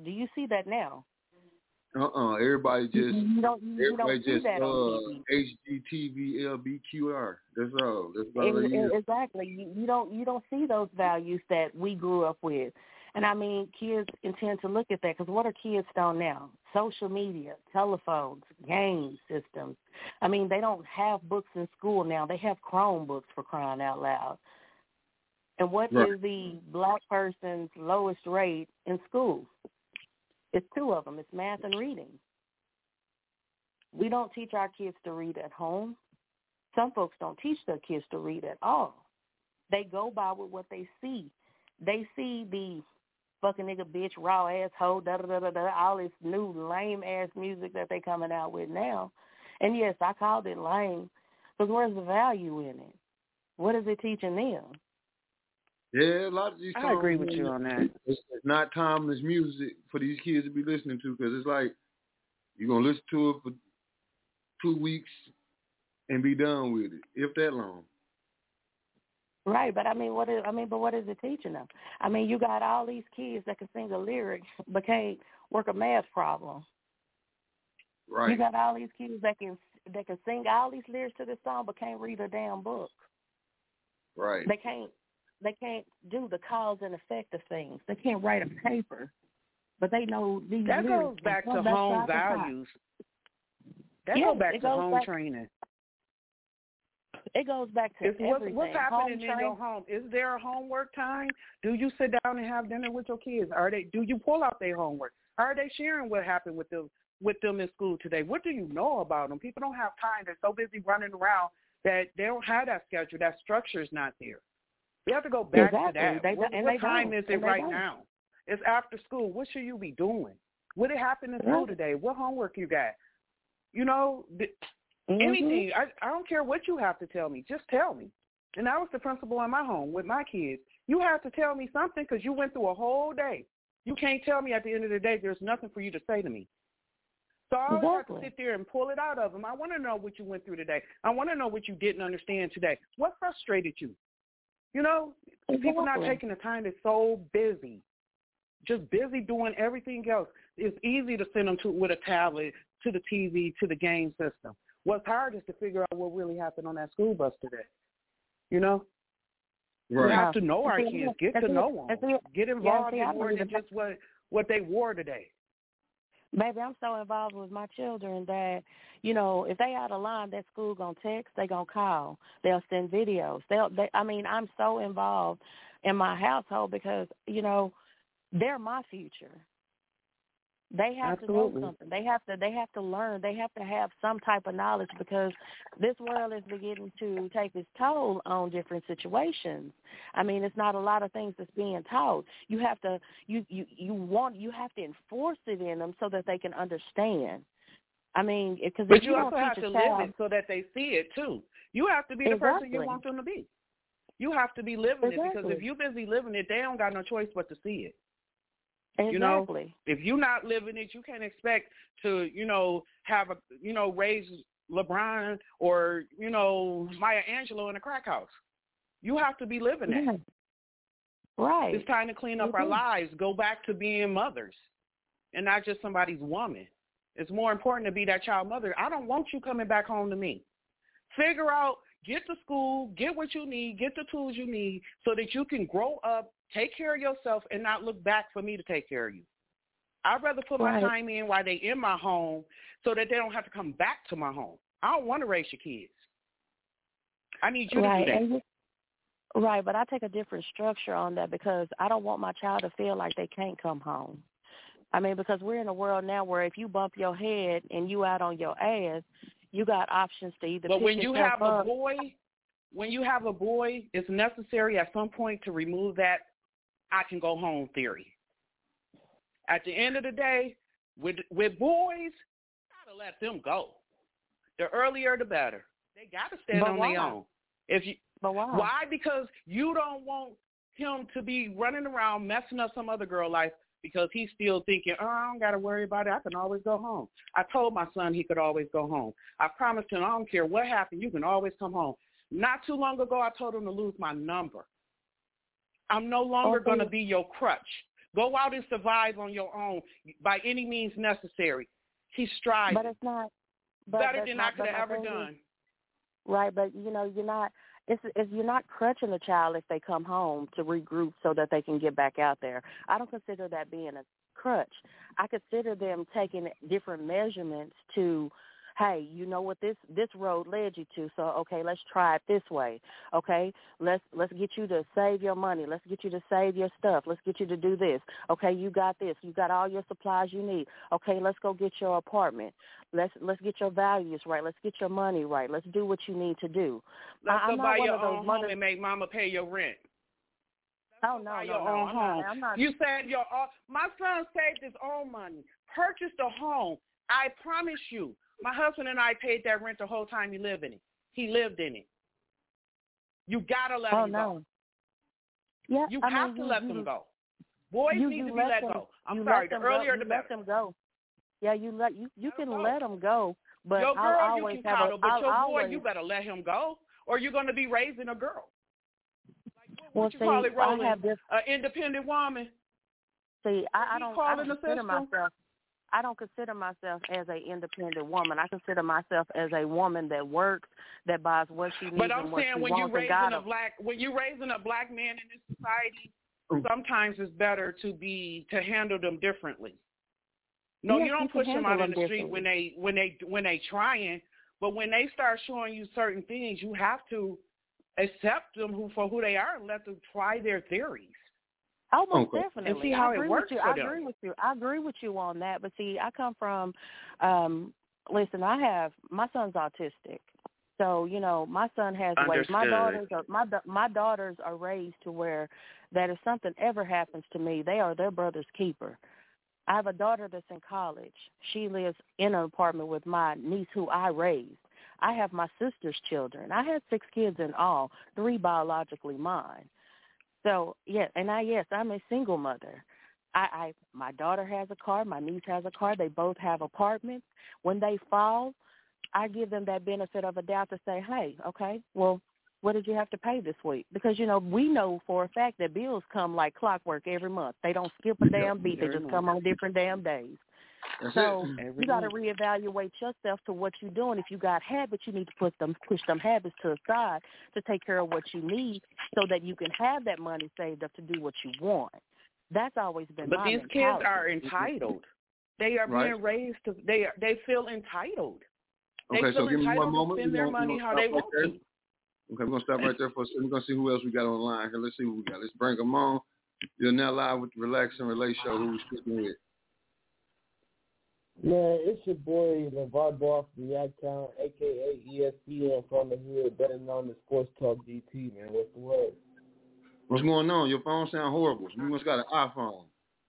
Everybody just you don't see that on TV. HGTV, LBQR. That's all. That's all it is. Exactly. You don't see those values that we grew up with. And I mean, kids intend to look at that because what are kids on now? Social media, telephones, game systems. I mean, they don't have books in school now. They have Chromebooks, for crying out loud. And what is the black person's lowest rate in school? It's 2 of them. It's math and reading. We don't teach our kids to read at home. Some folks don't teach their kids to read at all. They go by with what they see. They see the fucking nigga, bitch, raw ass hoe, da-da-da-da-da, all this new lame-ass music that they coming out with now. And, yes, I called it lame, because where's the value in it? What is it teaching them? Yeah, a lot of these songs, I agree with you on that. It's not timeless music for these kids to be listening to because it's like you're going to listen to it for 2 weeks and be done with it, if that long. Right, but I mean, what is it teaching them? I mean, you got all these kids that can sing a lyric but can't work a math problem. Right. You got all these kids that can sing all these lyrics to this song but can't read a damn book. Right. They can't do the cause and effect of things. They can't write a paper, but they know these that lyrics. Goes back to home values. That goes back to home training. It goes back to everything. What's happening in your home? Is there a homework time? Do you sit down and have dinner with your kids? Do you pull out their homework? Are they sharing what happened with them in school today? What do you know about them? People don't have time. They're so busy running around that they don't have that schedule. That structure is not there. We have to go back to that. What time is it right now? It's after school. What should you be doing? What did happen in school today? What homework you got? You know, anything. I don't care what you have to tell me. Just tell me. And that was the principle in my home with my kids. You have to tell me something because you went through a whole day. You can't tell me at the end of the day there's nothing for you to say to me. So I always have to sit there and pull it out of them. I want to know what you went through today. I want to know what you didn't understand today. What frustrated you? You know, people not taking the time. They're so busy, just busy doing everything else. It's easy to send them with a tablet, to the TV, to the game system. What's hard is to figure out what really happened on that school bus today. You know? Right. We have to know our kids, get to know them, get involved in more than just what they wore today. Baby, I'm so involved with my children that, you know, if they out of line, that school going to text, they going to call. They'll send videos. I'm so involved in my household because, you know, they're my future. They have to know something. They have to learn. They have to have some type of knowledge because this world is beginning to take its toll on different situations. I mean, it's not a lot of things that's being taught. You have to you have to enforce it in them so that they can understand. I mean, because but you also have to live it so that they see it too. You have to be the person you want them to be. You have to be living it because if you're busy living it, they don't got no choice but to see it. Exactly. You know, if you're not living it, you can't expect to, you know, have raise LeBron or, you know, Maya Angelou in a crack house. You have to be living that. Right. It's time to clean up our lives, go back to being mothers and not just somebody's woman. It's more important to be that child mother. I don't want you coming back home to me. Figure out, get to school, get what you need, get the tools you need so that you can grow up, take care of yourself, and not look back for me to take care of you. I'd rather put my time in while they're in my home so that they don't have to come back to my home. I don't want to raise your kids. I need you to do that. Right, but I take a different structure on that because I don't want my child to feel like they can't come home. I mean, because we're in a world now where if you bump your head and you out on your ass, you got options to either But pick when you have up. a boy, when you have a boy, it's necessary at some point to remove that I can go home theory. At the end of the day, with boys, gotta let them go. The earlier the better. They gotta stand on their own. But why? Why? Because you don't want him to be running around messing up some other girl life because he's still thinking, oh, I don't gotta worry about it. I can always go home. I told my son he could always go home. I promised him I don't care what happened, you can always come home. Not too long ago, I told him to lose my number. I'm no longer going to be your crutch. Go out and survive on your own by any means necessary. He's striving. But it's not. Better than I could have ever done. Right, but, you're not. You're not crutching the child if they come home to regroup so that they can get back out there. I don't consider that being a crutch. I consider them taking different measurements to, hey, you know what this road led you to, so okay, let's try it this way. Okay, let's get you to save your money. Let's get you to save your stuff. Let's get you to do this. Okay, you got this. You got all your supplies you need. Okay, let's go get your apartment. Let's get your values right. Let's get your money right. Let's do what you need to do. Let's go buy your own home and make mama pay your rent. Oh, no, I'm not. You said my son saved his own money, purchased a home. I promise you, my husband and I paid that rent the whole time he lived in it. He lived in it. You got to let him go. Yeah, you have to let them go. Boys need to be let go. I'm sorry, the earlier the better. Let them go. Yeah, you can let them go, but your girl I'll always you can coddle, but your boy you better let him go, or you're going to be raising a girl. Like, what you call it, Roland? An independent woman. See, I don't consider myself. I don't consider myself as an independent woman. I consider myself as a woman that works, that buys what she needs and what she wants. But I'm saying when you're raising a black man in this society, sometimes it's better to handle them differently. No, you don't push them out in the street when they trying, but when they start showing you certain things, you have to accept them for who they are and let them try their theories. Oh, most definitely. And see how it works for them. I agree with you on that. But see, I come from, listen, my son's autistic. So, my son has ways. My daughters are raised to where that if something ever happens to me, they are their brother's keeper. I have a daughter that's in college. She lives in an apartment with my niece who I raised. I have my sister's children. I had 6 kids in all, 3 biologically mine. So, I'm a single mother. My daughter has a car. My niece has a car. They both have apartments. When they fall, I give them that benefit of a doubt to say, hey, okay, well, what did you have to pay this week? Because, we know for a fact that bills come like clockwork every month. They don't skip a damn beat. They just come on different damn days. So you got to reevaluate yourself to what you're doing. If you got habits, you need to push them habits to the side to take care of what you need so that you can have that money saved up to do what you want. That's always been my mentality. But these kids are entitled. They are being raised to, they feel entitled. They feel so give me one moment. To spend their money how they want to. Okay, we're going to stop right there for a second. We're going to see who else we got on the line here. Let's see who we got. Let's bring them on. You're now live with the Relax and Relate show. Who we speaking with? Man, it's your boy, LeVar Ball from Yaktown, a.k.a. ESPN from the hood, better known as Sports Talk DT, man. What's the word? What's going on? Your phone sound horrible. You must got an iPhone.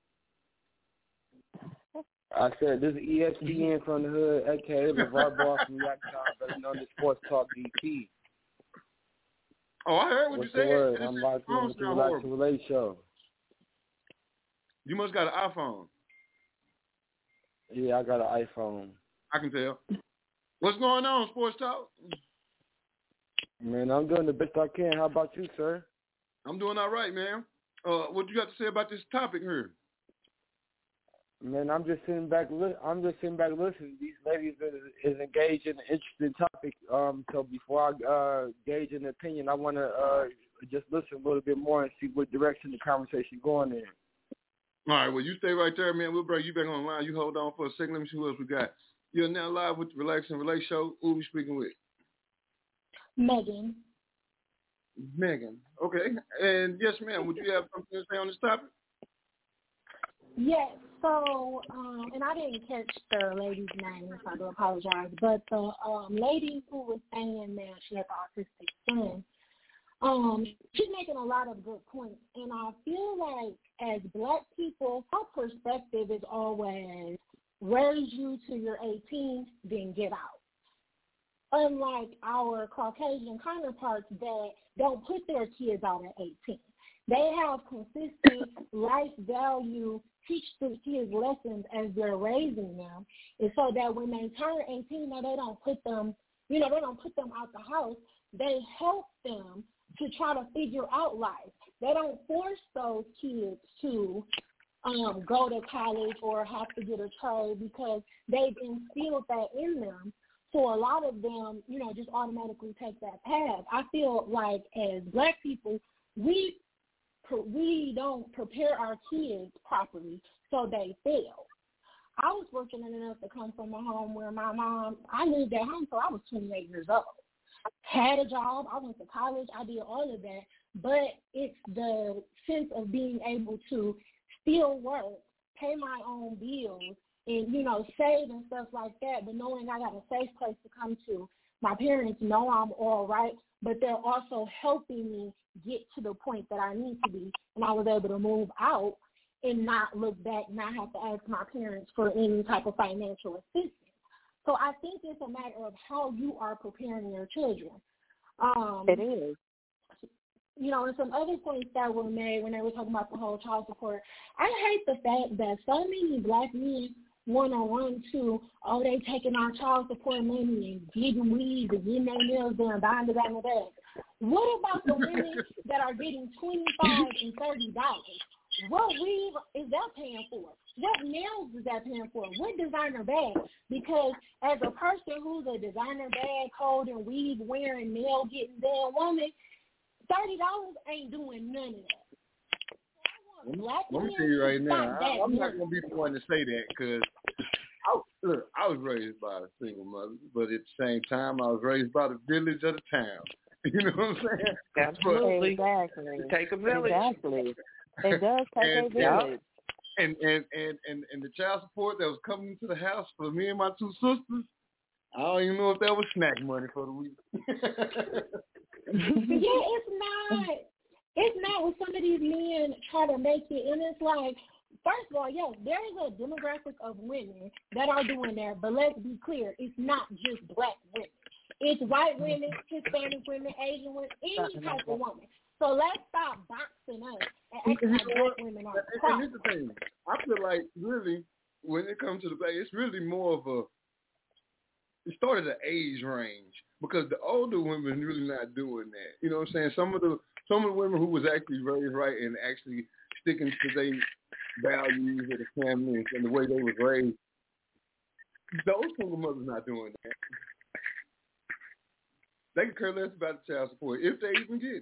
I said, this is ESPN from the hood, a.k.a. LeVar Ball from Yaktown, better known as Sports Talk DT. Oh, I heard what you said. I'm locked in with the Relax and Relate show. You must got an iPhone. Yeah, I got an iPhone. I can tell. What's going on, Sports Talk? Man, I'm doing the best I can. How about you, sir? I'm doing all right, man. What you got to say about this topic here? Man, I'm just sitting back listening. These ladies is engaged in an interesting topic. So before I gauge an opinion, I want to just listen a little bit more and see what direction the conversation going in. All right, well, you stay right there, man. We'll bring you back on the line. You hold on for a second. Let me see who else we got. You're now live with the Relax and Relate show. Who are we speaking with? Megan. Okay. And yes, ma'am, would you have something to say on this topic? Yes. So, and I didn't catch the lady's name, so I do apologize. But the lady who was saying that she has an autistic son, she's making a lot of good points. And I feel like as Black people, our perspective is always raise you to your 18, then get out. Unlike our Caucasian counterparts that don't put their kids out at 18. They have consistent life value, teach the kids lessons as they're raising them. And so that when they turn 18, now they don't put them, they don't put them out the house. They help them to try to figure out life. They don't force those kids to go to college or have to get a trade because they've instilled that in them. So a lot of them, just automatically take that path. I feel like as Black people, we don't prepare our kids properly, so they fail. I was fortunate enough to come from a home where my mom, I lived at home until I was 28 years old. Had a job, I went to college, I did all of that, but it's the sense of being able to still work, pay my own bills, and, save and stuff like that, but knowing I got a safe place to come to. My parents know I'm all right, but they're also helping me get to the point that I need to be, and I was able to move out and not look back, not have to ask my parents for any type of financial assistance. So I think it's a matter of how you are preparing your children. It is. And some other points that were made when they were talking about the whole child support, I hate the fact that so many Black men want to run to, they taking our child support money and getting weed and getting their nails done, buying the bag. What about the women that are getting $25 and $30? What weave is that paying for? What nails is that paying for? What designer bag? Because as a person who's a designer bag holding, weave wearing, nail getting done woman, $30 ain't doing none of that. Let me tell you right now, I'm not going to be the one to say that because I was raised by a single mother, but at the same time, I was raised by the village of the town. You know what I'm saying? Absolutely. Exactly. Take a village. Exactly. It does take a village. And the child support that was coming to the house for me and my two sisters, I don't even know if that was snack money for the week. Yeah, it's not when some of these men try to make it, and it's like, first of all, yes, there is a demographic of women that are doing that, but let's be clear, it's not just Black women. It's white women, Hispanic women, Asian women, any type of woman. So let's stop boxing us and acting like Black women are the problem. And here's the thing. I feel like really, when it comes to the Black, it's really more of it started an age range because the older women really not doing that. You know what I'm saying? Some of the women who was actually raised right and actually sticking to their values of the family and the way they was raised, those single mothers not doing that. They can care less about the child support if they even get it.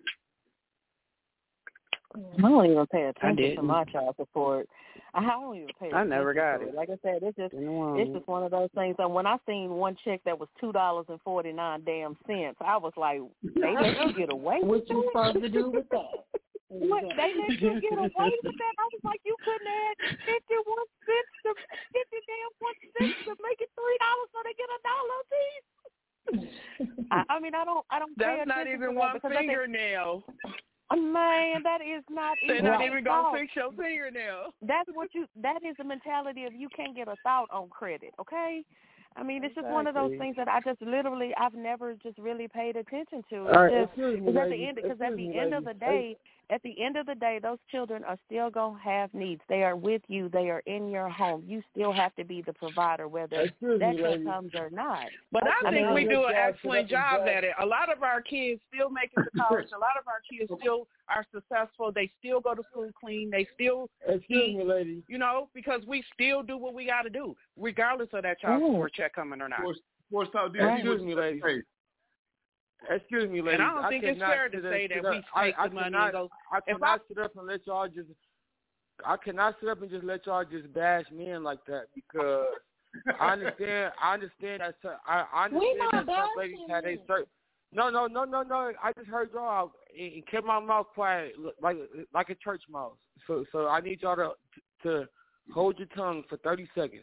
I don't even pay attention to my child support. I don't even pay attention. I never got it. Like I said, it's just one of those things. And when I seen one check that was $2.49 damn cents, I was like, they let you get away with what you supposed to do with that? What they let you get away with that? I was like, you couldn't add 51 cents to 50 damn 1 cent to make it $3 so they get $1 apiece. I mean, I don't. That's not even one fingernail. Man, that is not even. They're not even gonna fix your fingernail. That is the mentality of you can't get a thought on credit. Okay. I mean, it's just one of those things that I've never just really paid attention to. At the end of the day, those children are still gonna have needs. They are with you. They are in your home. You still have to be the provider, whether that comes or not. But I think we do an excellent job at it. A lot of our kids still make it to college. A lot of our kids still are successful. They still go to school clean. They still eat, lady. Because we still do what we got to do, regardless of that child support check coming or not. Excuse me, lady. Excuse me, lady. And I don't think it's fair to say that we take the money and go. I cannot sit up and let y'all just. I cannot sit up and just let y'all just bash men like that because I understand. I understand that some ladies had a certain. No. I just heard y'all and kept my mouth quiet like a church mouse. So I need y'all to hold your tongue for 30 seconds.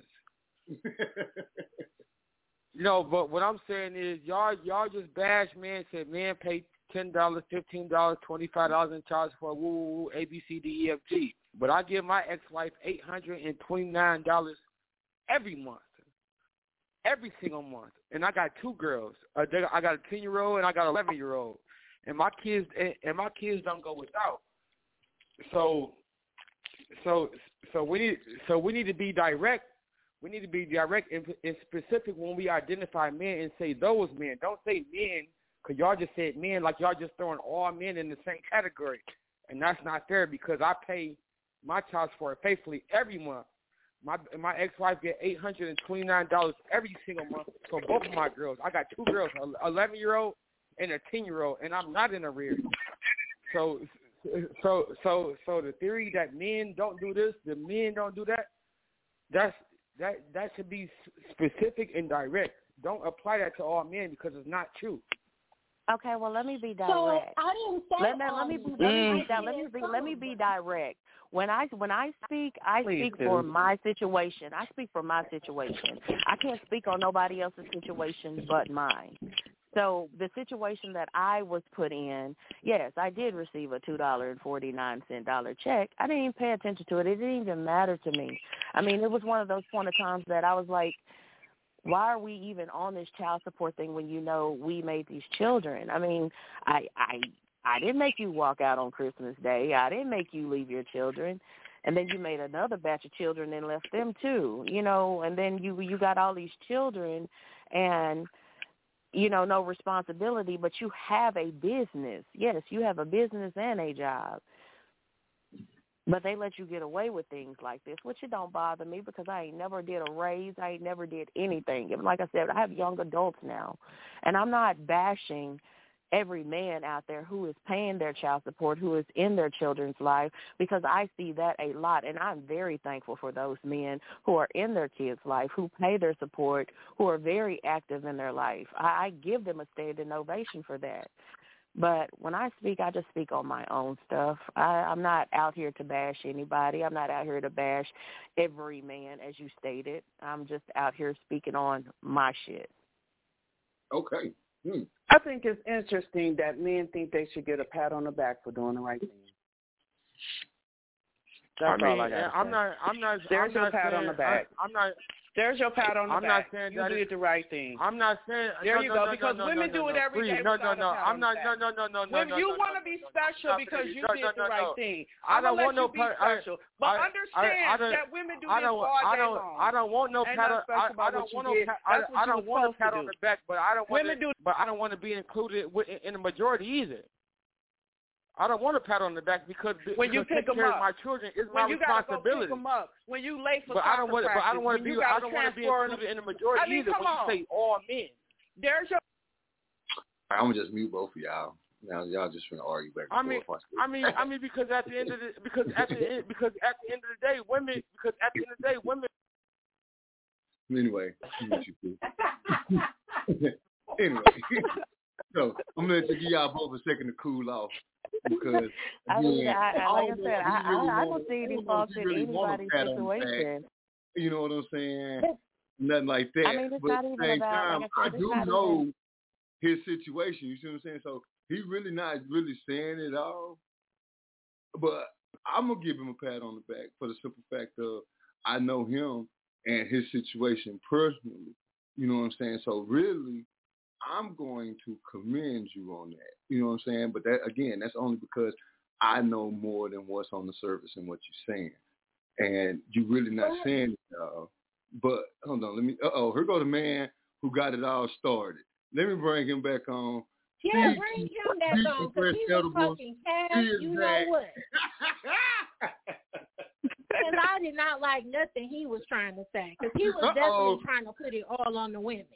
But what I'm saying is y'all just bash men, said men pay $10, $15, $25 in child support, woo, A, B, C, D, E, F, G. But I give my ex-wife $829 every month, every single month. And I got 2 girls. I got a 10-year-old and I got an 11-year-old. And my kids don't go without. So we need to be direct. We need to be direct and specific when we identify men and say those men. Don't say men, because y'all just said men like y'all just throwing all men in the same category. And that's not fair, because I pay my child support faithfully every month. My ex-wife get $829 every single month for both of my girls. I got 2 girls, an 11-year-old and a 10-year-old, and I'm not in arrears. So the theory that men don't do this, the men don't do that, that should be specific and direct. Don't apply that to all men, because it's not true. Okay, well, let me be direct. So I didn't say let me be direct. When I speak, I speak for my situation. I speak for my situation. I can't speak on nobody else's situation but mine. So the situation that I was put in, yes, I did receive a $2.49 check. I didn't even pay attention to it. It didn't even matter to me. I mean, it was one of those point of times that I was like, why are we even on this child support thing when you know we made these children? I mean, I didn't make you walk out on Christmas Day. I didn't make you leave your children. And then you made another batch of children and left them too, and then you got all these children and, no responsibility, but you have a business. Yes, you have a business and a job. But they let you get away with things like this, which it don't bother me, because I ain't never did a raise. I ain't never did anything. And like I said, I have young adults now, and I'm not bashing every man out there who is paying their child support, who is in their children's life, because I see that a lot, and I'm very thankful for those men who are in their kids' life, who pay their support, who are very active in their life. I give them a standing ovation for that. But when I speak, I just speak on my own stuff. I'm not out here to bash anybody. I'm not out here to bash every man, as you stated. I'm just out here speaking on my shit. Okay. I think it's interesting that men think they should get a pat on the back for doing the right thing. That's all I got to say. I'm not. There's your pat on the back. There's your pat on the back. I'm not saying you did the right thing. I'm not saying. There you go. Because women do it every day. No. I'm not. No. You want to be special because you did the right thing. I don't want no pat. But understand that women do this all day long. I don't want no pat. I don't want a pat on the back. But I don't want. But I don't want to be included in the majority either. I don't want to pat on the back because when you pick them up, my children is my responsibility. Pick them up. When you late for but I don't want to be included in the majority either. When you say all men, there's your. I'm gonna just mute both of y'all. Now y'all just gonna argue back and forth. I mean, because at the end of the day, women. Anyway, anyway. So I'm gonna give y'all both a second to cool off because I don't see any faults in anybody's situation. You know what I'm saying? Nothing like that. I mean, it's but not even at the same about. time, Like I said, I do know his situation. You see what I'm saying? So he's really not really saying it all. But I'm gonna give him a pat on the back for the simple fact of I know him and his situation personally. You know what I'm saying? So really, I'm going to commend you on that. You know what I'm saying? But that again, that's only because I know more than what's on the surface and what you're saying. And you're really not saying it, but hold on, here go the man who got it all started. Let me bring him back on. Yeah, bring him back on, because he was fucking cash, you know what? Because I did not like nothing he was trying to say, because he was definitely trying to put it all on the women.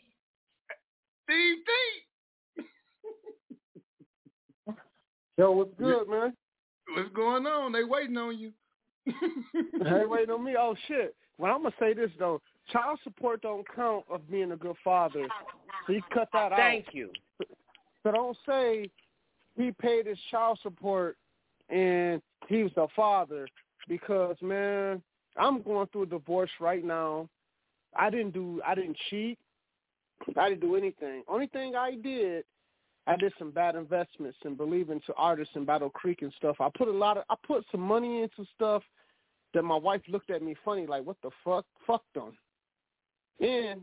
Yo, what's good, man? What's going on? They waiting on you. They waiting on me? Oh, shit. Well, I'm going to say this, though. Child support don't count of being a good father. So you cut that out. Thank you. So don't say he paid his child support and he was a father because, man, I'm going through a divorce right now. I didn't cheat. I didn't do anything. Only thing I did some bad investments and believing to artists in Battle Creek and stuff. I put some money into stuff that my wife looked at me funny, like, what the fuck? Fuck them. And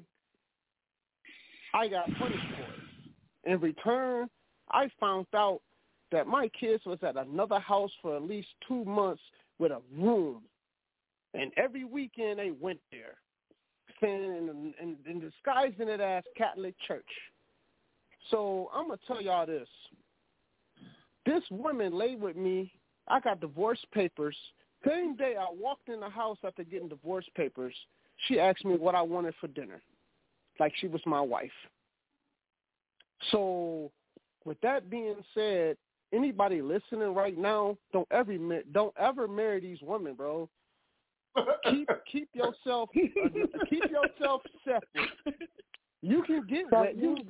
I got punished for it. In return, I found out that my kids was at another house for at least 2 months with a room. And every weekend they went there, saying and disguising it as Catholic Church. So I'm going to tell y'all this. This woman laid with me. I got divorce papers. Same day I walked in the house after getting divorce papers, she asked me what I wanted for dinner, like she was my wife. So with that being said, anybody listening right now, don't ever marry these women, bro. Keep yourself separate. You can get that.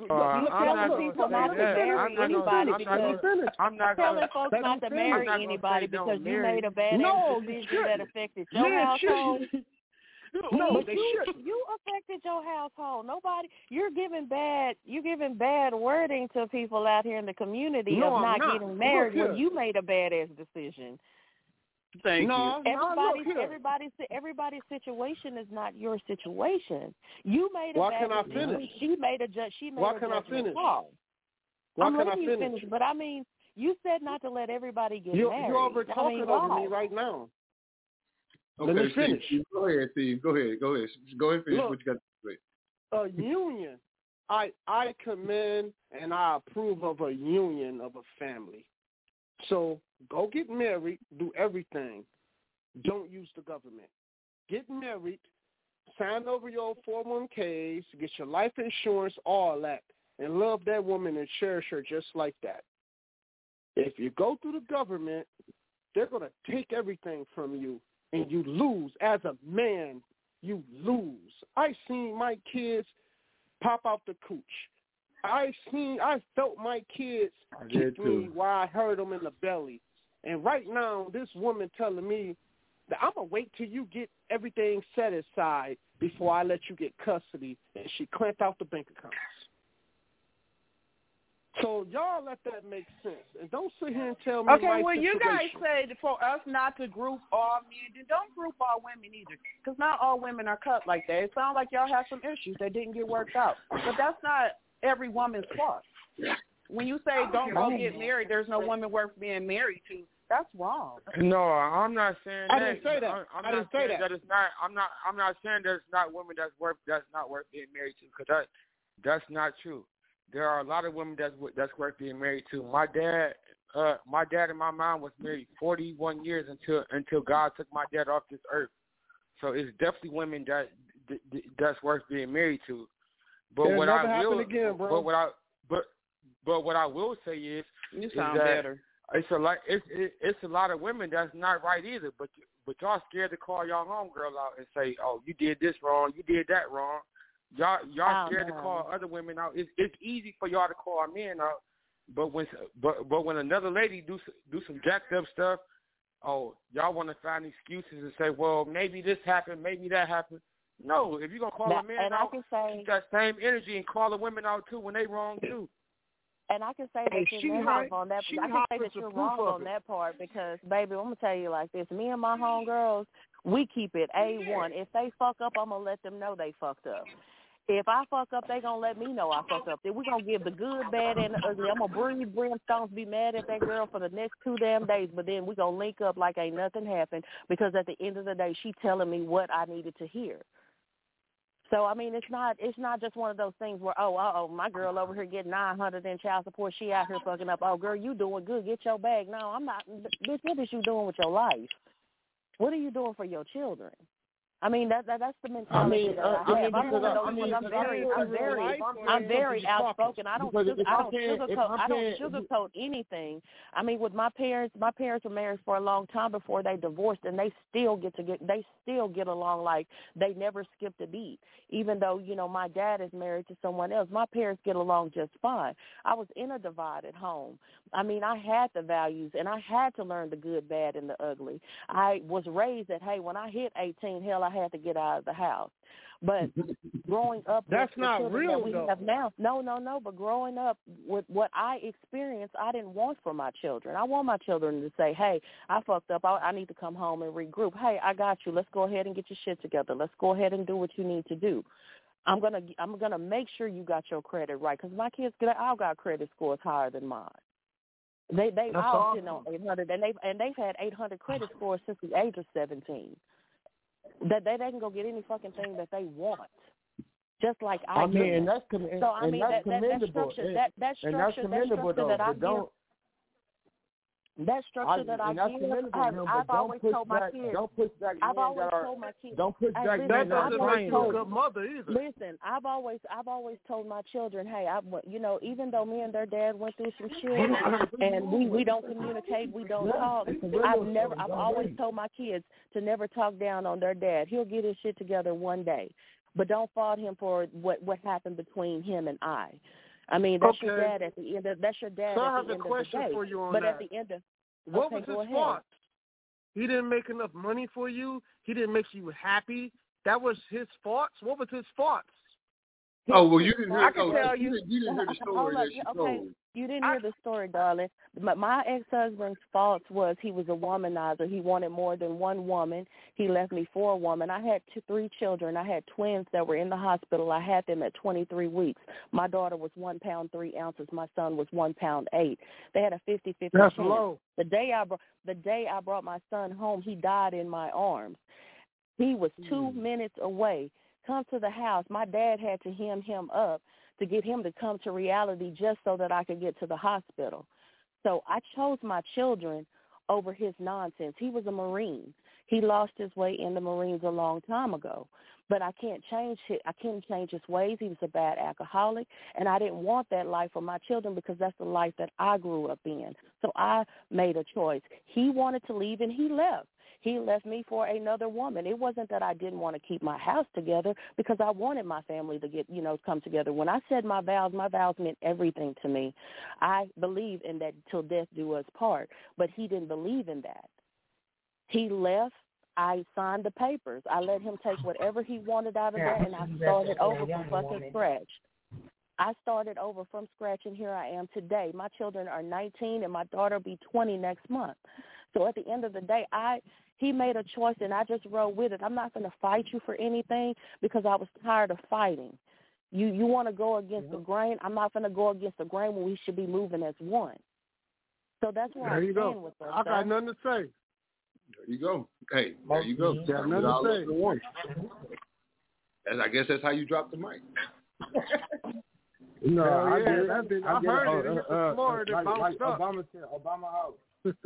I'm not telling folks not to marry anybody because you made a bad decision that affected your household. No, they should. You affected your household. Nobody. You're giving bad wording to people out here in the community of not getting married when you made a badass decision. Thank you. Everybody's situation is not your situation. You made a bad decision. She made a judgment call. I'm letting you finish, but I mean, you said not to let everybody get married. You're over talking over me right now. Okay, let me finish. Steve, go ahead, Steve. Go ahead. Finish what you got to say. A union. I commend and I approve of a union of a family. So go get married, do everything. Don't use the government. Get married, sign over your 401ks, get your life insurance, all that, and love that woman and cherish her just like that. If you go through the government, they're going to take everything from you, and you lose. As a man, you lose. I seen my kids pop out the cooch. I felt my kids kick me while I heard them in the belly. And right now, this woman telling me that I'm going to wait till you get everything set aside before I let you get custody. And she clamped out the bank accounts. So y'all let that make sense. And don't sit here and tell me okay, well, you guys say for us not to group all men, then don't group all women either. Because not all women are cut like that. It sounds like y'all have some issues that didn't get worked out. But that's not every woman's fault. When you say don't go get married, there's no woman worth being married to. That's wrong. No, I'm not saying that. I didn't say that. I'm not saying that it's not. I'm not saying there's not women that's not worth being married to. Because that's not true. There are a lot of women that's worth being married to. My dad and my mom was married 41 years until God took my dad off this earth. So it's definitely women that's worth being married to. But It'll what never I will, happen again, bro. but what I will say is, you sound better. It's a lot of women that's not right either. But y'all scared to call y'all homegirl out and say, oh, you did this wrong, you did that wrong. Y'all scared to call other women out. It's easy for y'all to call men out, but when another lady do some jacked up stuff, oh, y'all want to find excuses and say, well, maybe this happened, maybe that happened. No, if you're gonna call a man out, keep that same energy and call the women out too when they wrong too. And I can say that you're wrong on that. I can say that you're wrong on that part because, baby, I'm gonna tell you like this: me and my homegirls, we keep it A1. If they fuck up, I'm gonna let them know they fucked up. If I fuck up, they gonna let me know I fucked up. Then we gonna give the good, bad, and the ugly. I'm gonna breathe brimstones, be mad at that girl for the next 2 damn days, but then we gonna link up like ain't nothing happened because at the end of the day, she telling me what I needed to hear. So I mean, it's not just one of those things where my girl over here getting $900 in child support, she out here fucking up. Oh, girl, you doing good? Get your bag. No, I'm not. Bitch, what is you doing with your life? What are you doing for your children? I mean that's the mentality that I have. I'm very outspoken. I don't sugarcoat anything. I mean, with my parents were married for a long time before they divorced, and they still get along like they never skipped a beat. Even though my dad is married to someone else, my parents get along just fine. I was in a divided home. I mean, I had the values, and I had to learn the good, bad, and the ugly. I was raised that, hey, when I hit 18, hell, I had to get out of the house. But growing up, that's not real, that we though. have now. No. But growing up with what I experienced, I didn't want for my children. I want my children to say, hey, I fucked up. I need to come home and regroup. Hey, I got you. Let's go ahead and get your shit together. Let's go ahead and do what you need to do. I'm gonna make sure you got your credit right, because my kids all got credit scores higher than mine. They all sitting on 800, and they've had 800 credit scores since the age of 17. That they can go get any fucking thing that they want, just like I mean, and that's so I mean that structure that I give. That structure that I give, I've always told my kids. Don't push back. I've always told my kids. Don't push back. That doesn't make you a good mother either. Listen, I've always told my children, hey, even though me and their dad went through some shit, and we don't communicate, we don't talk. I've always told my kids to never talk down on their dad. He'll get his shit together one day, but don't fault him for what happened between him and I. I mean, that's your dad at the end. That's your dad at the end of the day. So I have a question for you on that. At the end of, what was his fault? He didn't make enough money for you. He didn't make you happy. That was his fault. What was his fault? Oh, well, you didn't hear. I can tell you didn't hear the story that she told. You didn't hear the story, darling. But my ex-husband's fault was he was a womanizer. He wanted more than one woman. He left me for a woman. I had 3 children. I had twins that were in the hospital. I had them at 23 weeks. My daughter was 1 pound 3 ounces. My son was 1 pound 8. They had a 50-50 chance. That's low. The day I brought my son home, he died in my arms. He was 2 minutes away. Come to the house. My dad had to hem him up to get him to come to reality just so that I could get to the hospital. So I chose my children over his nonsense. He was a Marine. He lost his way in the Marines a long time ago. But I can't change his ways. He was a bad alcoholic, and I didn't want that life for my children because that's the life that I grew up in. So I made a choice. He wanted to leave, and he left. He left me for another woman. It wasn't that I didn't want to keep my house together because I wanted my family to get, come together. When I said my vows meant everything to me. I believe in that till death do us part, but he didn't believe in that. He left. I signed the papers. I let him take whatever he wanted out of that, and I started over from fucking scratch. I started over from scratch, and here I am today. My children are 19, and my daughter will be 20 next month. So at the end of the day, he made a choice, and I just rode with it. I'm not going to fight you for anything because I was tired of fighting. You want to go against the grain? I'm not going to go against the grain when we should be moving as one. So that's why I'm staying with us. I got nothing to say. There you go. Hey, there you go. Got nothing to say. And I guess that's how you drop the mic. No, I heard it. Like Obama said, Obama out.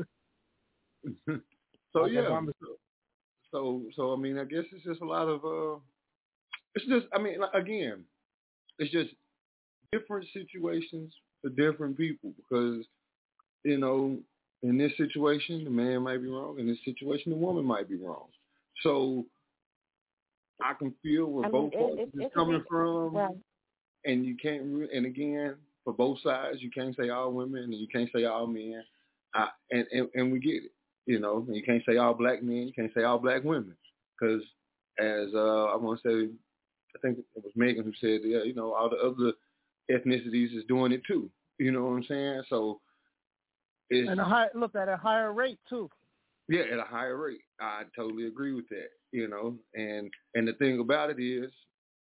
So yeah. So I mean, I guess it's just a lot of. It's just, I mean, again, it's just different situations for different people because, in this situation, the man might be wrong. In this situation, the woman might be wrong. So I can feel where both parties is coming from, right. And you can't. And again, for both sides, you can't say all women and you can't say all men. And we get it. And you can't say all black men. You can't say all black women because, as I want to say, I think it was Megan who said, yeah, all the other ethnicities is doing it too. You know what I'm saying? So. And at a higher rate too. Yeah, at a higher rate. I totally agree with that. And the thing about it is,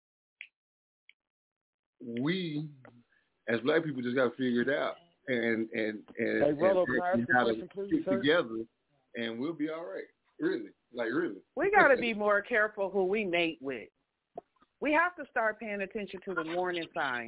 we as black people just got to figure it out and how to stick together, and we'll be all right. Really, really. We got to be more careful who we mate with. We have to start paying attention to the warning signs.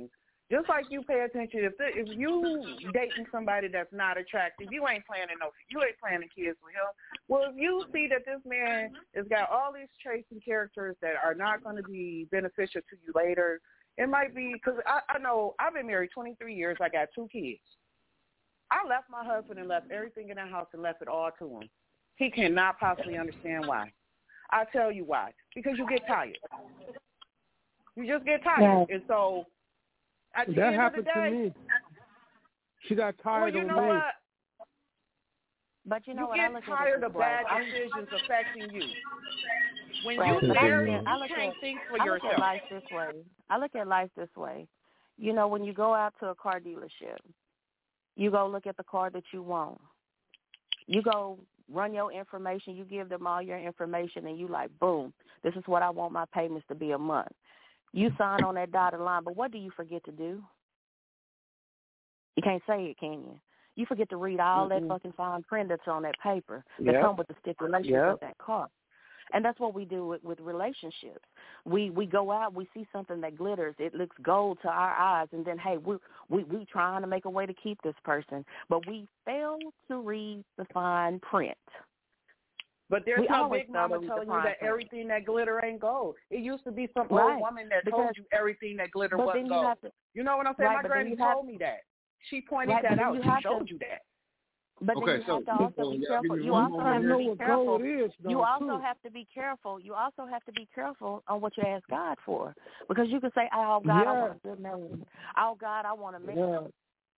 Just like you pay attention, if you dating somebody that's not attractive, you ain't planning kids with him. Well, if you see that this man has got all these traits and characters that are not going to be beneficial to you later, it might be because I know I've been married 23 years. I got 2 kids. I left my husband and left everything in the house and left it all to him. He cannot possibly understand why. I'll tell you why. Because you get tired. You just get tired, and so. That happened to me. She got tired of me. What? But you know what? You get tired of bad decisions affecting you. When you marry, you can't think for yourself. I look at life this way. You know, when you go out to a car dealership, you go look at the car that you want. You go run your information. You give them all your information, and you like, boom, this is what I want my payments to be a month. You sign on that dotted line, but what do you forget to do? You can't say it, can you? You forget to read all that fucking fine print that's on that paper that come with the stipulations of that car. And that's what we do with relationships. We go out, we see something that glitters, it looks gold to our eyes, and then, hey, we trying to make a way to keep this person, but we fail to read the fine print. But there's no big mama telling you that everything that glitter ain't gold. It used to be some old woman that told you everything that glitter wasn't gold. You know what I'm saying? My granny told me that. She pointed that out. She showed you that. But then you have to also be careful. You also have to be careful. You also have to be careful. You also have to be careful on what you ask God for, because you can say, "Oh God, I want a good marriage. Oh God, I want a marriage."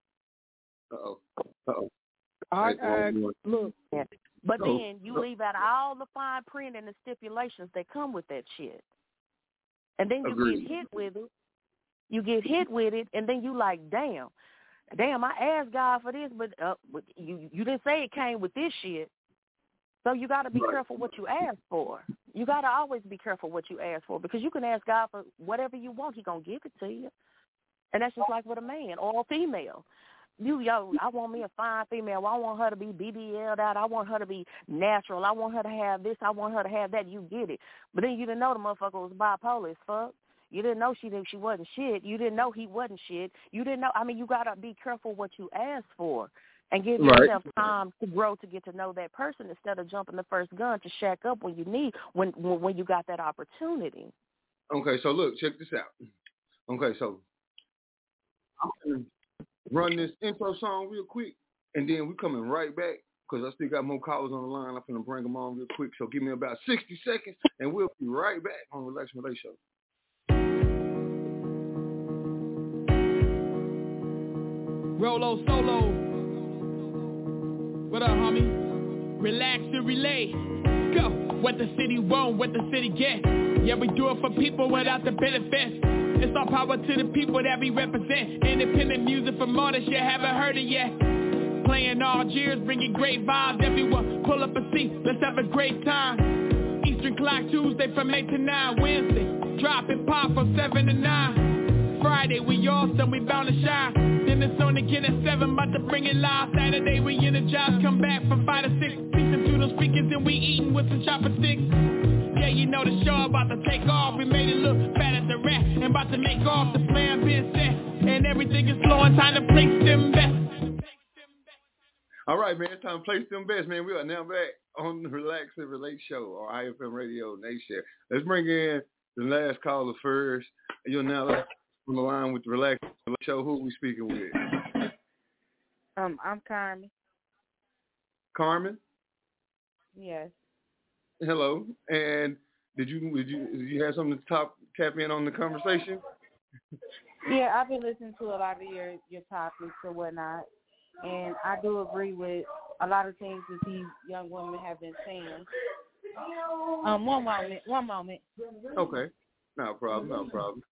Look. But then you leave out all the fine print and the stipulations that come with that shit. And then you get hit with it. You get hit with it, and then you like, damn, I asked God for this, but you didn't say it came with this shit. So you got to be careful what you ask for. You got to always be careful what you ask for, because you can ask God for whatever you want. He's going to give it to you. And that's just like with a man or a female. I want me a fine female. I want her to be BBL'd out. I want her to be natural. I want her to have this. I want her to have that. You get it. But then you didn't know the motherfucker was bipolar as fuck. You didn't know she wasn't shit. You didn't know he wasn't shit. You didn't know. I mean, you got to be careful what you ask for and give yourself time to grow to get to know that person instead of jumping the first gun to shack up when you got that opportunity. Okay, so look, check this out. Okay, so I'm going to run this intro song real quick, and then we coming right back because I still got more callers on the line. I'm going to bring them on real quick, so give me about 60 seconds, and we'll be right back on Relax and Relate Show. Rolo Solo. What up, homie? Relax and relay. Go. What the city want, what the city get. Yeah, we do it for people without the benefits. It's all power to the people that we represent. Independent music from artists you haven't heard it yet. Playing all years, bringing great vibes. Everyone pull up a seat, let's have a great time. Eastern Clock Tuesday from 8 to 9. Wednesday, drop and pop from 7 to 9. Friday, we awesome, we bound to shine. Then it's on again at 7, about to bring it live. Saturday, we energize, come back from 5 to 6. Speaking through those speakers and we eating with some chopsticks. Yeah, you know the show about to take off. We made it look fat at the rat and about to make off. The plan been set and everything is flowing. Time to place them best. All right, man, it's time to place them best, man. We are now back on the Relax and Relate Show or IFM Radio Nation. Let's bring in the last caller first. You're now on the line with the Relax and Relate Show. Who are we speaking with? I'm Carmen. Carmen? Yes. Hello. And did you have something to tap in on the conversation? Yeah, I've been listening to a lot of your topics or whatnot, and I do agree with a lot of things that these young women have been saying. One moment. Okay. No problem.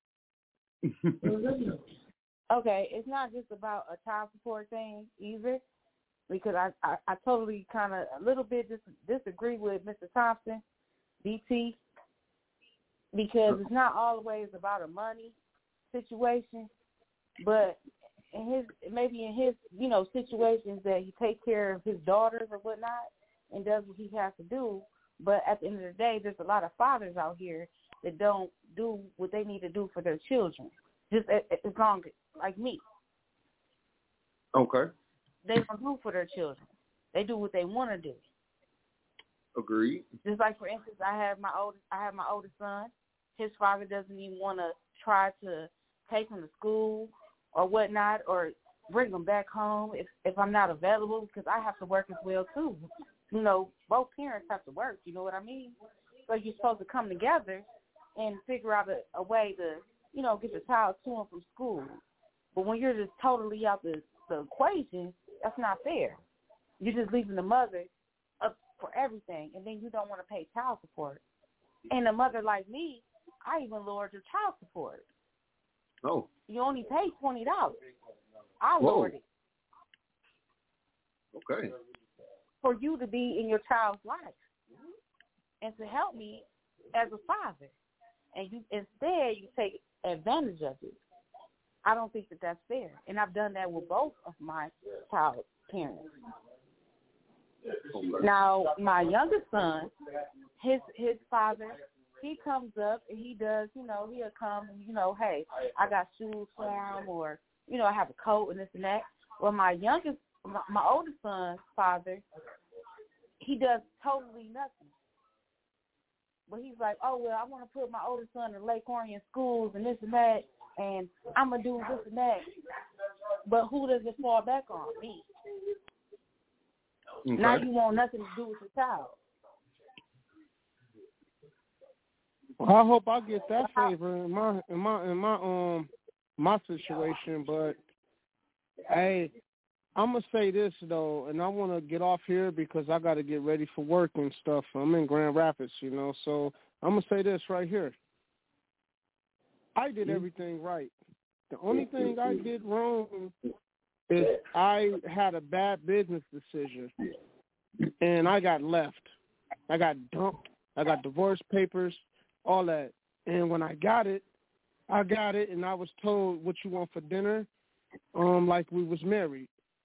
Okay, it's not just about a child support thing either, because I totally kind of a little bit disagree with Mr. Thompson, DT, because it's not always about a money situation, but in his situations that he takes care of his daughters or whatnot and does what he has to do. But at the end of the day, there's a lot of fathers out here that don't do what they need to do for their children. just as long like me. Okay. They don't do for their children. They do what they want to do. Agreed. Just like, for instance, I have my oldest son. His father doesn't even want to try to take him to school or whatnot, or bring him back home if I'm not available, because I have to work as well too. You know, both parents have to work. You know what I mean? So you're supposed to come together and figure out a way to, you know, get your child to and from school. But when you're just totally out the equation, that's not fair. You're just leaving the mother up for everything, and then you don't want to pay child support. And a mother like me, I even lowered your child support. Oh. You only pay $20. I lowered it. Okay. For you to be in your child's life and to help me as a father. And instead you take advantage of it. I don't think that that's fair. And I've done that with both of my child's parents. Now, my youngest son, his father, he comes up and he does, you know, he'll come and, you know, hey, I got shoes for him, or, you know, I have a coat and this and that. Well, my oldest son's father, he does totally nothing. But he's like, oh, well, I want to put my oldest son in Lake Orion schools and this and that, and I'm going to do this and that. But who does it fall back on? Me. Okay. Now you want nothing to do with your child. Well, I hope I get that favor in my situation, but hey, I'm gonna say this though, and I want to get off here because I got to get ready for work and stuff. I'm in Grand Rapids, you know, so I'm gonna say this right here. I did everything right. The only thing I did wrong is I had a bad business decision, and I got left. I got dumped. I got divorce papers, all that. And when I got it, and I was told what you want for dinner, like we was married.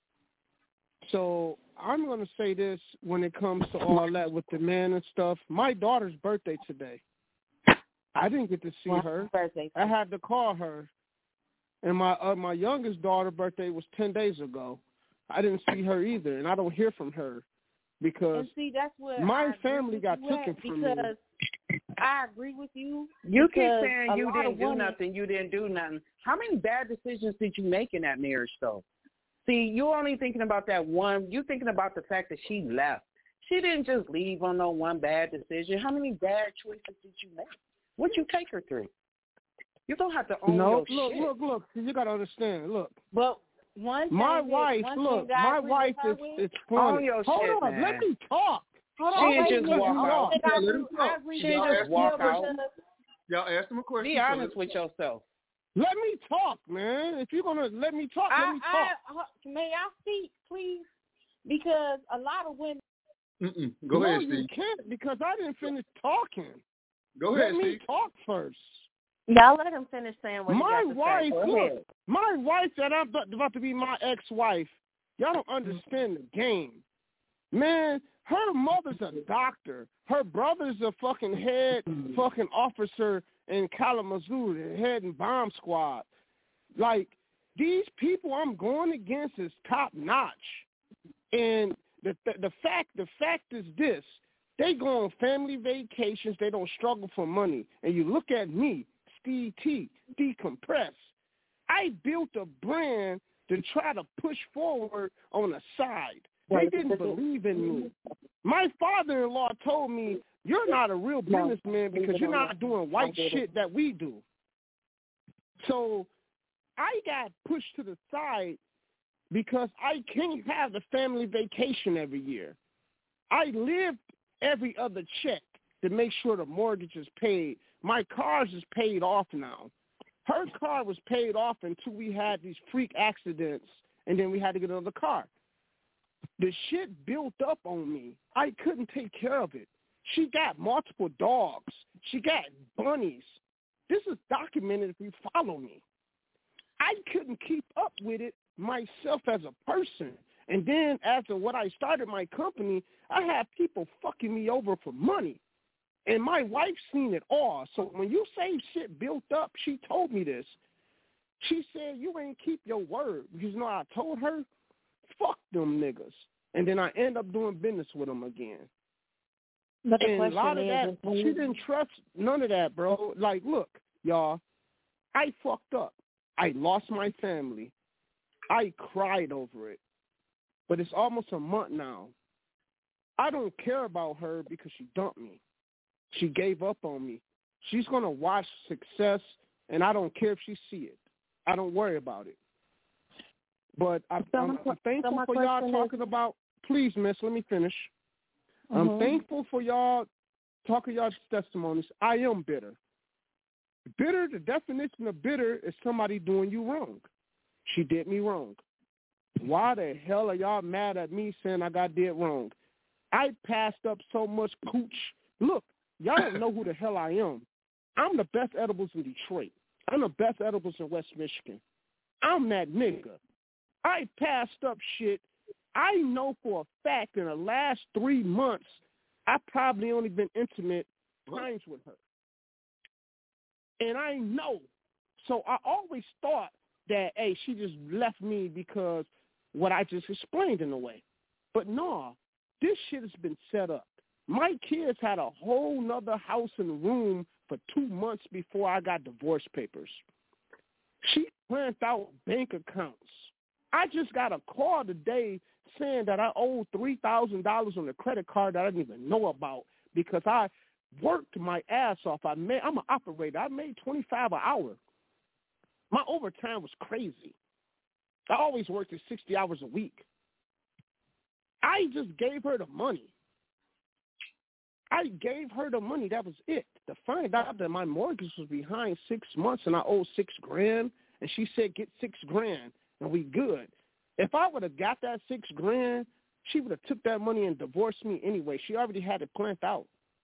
So I'm going to say this when it comes to all that with the man and stuff. My daughter's birthday today. I didn't get to see her. I had to call her. And my youngest daughter's birthday was 10 days ago. I didn't see her either, and I don't hear from her because that's what my family got taken from me. I agree with you. You keep saying you didn't do nothing. You didn't do nothing. How many bad decisions did you make in that marriage, though? See, you're only thinking about that one. You're thinking about the fact that she left. She didn't just leave on no one bad decision. How many bad choices did you make? What'd you take her through? You don't have to own your shit. Look. You got to understand. Look. But my wife is funny. Own your Hold shit, on, man. let me talk. She didn't just walk out. She didn't just walk out. Y'all ask him a question. Be honest with yourself. Let me talk, man. If you're going to let me talk, let me talk. May I speak, please? Because a lot of women... Go ahead, Steve. No, you can't, because I didn't finish talking. Go ahead, Let me Steve. talk first. Y'all let him finish saying what he got to say. Look, my wife that I'm about to be my ex-wife, y'all don't understand the game. Man, her mother's a doctor. Her brother's a fucking head fucking officer in Kalamazoo, the head in bomb squad. Like, these people I'm going against is top notch. And the fact is this. They go on family vacations. They don't struggle for money. And you look at me, Steve T, Decompress. I built a brand to try to push forward on the side. They didn't believe in me. My father-in-law told me, you're not a real businessman because you're not doing white shit that we do. So I got pushed to the side because I can't have the family vacation every year. I lived every other check to make sure the mortgage is paid. My cars is paid off now. Her car was paid off until we had these freak accidents, and then we had to get another car. The shit built up on me. I couldn't take care of it. She got multiple dogs. She got bunnies. This is documented if you follow me. I couldn't keep up with it myself as a person. And then after what I started my company, I had people fucking me over for money. And my wife seen it all. So when you say shit built up, she told me this. She said, you ain't keep your word. Because, you know, I told her, fuck them niggas. And then I end up doing business with them again. But the and question a lot of is, that, she didn't trust none of that, bro. Like, look, y'all, I fucked up. I lost my family. I cried over it. But it's almost a month now. I don't care about her because she dumped me. She gave up on me. She's going to watch success, and I don't care if she see it. I don't worry about it. But I'm thankful for y'all talking about, please, miss, let me finish. I'm thankful for y'all talking y'all's testimonies. I am bitter. Bitter, the definition of bitter is somebody doing you wrong. She did me wrong. Why the hell are y'all mad at me saying I got did wrong? I passed up so much cooch. Look, y'all don't know who the hell I am. I'm the best edibles in Detroit. I'm the best edibles in West Michigan. I'm that nigga. I passed up shit. I know for a fact in the last 3 months, I probably only been intimate times with her. And I know. So I always thought that, hey, she just left me because what I just explained in a way. But no, this shit has been set up. My kids had a whole nother house and room for 2 months before I got divorce papers. She planned out bank accounts. I just got a call today saying that I owed $3,000 on a credit card that I didn't even know about because I worked my ass off. I'm an operator. I made $25 an hour. My overtime was crazy. I always worked at 60 hours a week. I just gave her the money. I gave her the money. That was it. To find out that my mortgage was behind 6 months and I owed $6,000, and she said, get $6,000 and we good. If I would have got that $6,000, she would have took that money and divorced me anyway. She already had it planned out.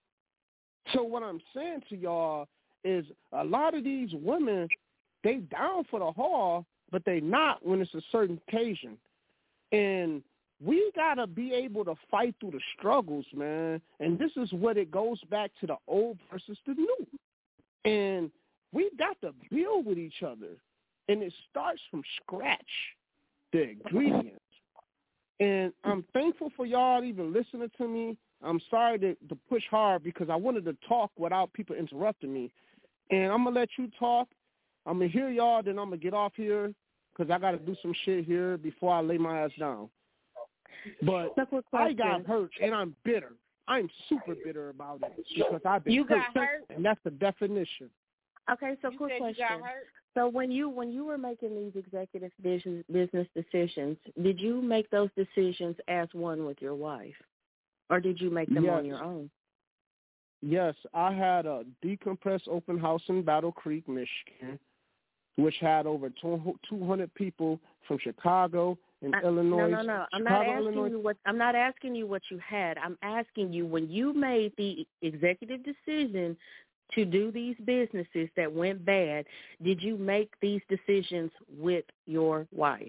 So what I'm saying to y'all is a lot of these women, they down for the haul, but they not when it's a certain occasion. And we got to be able to fight through the struggles, man. And this is what it goes back to the old versus the new. And we got to build with each other. And it starts from scratch, the ingredients. And I'm thankful for y'all even listening to me. I'm sorry to push hard because I wanted to talk without people interrupting me. And I'm going to let you talk. I'm going to hear y'all, then I'm going to get off here because I got to do some shit here before I lay my ass down. But I got hurt, and I'm bitter. I'm super bitter about it because I've been hurt, and that's the definition. Okay, so quick question. So when you were making these executive business decisions, did you make those decisions as one with your wife, or did you make them on your own? Yes, I had a decompressed open house in Battle Creek, Michigan, which had over 200 people from Chicago and Illinois. No. I'm not asking you what you had. I'm asking you when you made the executive decision to do these businesses that went bad, did you make these decisions with your wife?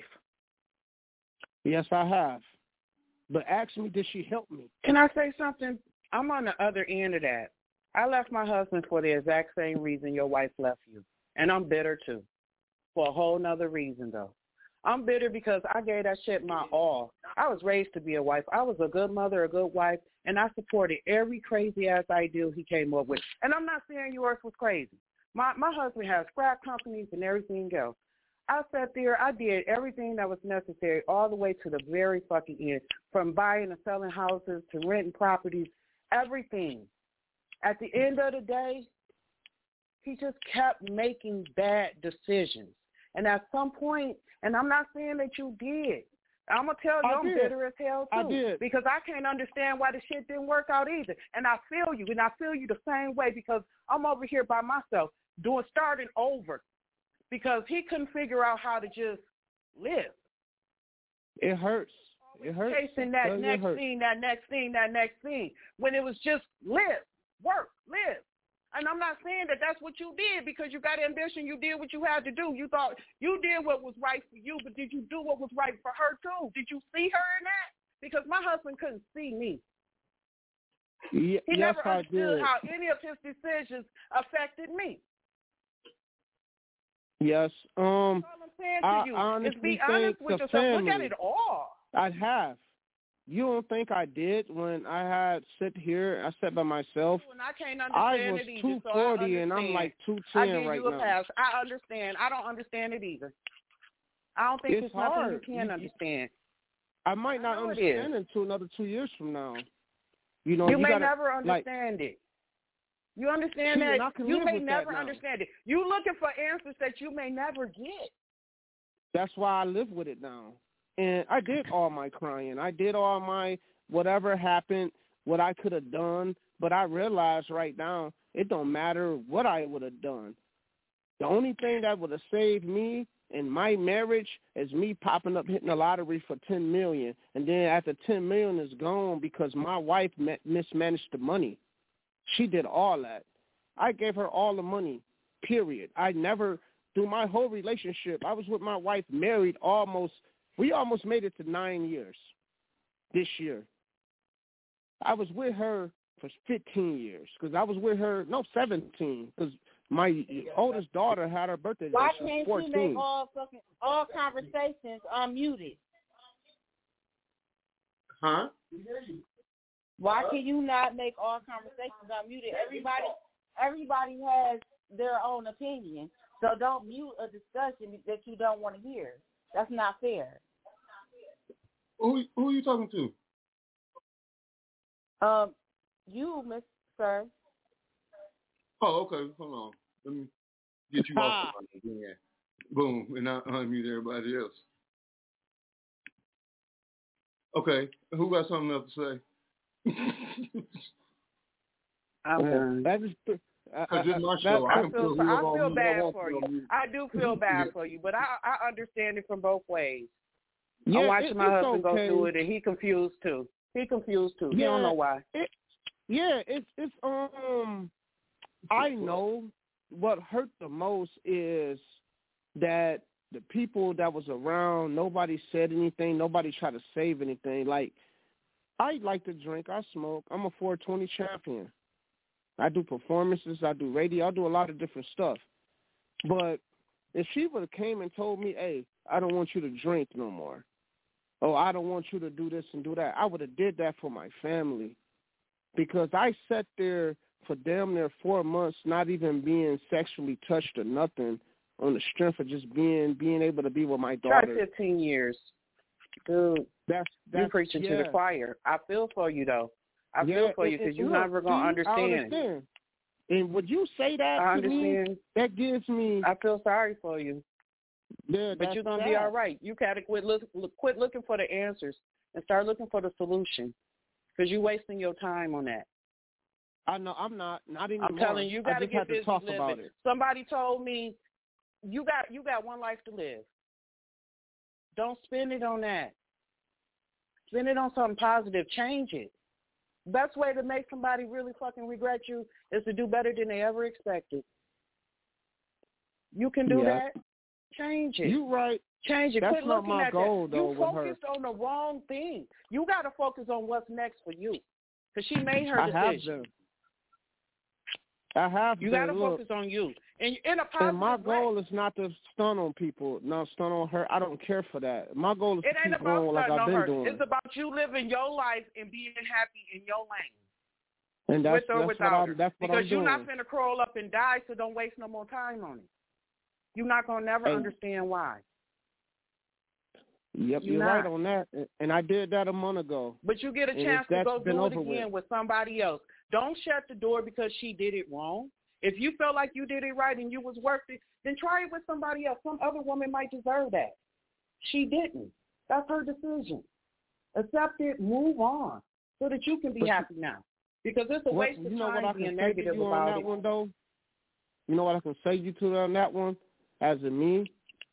Yes, I have. But ask me, did she help me? Can I say something? I'm on the other end of that. I left my husband for the exact same reason your wife left you. And I'm bitter too. For a whole nother reason though. I'm bitter because I gave that shit my all. I was raised to be a wife. I was a good mother, a good wife, and I supported every crazy-ass idea he came up with. And I'm not saying yours was crazy. My husband has scrap companies and everything else. I sat there. I did everything that was necessary all the way to the very fucking end, from buying and selling houses to renting properties, everything. At the end of the day, he just kept making bad decisions. And at some point, and I'm not saying that you did. I'm going to tell you I'm bitter as hell, too. I did. Because I can't understand why the shit didn't work out either. And I feel you, and I feel you the same way because I'm over here by myself starting over because he couldn't figure out how to just live. It hurts. It hurts. Chasing that next thing, when it was just live, work, live. And I'm not saying that that's what you did because you got ambition. You did what you had to do. You thought you did what was right for you, but did you do what was right for her too? Did you see her in that? Because my husband couldn't see me. He never understood how any of his decisions affected me. Yes. That's all I'm saying to you. I honestly Is be honest with yourself. family. Look at it all. I have. You don't think I did when I had sit here? I sat by myself. And I can't I understand was it either. 240 and I'm like 210 right now. Pass. I understand. I don't understand it either. I don't think it's hard. Nothing you can understand. I might not understand it until another 2 years from now. You know, you may gotta, never understand it. You understand that? You may never understand it. You looking for answers that you may never get. That's why I live with it now. And I did all my crying. I did all my whatever happened, what I could have done. But I realize right now it don't matter what I would have done. The only thing that would have saved me in my marriage is me popping up, hitting the lottery for $10 million. And then after $10 million is gone because my wife mismanaged the money. She did all that. I gave her all the money, period. I never, through my whole relationship, I was with my wife married we almost made it to 9 years this year. I was with her for 15 years because I was with her, 17, because my oldest daughter had her birthday. Why she was can't 14. you make all conversations unmuted? Huh? Why can you not make all conversations unmuted? Everybody has their own opinion, so don't mute a discussion that you don't want to hear. That's not fair. Who are you talking to? You, Miss Sir. Oh, okay. Hold on. Let me get you off the mic. Yeah. Boom, and I unmute everybody else. Okay, who got something else to say? That is. Because it's my show. I feel bad for you. I do feel bad for you, but I understand it from both ways. Yeah, I'm watching my husband go okay. through it, and he confused too. He don't know why. It's I know what hurt the most is that the people that was around, nobody said anything, nobody tried to save anything. Like, I like to drink, I smoke, I'm a 420 champion. I do performances, I do radio, I do a lot of different stuff. But if she would have came and told me, hey, I don't want you to drink no more, oh, I don't want you to do this and do that, I would have did that for my family. Because I sat there for damn near 4 months not even being sexually touched or nothing on the strength of just being able to be with my daughter. Try 15 years. Dude, that's you preaching to the choir. I feel for you, though. I feel for you because you're never going to understand. And would you say that I to understand. me? That gives me... I feel sorry for you. Yeah, but you're going to be all right. You got to quit looking for the answers and start looking for the solution because you're wasting your time on that. I know I'm not anymore. I'm telling you, you got to get busy talk living. about it. Somebody told me you got one life to live. Don't spend it on that. Spend it on something positive. Change it. Best way to make somebody really fucking regret you is to do better than they ever expected. You can do that. Change it. You're right. Change it. That's Quit not looking my at goal, that. though, You focused on the wrong thing. You got to focus on what's next for you because she made her decision. I have you got to focus on you. And in a positive and my goal way. is not to stun on people, not stun on her. I don't care for that. My goal is to keep going like I've been doing. It's about you living your life and being happy in your lane. And that's, with or without her. That's what because I'm you're doing. not finna crawl up and die, so don't waste no more time on it. You're not going to never understand why. Yep, you're right on that. And I did that a month ago. But you get a chance to go do it again with somebody else. Don't shut the door because she did it wrong. If you felt like you did it right and you was worth it, then try it with somebody else. Some other woman might deserve that. She didn't. That's her decision. Accept it, move on, so that you can be happy now. Because it's a waste of time being negative about it. One, though? You know what I can say you to on that one, as in me?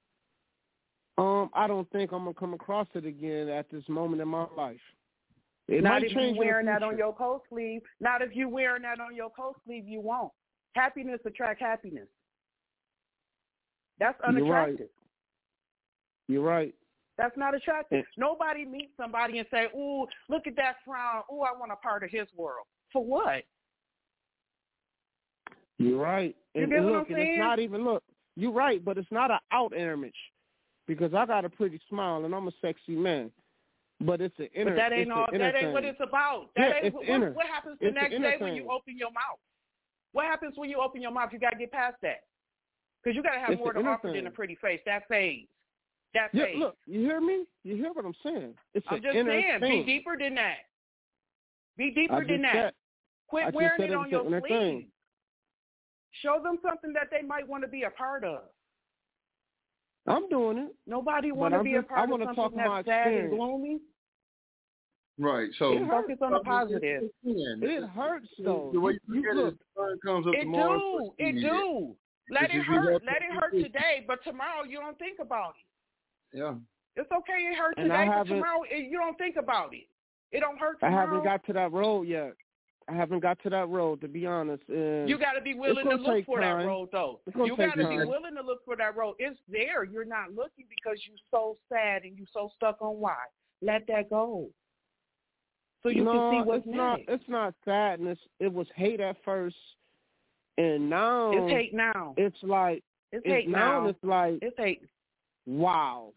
I don't think I'm going to come across it again at this moment in my life. Not if you're wearing that on your coat sleeve. Not if you're wearing that on your coat sleeve, you won't. Happiness attracts happiness. That's unattractive. You're right. That's not attractive. Nobody meets somebody and say, ooh, look at that frown. Ooh, I want a part of his world. For what? You're right. You get what I'm saying? And it's not even, look, You're right, but it's not an out image because I got a pretty smile and I'm a sexy man. But it's an inner. But that ain't all. That ain't what it's about. That ain't what happens the next day when you open your mouth. What happens when you open your mouth? You got to get past that because you got to have more to offer than a pretty face. That fades. That fades. Look, you hear me? You hear what I'm saying? I'm just saying, be deeper than that. Be deeper than that. Quit wearing it on your sleeve. Show them something that they might want to be a part of. I'm doing it. Nobody want to be a part of something that's sad and gloomy. Right. So focus on the positive. It hurts though. The way you look at it, the sun comes up tomorrow. It do. Let it hurt. Let it hurt today, but tomorrow you don't think about it. Yeah. It's okay. It hurt today, but tomorrow you don't think about it. It don't hurt tomorrow. I haven't got to that road yet. To be honest. And you got to be willing to look for that road, though. You got to be willing to look for that road. It's there. You're not looking because you're so sad and you're so stuck on why. Let that go. So you can see what's next. It's not sadness. It was hate at first, and now it's hate now. It's like it's hate now. It's like it's hate. Wow.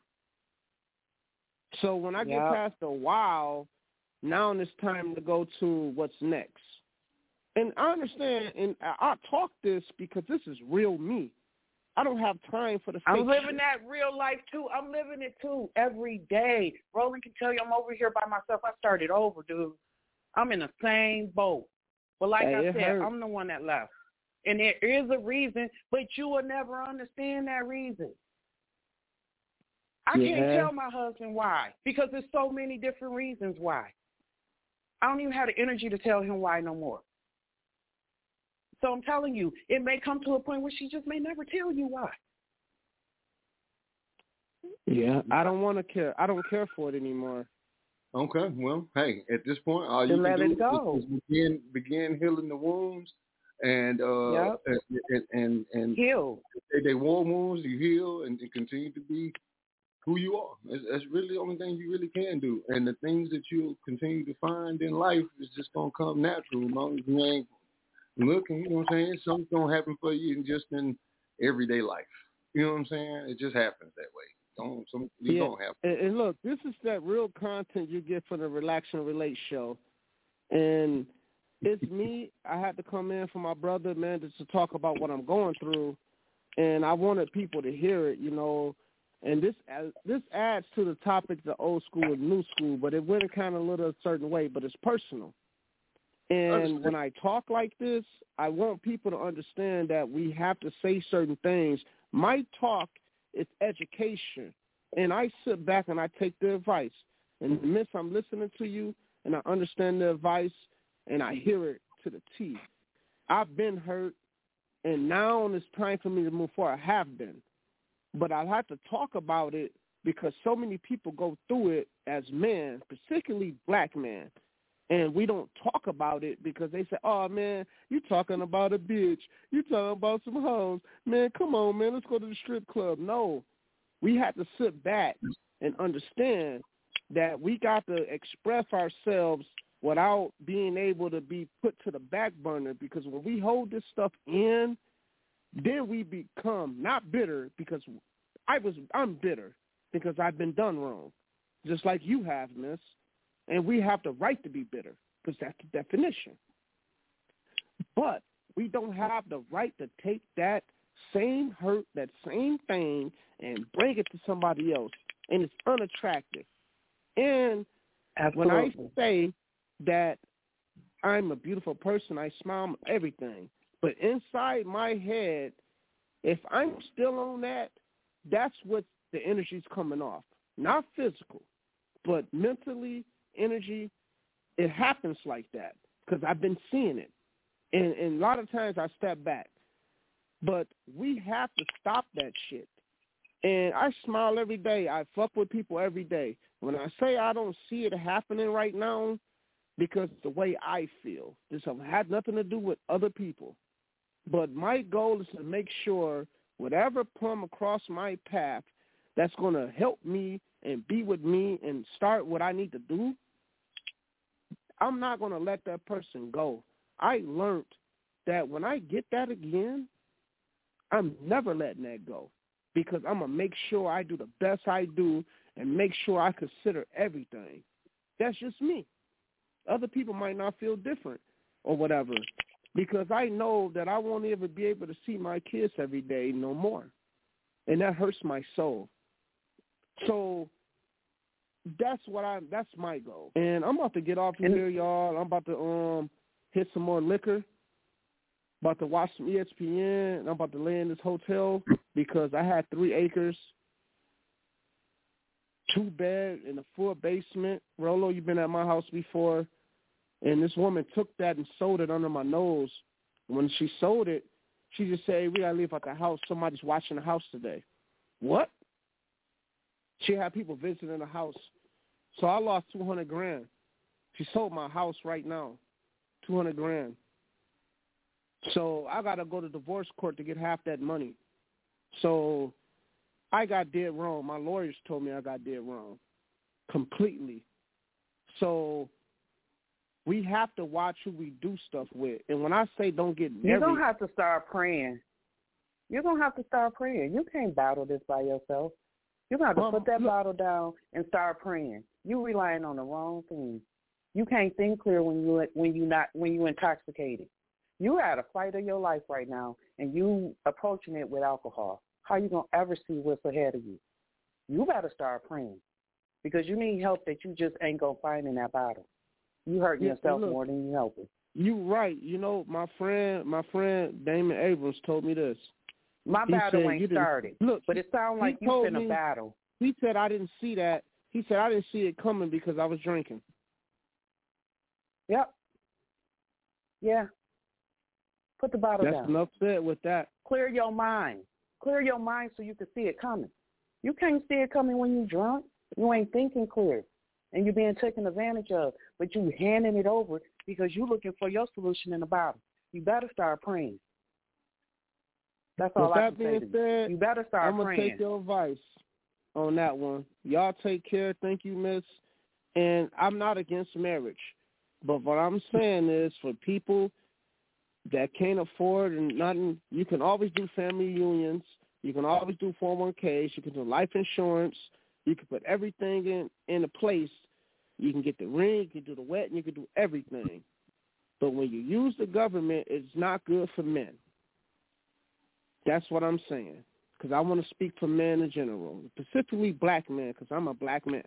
So when I get past the wow, now it's time to go to what's next. And I understand, and I talk this because this is real me. I don't have time for the fake I'm living shit. that real life, too. I'm living it, too, every day. Roland can tell you I'm over here by myself. I started over, dude. I'm in the same boat. But like I said, I'm the one that left. And there is a reason, but you will never understand that reason. I can't tell my husband why, because there's so many different reasons why. I don't even have the energy to tell him why no more. So I'm telling you, it may come to a point where she just may never tell you why. Yeah, I don't want to care. I don't care for it anymore. Okay, well, hey, at this point, all you can do is begin healing the wounds, and heal. They war wounds, you heal, and continue to be who you are. That's really the only thing you really can do. And the things that you'll continue to find in life is just gonna come natural, as long as you ain't looking. You know what I'm saying? Something's gonna happen for you in everyday life. You know what I'm saying? It just happens that way. Don't have. And look, this is that real content you get from the Relax and Relate show, and it's me. I had to come in for my brother, man, just to talk about what I'm going through, and I wanted people to hear it, you know. And this adds to the topic, the old school and new school, but it went kind of a little certain way, but it's personal. And when I talk like this, I want people to understand that we have to say certain things. My talk is education, and I sit back and I take the advice. And miss, I'm listening to you, and I understand the advice, and I hear it to the T. I've been hurt, and now it's time for me to move forward. I have been. But I have to talk about it because so many people go through it as men, particularly black men, and we don't talk about it because they say, oh, man, you talking about a bitch. You talking about some hoes. Man, come on, man, let's go to the strip club. No, we have to sit back and understand that we got to express ourselves without being able to be put to the back burner, because when we hold this stuff in, then we become not bitter, because I'm bitter because I've been done wrong, just like you have, miss. And we have the right to be bitter because that's the definition. But we don't have the right to take that same hurt, that same thing, and bring it to somebody else. And it's unattractive. And when I say that I'm a beautiful person, I smile, everything. But inside my head, if I'm still on that, that's what the energy's coming off. Not physical, but mentally, energy, it happens like that because I've been seeing it. And a lot of times I step back. But we have to stop that shit. And I smile every day. I fuck with people every day. When I say I don't see it happening right now, because the way I feel, this had nothing to do with other people. But my goal is to make sure whatever come across my path that's going to help me and be with me and start what I need to do, I'm not going to let that person go. I learned that when I get that again, I'm never letting that go because I'm going to make sure I do the best I do and make sure I consider everything. That's just me. Other people might not feel different or whatever because I know that I won't ever be able to see my kids every day no more. And that hurts my soul. So that's my goal. And I'm about to get off here, y'all. I'm about to hit some more liquor. About to watch some ESPN. And I'm about to lay in this hotel because I had 3 acres, 2 bed in a full basement. Rolo, you've been at my house before. And this woman took that and sold it under my nose. When she sold it, she just said, hey, we got to leave out the house. Somebody's watching the house today. What? She had people visiting the house. So I lost $200,000. She sold my house right now, $200,000. So I got to go to divorce court to get half that money. So I got dead wrong. My lawyers told me I got dead wrong completely. So we have to watch who we do stuff with. And when I say don't get married. You're going to have to start praying. You're going to have to start praying. You can't battle this by yourself. You're going to have to put that bottle down and start praying. You're relying on the wrong thing. You can't think clear when you're intoxicated. You at a fight of your life right now, and you approaching it with alcohol. How you going to ever see what's ahead of you? You better start praying because you need help that you just ain't going to find in that bottle. You hurting yourself more than you helping. You right. You know, my friend Damon Abrams told me this. My battle ain't started. Look, but it sounds like you in a battle. He said I didn't see that. He said I didn't see it coming because I was drinking. Yep. Yeah. Put the bottle down. That's enough said with that. Clear your mind. Clear your mind so you can see it coming. You can't see it coming when you're drunk. You ain't thinking clear. And you're being taken advantage of. But you handing it over because you're looking for your solution in the bottle. You better start praying. That's all I can say to you. You better start praying. I'm going to take your advice on that one. Y'all take care. Thank you, miss. And I'm not against marriage. But what I'm saying is for people that can't afford and nothing, you can always do family unions. You can always do 401ks. You can do life insurance. You can put everything in a place. You can get the ring, you can do the wedding, you can do everything. But when you use the government, it's not good for men. That's what I'm saying, because I want to speak for men in general, specifically black men, because I'm a black man.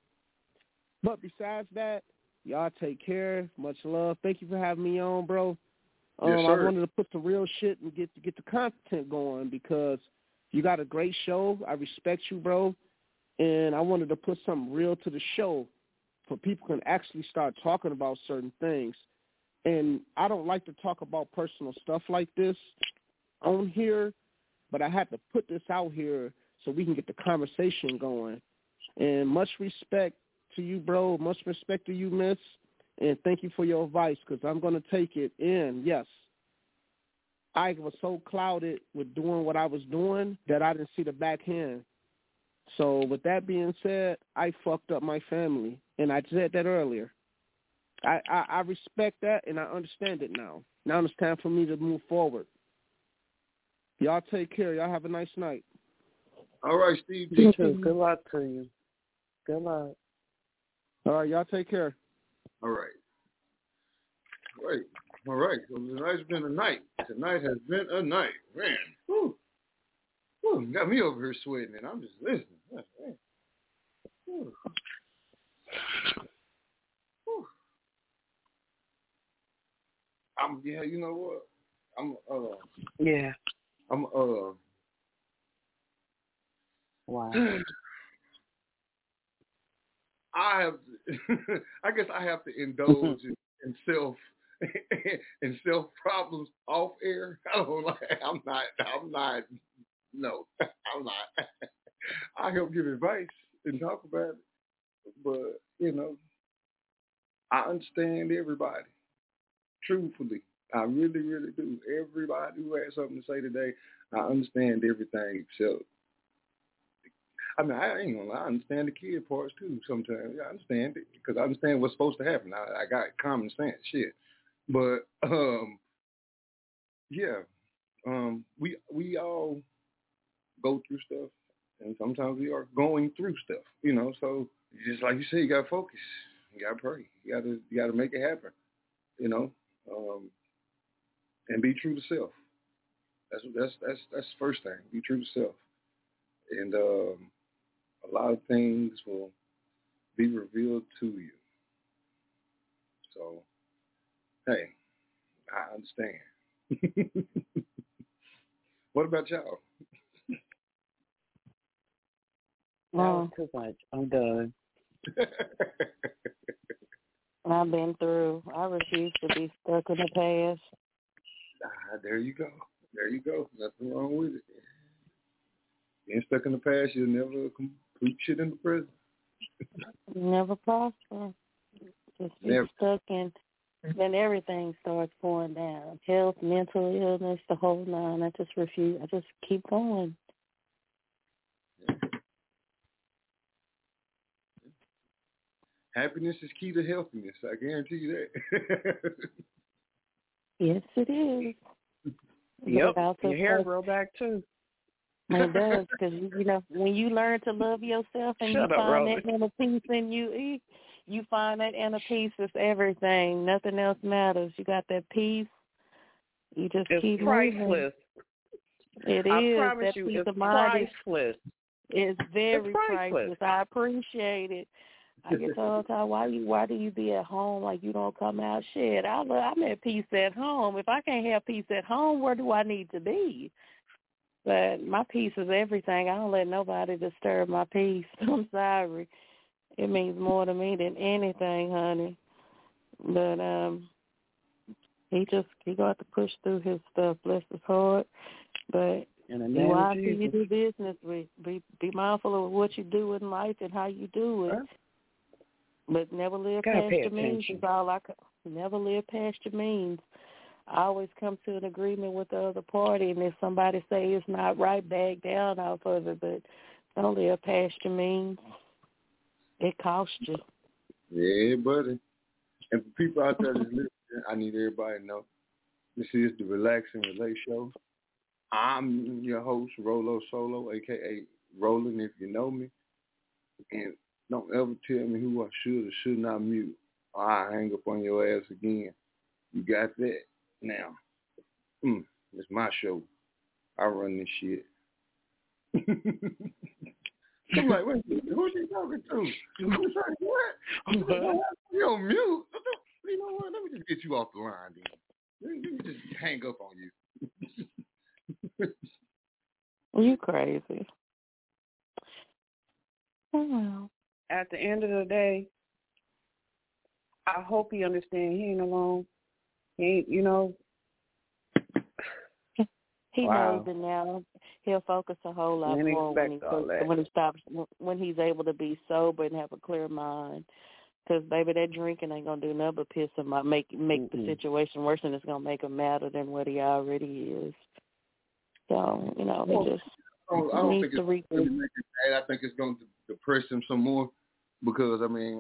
But besides that, y'all take care. Much love. Thank you for having me on, bro. Yes, sir. I wanted to put the real shit and get the content going because you got a great show. I respect you, bro. And I wanted to put something real to the show so people can actually start talking about certain things. And I don't like to talk about personal stuff like this on here, but I had to put this out here so we can get the conversation going. And much respect to you, bro. Much respect to you, miss. And thank you for your advice because I'm going to take it in. Yes, I was so clouded with doing what I was doing that I didn't see the backhand. So with that being said, I fucked up my family, and I said that earlier. I respect that, and I understand it now. Now it's time for me to move forward. Y'all take care. Y'all have a nice night. All right, Steve. You too. Good luck to you. Good luck. All right, y'all take care. All right. All right. So tonight's been a night. Tonight has been a night. Man. Whew. Whew. Got me over here sweating, and I'm just listening. Whew. Whew. Yeah, you know what? Wow. I guess I have to indulge in self problems off air. I'm not. I help give advice and talk about it, but I understand everybody. Truthfully, I really, really do. Everybody who has something to say today, I understand everything except. I mean, I ain't gonna lie. I understand the kid parts too. Sometimes, I understand it because I understand what's supposed to happen. I got common sense, shit. But yeah, we all go through stuff, and sometimes we are going through stuff, you know. So just like you said, you gotta focus, you gotta pray, you gotta make it happen, you know, and be true to self. That's the first thing. Be true to self, and a lot of things will be revealed to you. So, hey, I understand. What about y'all? No, too much. I'm done. I've been through. I refuse to be stuck in the past. There you go. There you go. Nothing wrong with it. Being stuck in the past, you'll never complete shit in the present. Never prosper. Just be stuck in, then everything starts pouring down. Health, mental illness, the whole nine. I just refuse. I just keep going. Happiness is key to healthiness. I guarantee you that. Yes, it is. Yep, your hair grow back too. It does, because you know when you learn to love yourself and you find that inner peace in you, you find that inner peace is everything. Nothing else matters. You got that peace. You just keep priceless. Moving. It I is. promise that you, peace it's of mind priceless. It's very priceless. I appreciate it. I get told all the time, why do you be at home like you don't come out? Shit, I'm at peace at home. If I can't have peace at home, where do I need to be? But my peace is everything. I don't let nobody disturb my peace. I'm sorry. It means more to me than anything, honey. But he got to push through his stuff. Bless his heart. But be wise who you do business with. Be mindful of what you do in life and how you do it. But never live past your means is all I could. Never live past your means. I always come to an agreement with the other party, and if somebody say it's not right, back down off of it. But don't live past your means. It costs you. Yeah, buddy. And for people out there that's listening, I need everybody to know this is the Relax and Relate Show. I'm your host, Rolo Solo, a.k.a. Roland, if you know me. And don't ever tell me who I should or should not mute, or I'll hang up on your ass again. You got that? Now, it's my show. I run this shit. I'm like, wait, who's he talking to? I'm like, what? You on mute? You know what? Let me just get you off the line, then. Let me just hang up on you. You crazy. Oh. At the end of the day, I hope he understands he ain't alone. He ain't, you know. He knows it now. He'll focus a whole lot more when he's able to be sober and have a clear mind. Because, baby, that drinking ain't going to do nothing but piss him off, make the situation worse, and it's going to make him madder than what he already is. So, you know, he just needs to regroup. I think it's going to depress him some more because, I mean,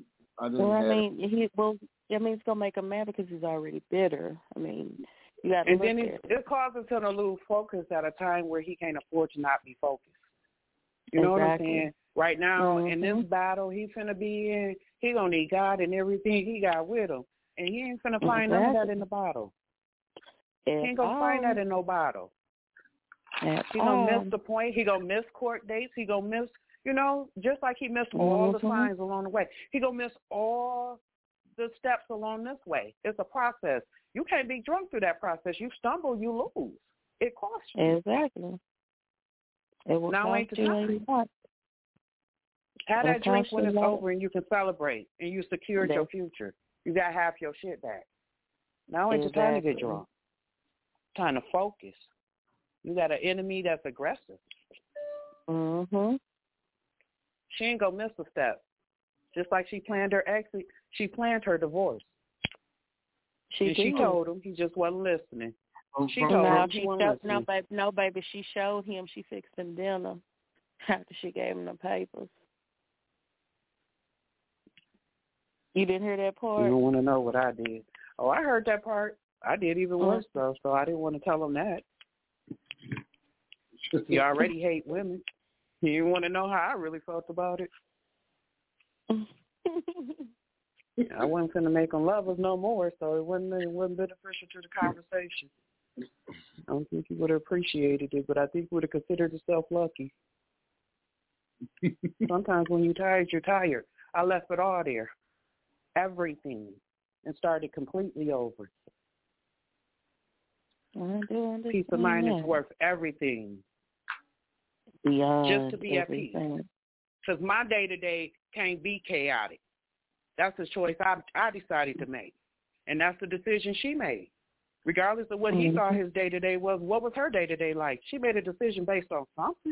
it's going to make him mad because he's already bitter. I mean, you got to look at it. It causes him to lose focus at a time where he can't afford to not be focused. You know what I'm saying? Right now, in this battle he's finna be in, he gonna need God and everything he got with him. And he ain't finna find none of that in the bottle. He ain't gonna find that in no bottle. He gonna miss the point. He gonna miss court dates. He gonna miss, you know, just like he missed all the signs along the way. He gonna miss all the steps along this way. It's a process. You can't be drunk through that process. You stumble, you lose. It costs you. Exactly. It will now ain't the time. Have that drink when it's over and you can celebrate and you secured your future. You got half your shit back. Now ain't the time to get drunk. Time to focus. You got an enemy that's aggressive. She ain't gonna miss a step. Just like she planned her exit, she planned her divorce. She told him, he just wasn't listening. She told him she wasn't listening. No, baby, she showed him. She fixed him dinner after she gave him the papers. You didn't hear that part? You don't want to know what I did. Oh, I heard that part. I did even worse, though, so I didn't want to tell him that. You already hate women. You want to know how I really felt about it? I wasn't going to make them love us no more, so it wasn't beneficial to the conversation. I don't think he would have appreciated it, but I think he would have considered himself lucky. Sometimes when you're tired, you're tired. I left it all there, everything, and started completely over. Peace of mind is worth everything. Just to be at peace. Because my day-to-day can't be chaotic. That's the choice I decided to make. And that's the decision she made. Regardless of what he thought his day-to-day was, what was her day-to-day like? She made a decision based on something.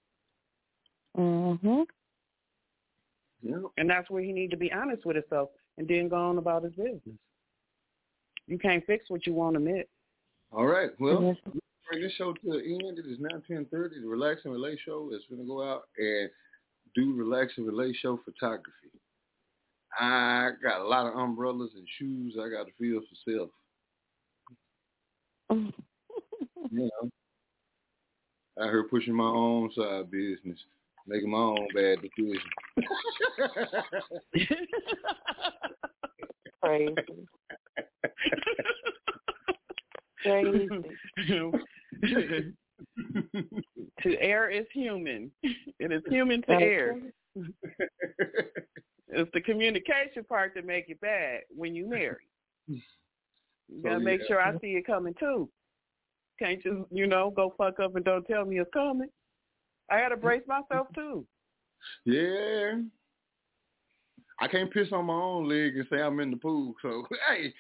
Yeah. And that's where he need to be honest with himself and then go on about his business. You can't fix what you won't admit. All right. Well, bring this show to the end. It is now 10:30. The Relax and Relay show is going to go out and do Relax and Relay show photography. I got a lot of umbrellas and shoes I got to feel for self. You know, I heard pushing my own side business, making my own bad decisions. Crazy. To err is human. It is human to err. It's the communication part that make it bad when you marry. You gotta make sure I see it coming too. Can't just, go fuck up and don't tell me it's coming. I gotta brace myself too. Yeah. I can't piss on my own leg and say I'm in the pool, so hey.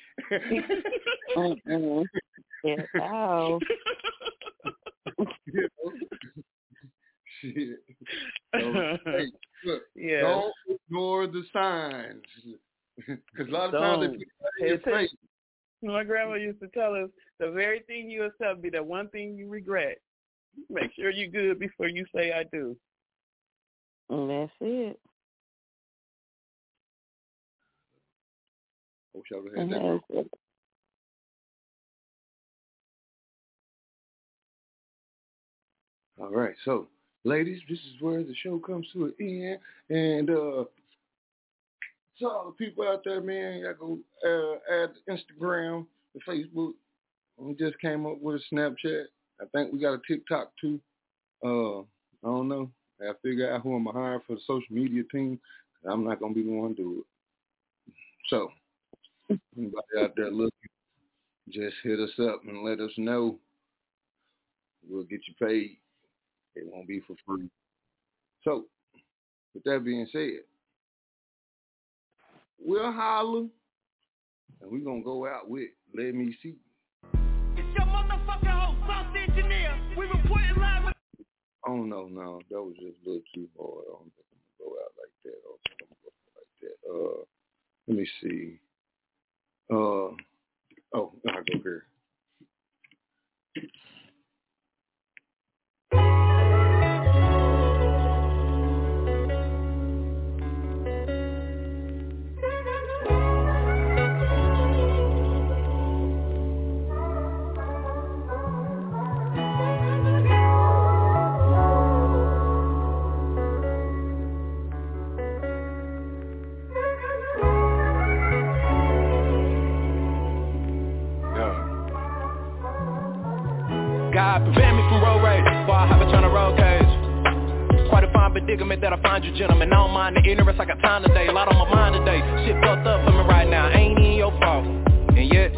Yeah, ow. Shit. So, hey, look, don't ignore the signs. Because a lot of times they put it. My grandma used to tell us, the very thing you accept be the one thing you regret. Make sure you're good before you say I do. And that's it. Wish I would have had that. All right, so ladies, this is where the show comes to an end, and to all the people out there, man, y'all go add the Instagram, the Facebook. We just came up with a Snapchat. I think we got a TikTok too. I don't know. I gotta figure out who I'm gonna hire for the social media team. I'm not gonna be the one to do it. So, anybody out there looking, just hit us up and let us know. We'll get you paid. It won't be for free. So, with that being said, we'll holler, and we're going to go out with Let Me See. It's your motherfucking host, Sauce Engineer. We reporting live with... Oh, no. That was just a little too hard. I don't think I'm going to go out like that. Let me see. I'll go here. God prevent me from road rage while I have a trying to roll cage. Quite a fine predicament that I find you, gentlemen. I don't mind the ignorance, I got time today. A lot on my mind today. Shit fucked up for me right now. Ain't even your fault. And yet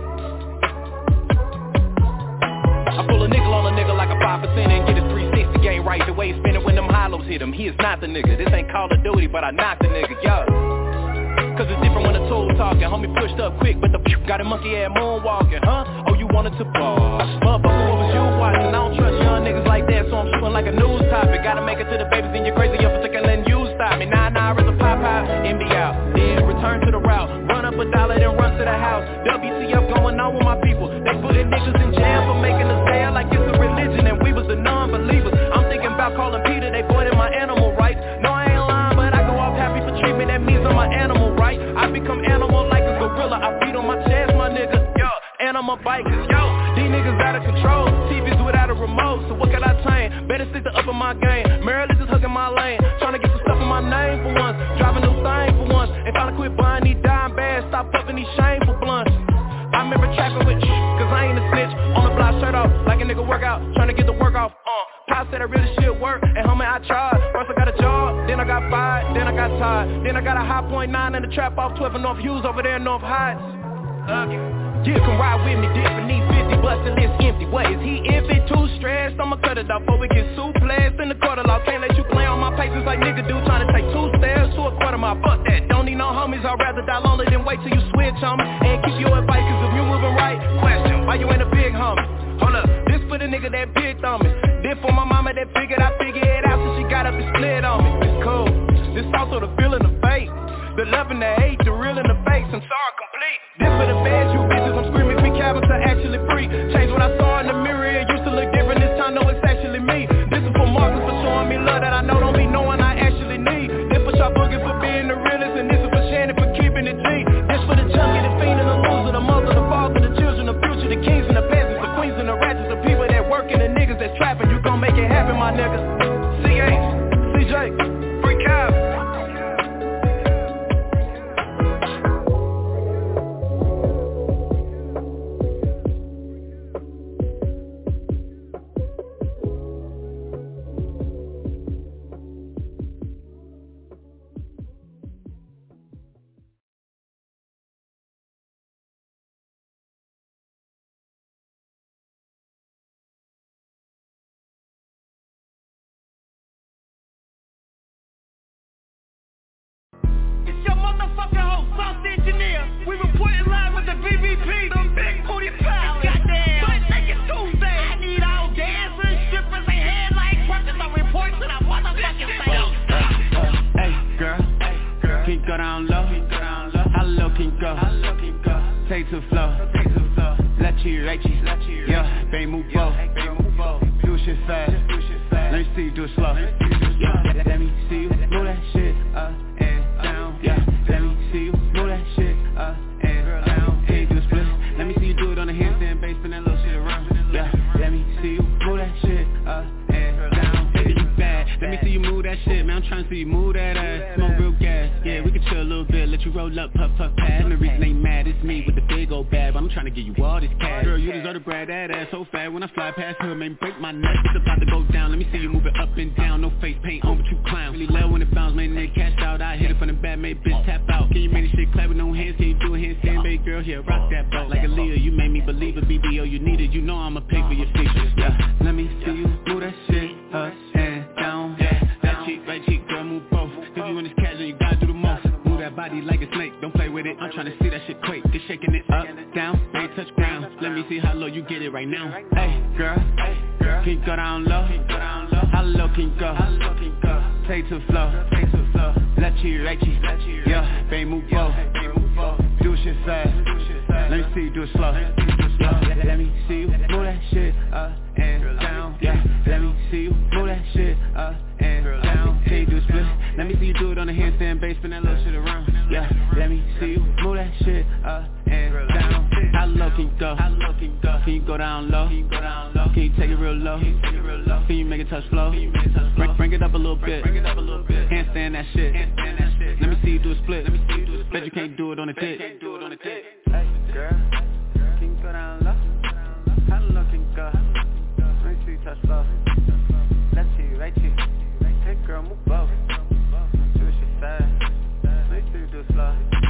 I pull a nickel on a nigga like a 5% and get his 360 game right. The way he spin it when them hollows hit him. He is not the nigga. This ain't Call of Duty, but I knock the nigga, yo. Cause it's different when the tool talking. Homie pushed up quick, but the got a monkey ass moonwalking, huh? Oh, you wanted to ball. Motherfucker, what was you watching? I don't trust young niggas like that, so I'm shooting like a news topic. Gotta make it to the babies and you're crazy, you're particular letting you stop me. Nah, I'd rather pop out and be out. Then return to the route. Run up $1, then run to the house. WTF going on with my people. They putting niggas in jail for making us sale like it's a religion and we was the non-believers. I'm thinking about calling Peter, they voided my animal rights. No, I ain't lying, but I go off happy for treatment, that means I'm an animal, right? I become animal like a gorilla. I beat on my chest, my nigga. Yo, animal bikers. Yo, these niggas out of control. TVs without a remote. So what can I change? Better stick to up in my game. Maryland just hugging my lane. Tryna get some stuff in my name for once. Drive a new thing for once. And tryna quit buying these dime bags. Stop puffing these shameful blunts. I remember trapping with cause I ain't a snitch. On the block, shirt off, like a nigga workout. Tryna get the work off. Pop said I really shit work, and homie I tried. First I got a job, then I got fired, then I got tired. Then I got a high .9 in the trap off 12 and North Hughes over there in North Heights. Yeah, come ride with me, different, need 50 bustin' list empty. What is he empty? Too stressed, I'ma cut it off before we get suplex in the quarter law. Can't let you play on my patience like nigga do, tryna take 2 stairs to a quarter mile. Fuck that, don't need no homies, I'd rather die lonely than wait till you switch on me. And keep your advice, cause if you moving right, question, why you ain't a big homie? Hold up, this for the nigga that picked on me. This for my mama that figured I figured it out, so she got up and split on me. It's cool, this also the feeling of fate. The love and the hate, the real and the fake, I'm sorry complete. This for the bad, you bitches, I'm screaming free cabins are actually free. Change what I saw in the mirror, it used to look different, this time no it's actually me. This is for Marcus for showing me love that I know don't be knowing I actually need. This for Shaw Boogie for being the realest, and this is for Shannon for keeping it G. This for the junkie, the fiend and the loser, the mother, the father, the children, the future, the kings and the peasants, the queens and the ratchets, the people that work and the niggas that's trapping. You gon' make it happen, my nigga. C.H., C.J., Free Cab. We reporting live with the BVP, the big booty pals. Goddamn, but take it Tuesday. I need all dancers, strippers, and headlight workers. I report to the motherfucking sales. Hey girl, can you go down low? How low can you go? Take to the floor. Let you, yeah, baby move both. Do shit fast. Let me see you do it slow. Yeah, let me see you move that shit up and down. Yeah, let me see you move that shit up and down. Can you do a split? Let me see you do it on the handstand base, spin that little shit around. Yeah, let me see you move that shit up and down. Baby, you bad. Let me see you move that shit, man. I'm trying to see you move that ass. Smoke real gas. Yeah, we can chill a little bit. Let you roll up, puff, puff, pass. And the reason they mad is me with the big old bag. But I'm trying to give you all this cash. Girl, you deserve to brag that ass so fat. When I fly past her, man, break my neck. It's about to go down. Let me see you move it up and down. No face paint on, but you clown. Really loud when it bounce, man. They cashed out. I hit it from the back, made bitch tap out. Can you make this shit clap with no hands? Can you do a handstand, baby girl? Yeah, rock that boat. Like a Leo, you made me believe a BBO. You need it, you know I'ma pay for your features. Yeah, let me see you move that shit up and down. Yeah, that cheek, right cheek, girl, move both. Cause you in this casual, you gotta do the most. Move that body like a snake, don't play with it. I'm trying to see that shit quake. Get shaking it up, down, ain't touch ground. Let me see how low you get it right now. Hey, girl, can you go down low? How low can you go? Take to the floor. Let you, yeah, baby move both. Do shit fast. Let me see you do it slow. Let me see you move that shit up and down. Yeah, let me see you move that shit up and down. Can you do a split? Let me see you do it on the handstand base, spin that little shit around. Yeah, let me see you move that shit up and down. How low can you go? Can you go down low? Can you take it real low? Can you make it touch flow? Bring it up a little bit. Handstand that shit. Let me see you do a split. Bet you can't do it on the dick. Hey girl, can you go down low? How low can you go? Make sure you touch flow. Left cheek, right cheek. Hey girl, move both. Do shit fast. Make sure you do it slow.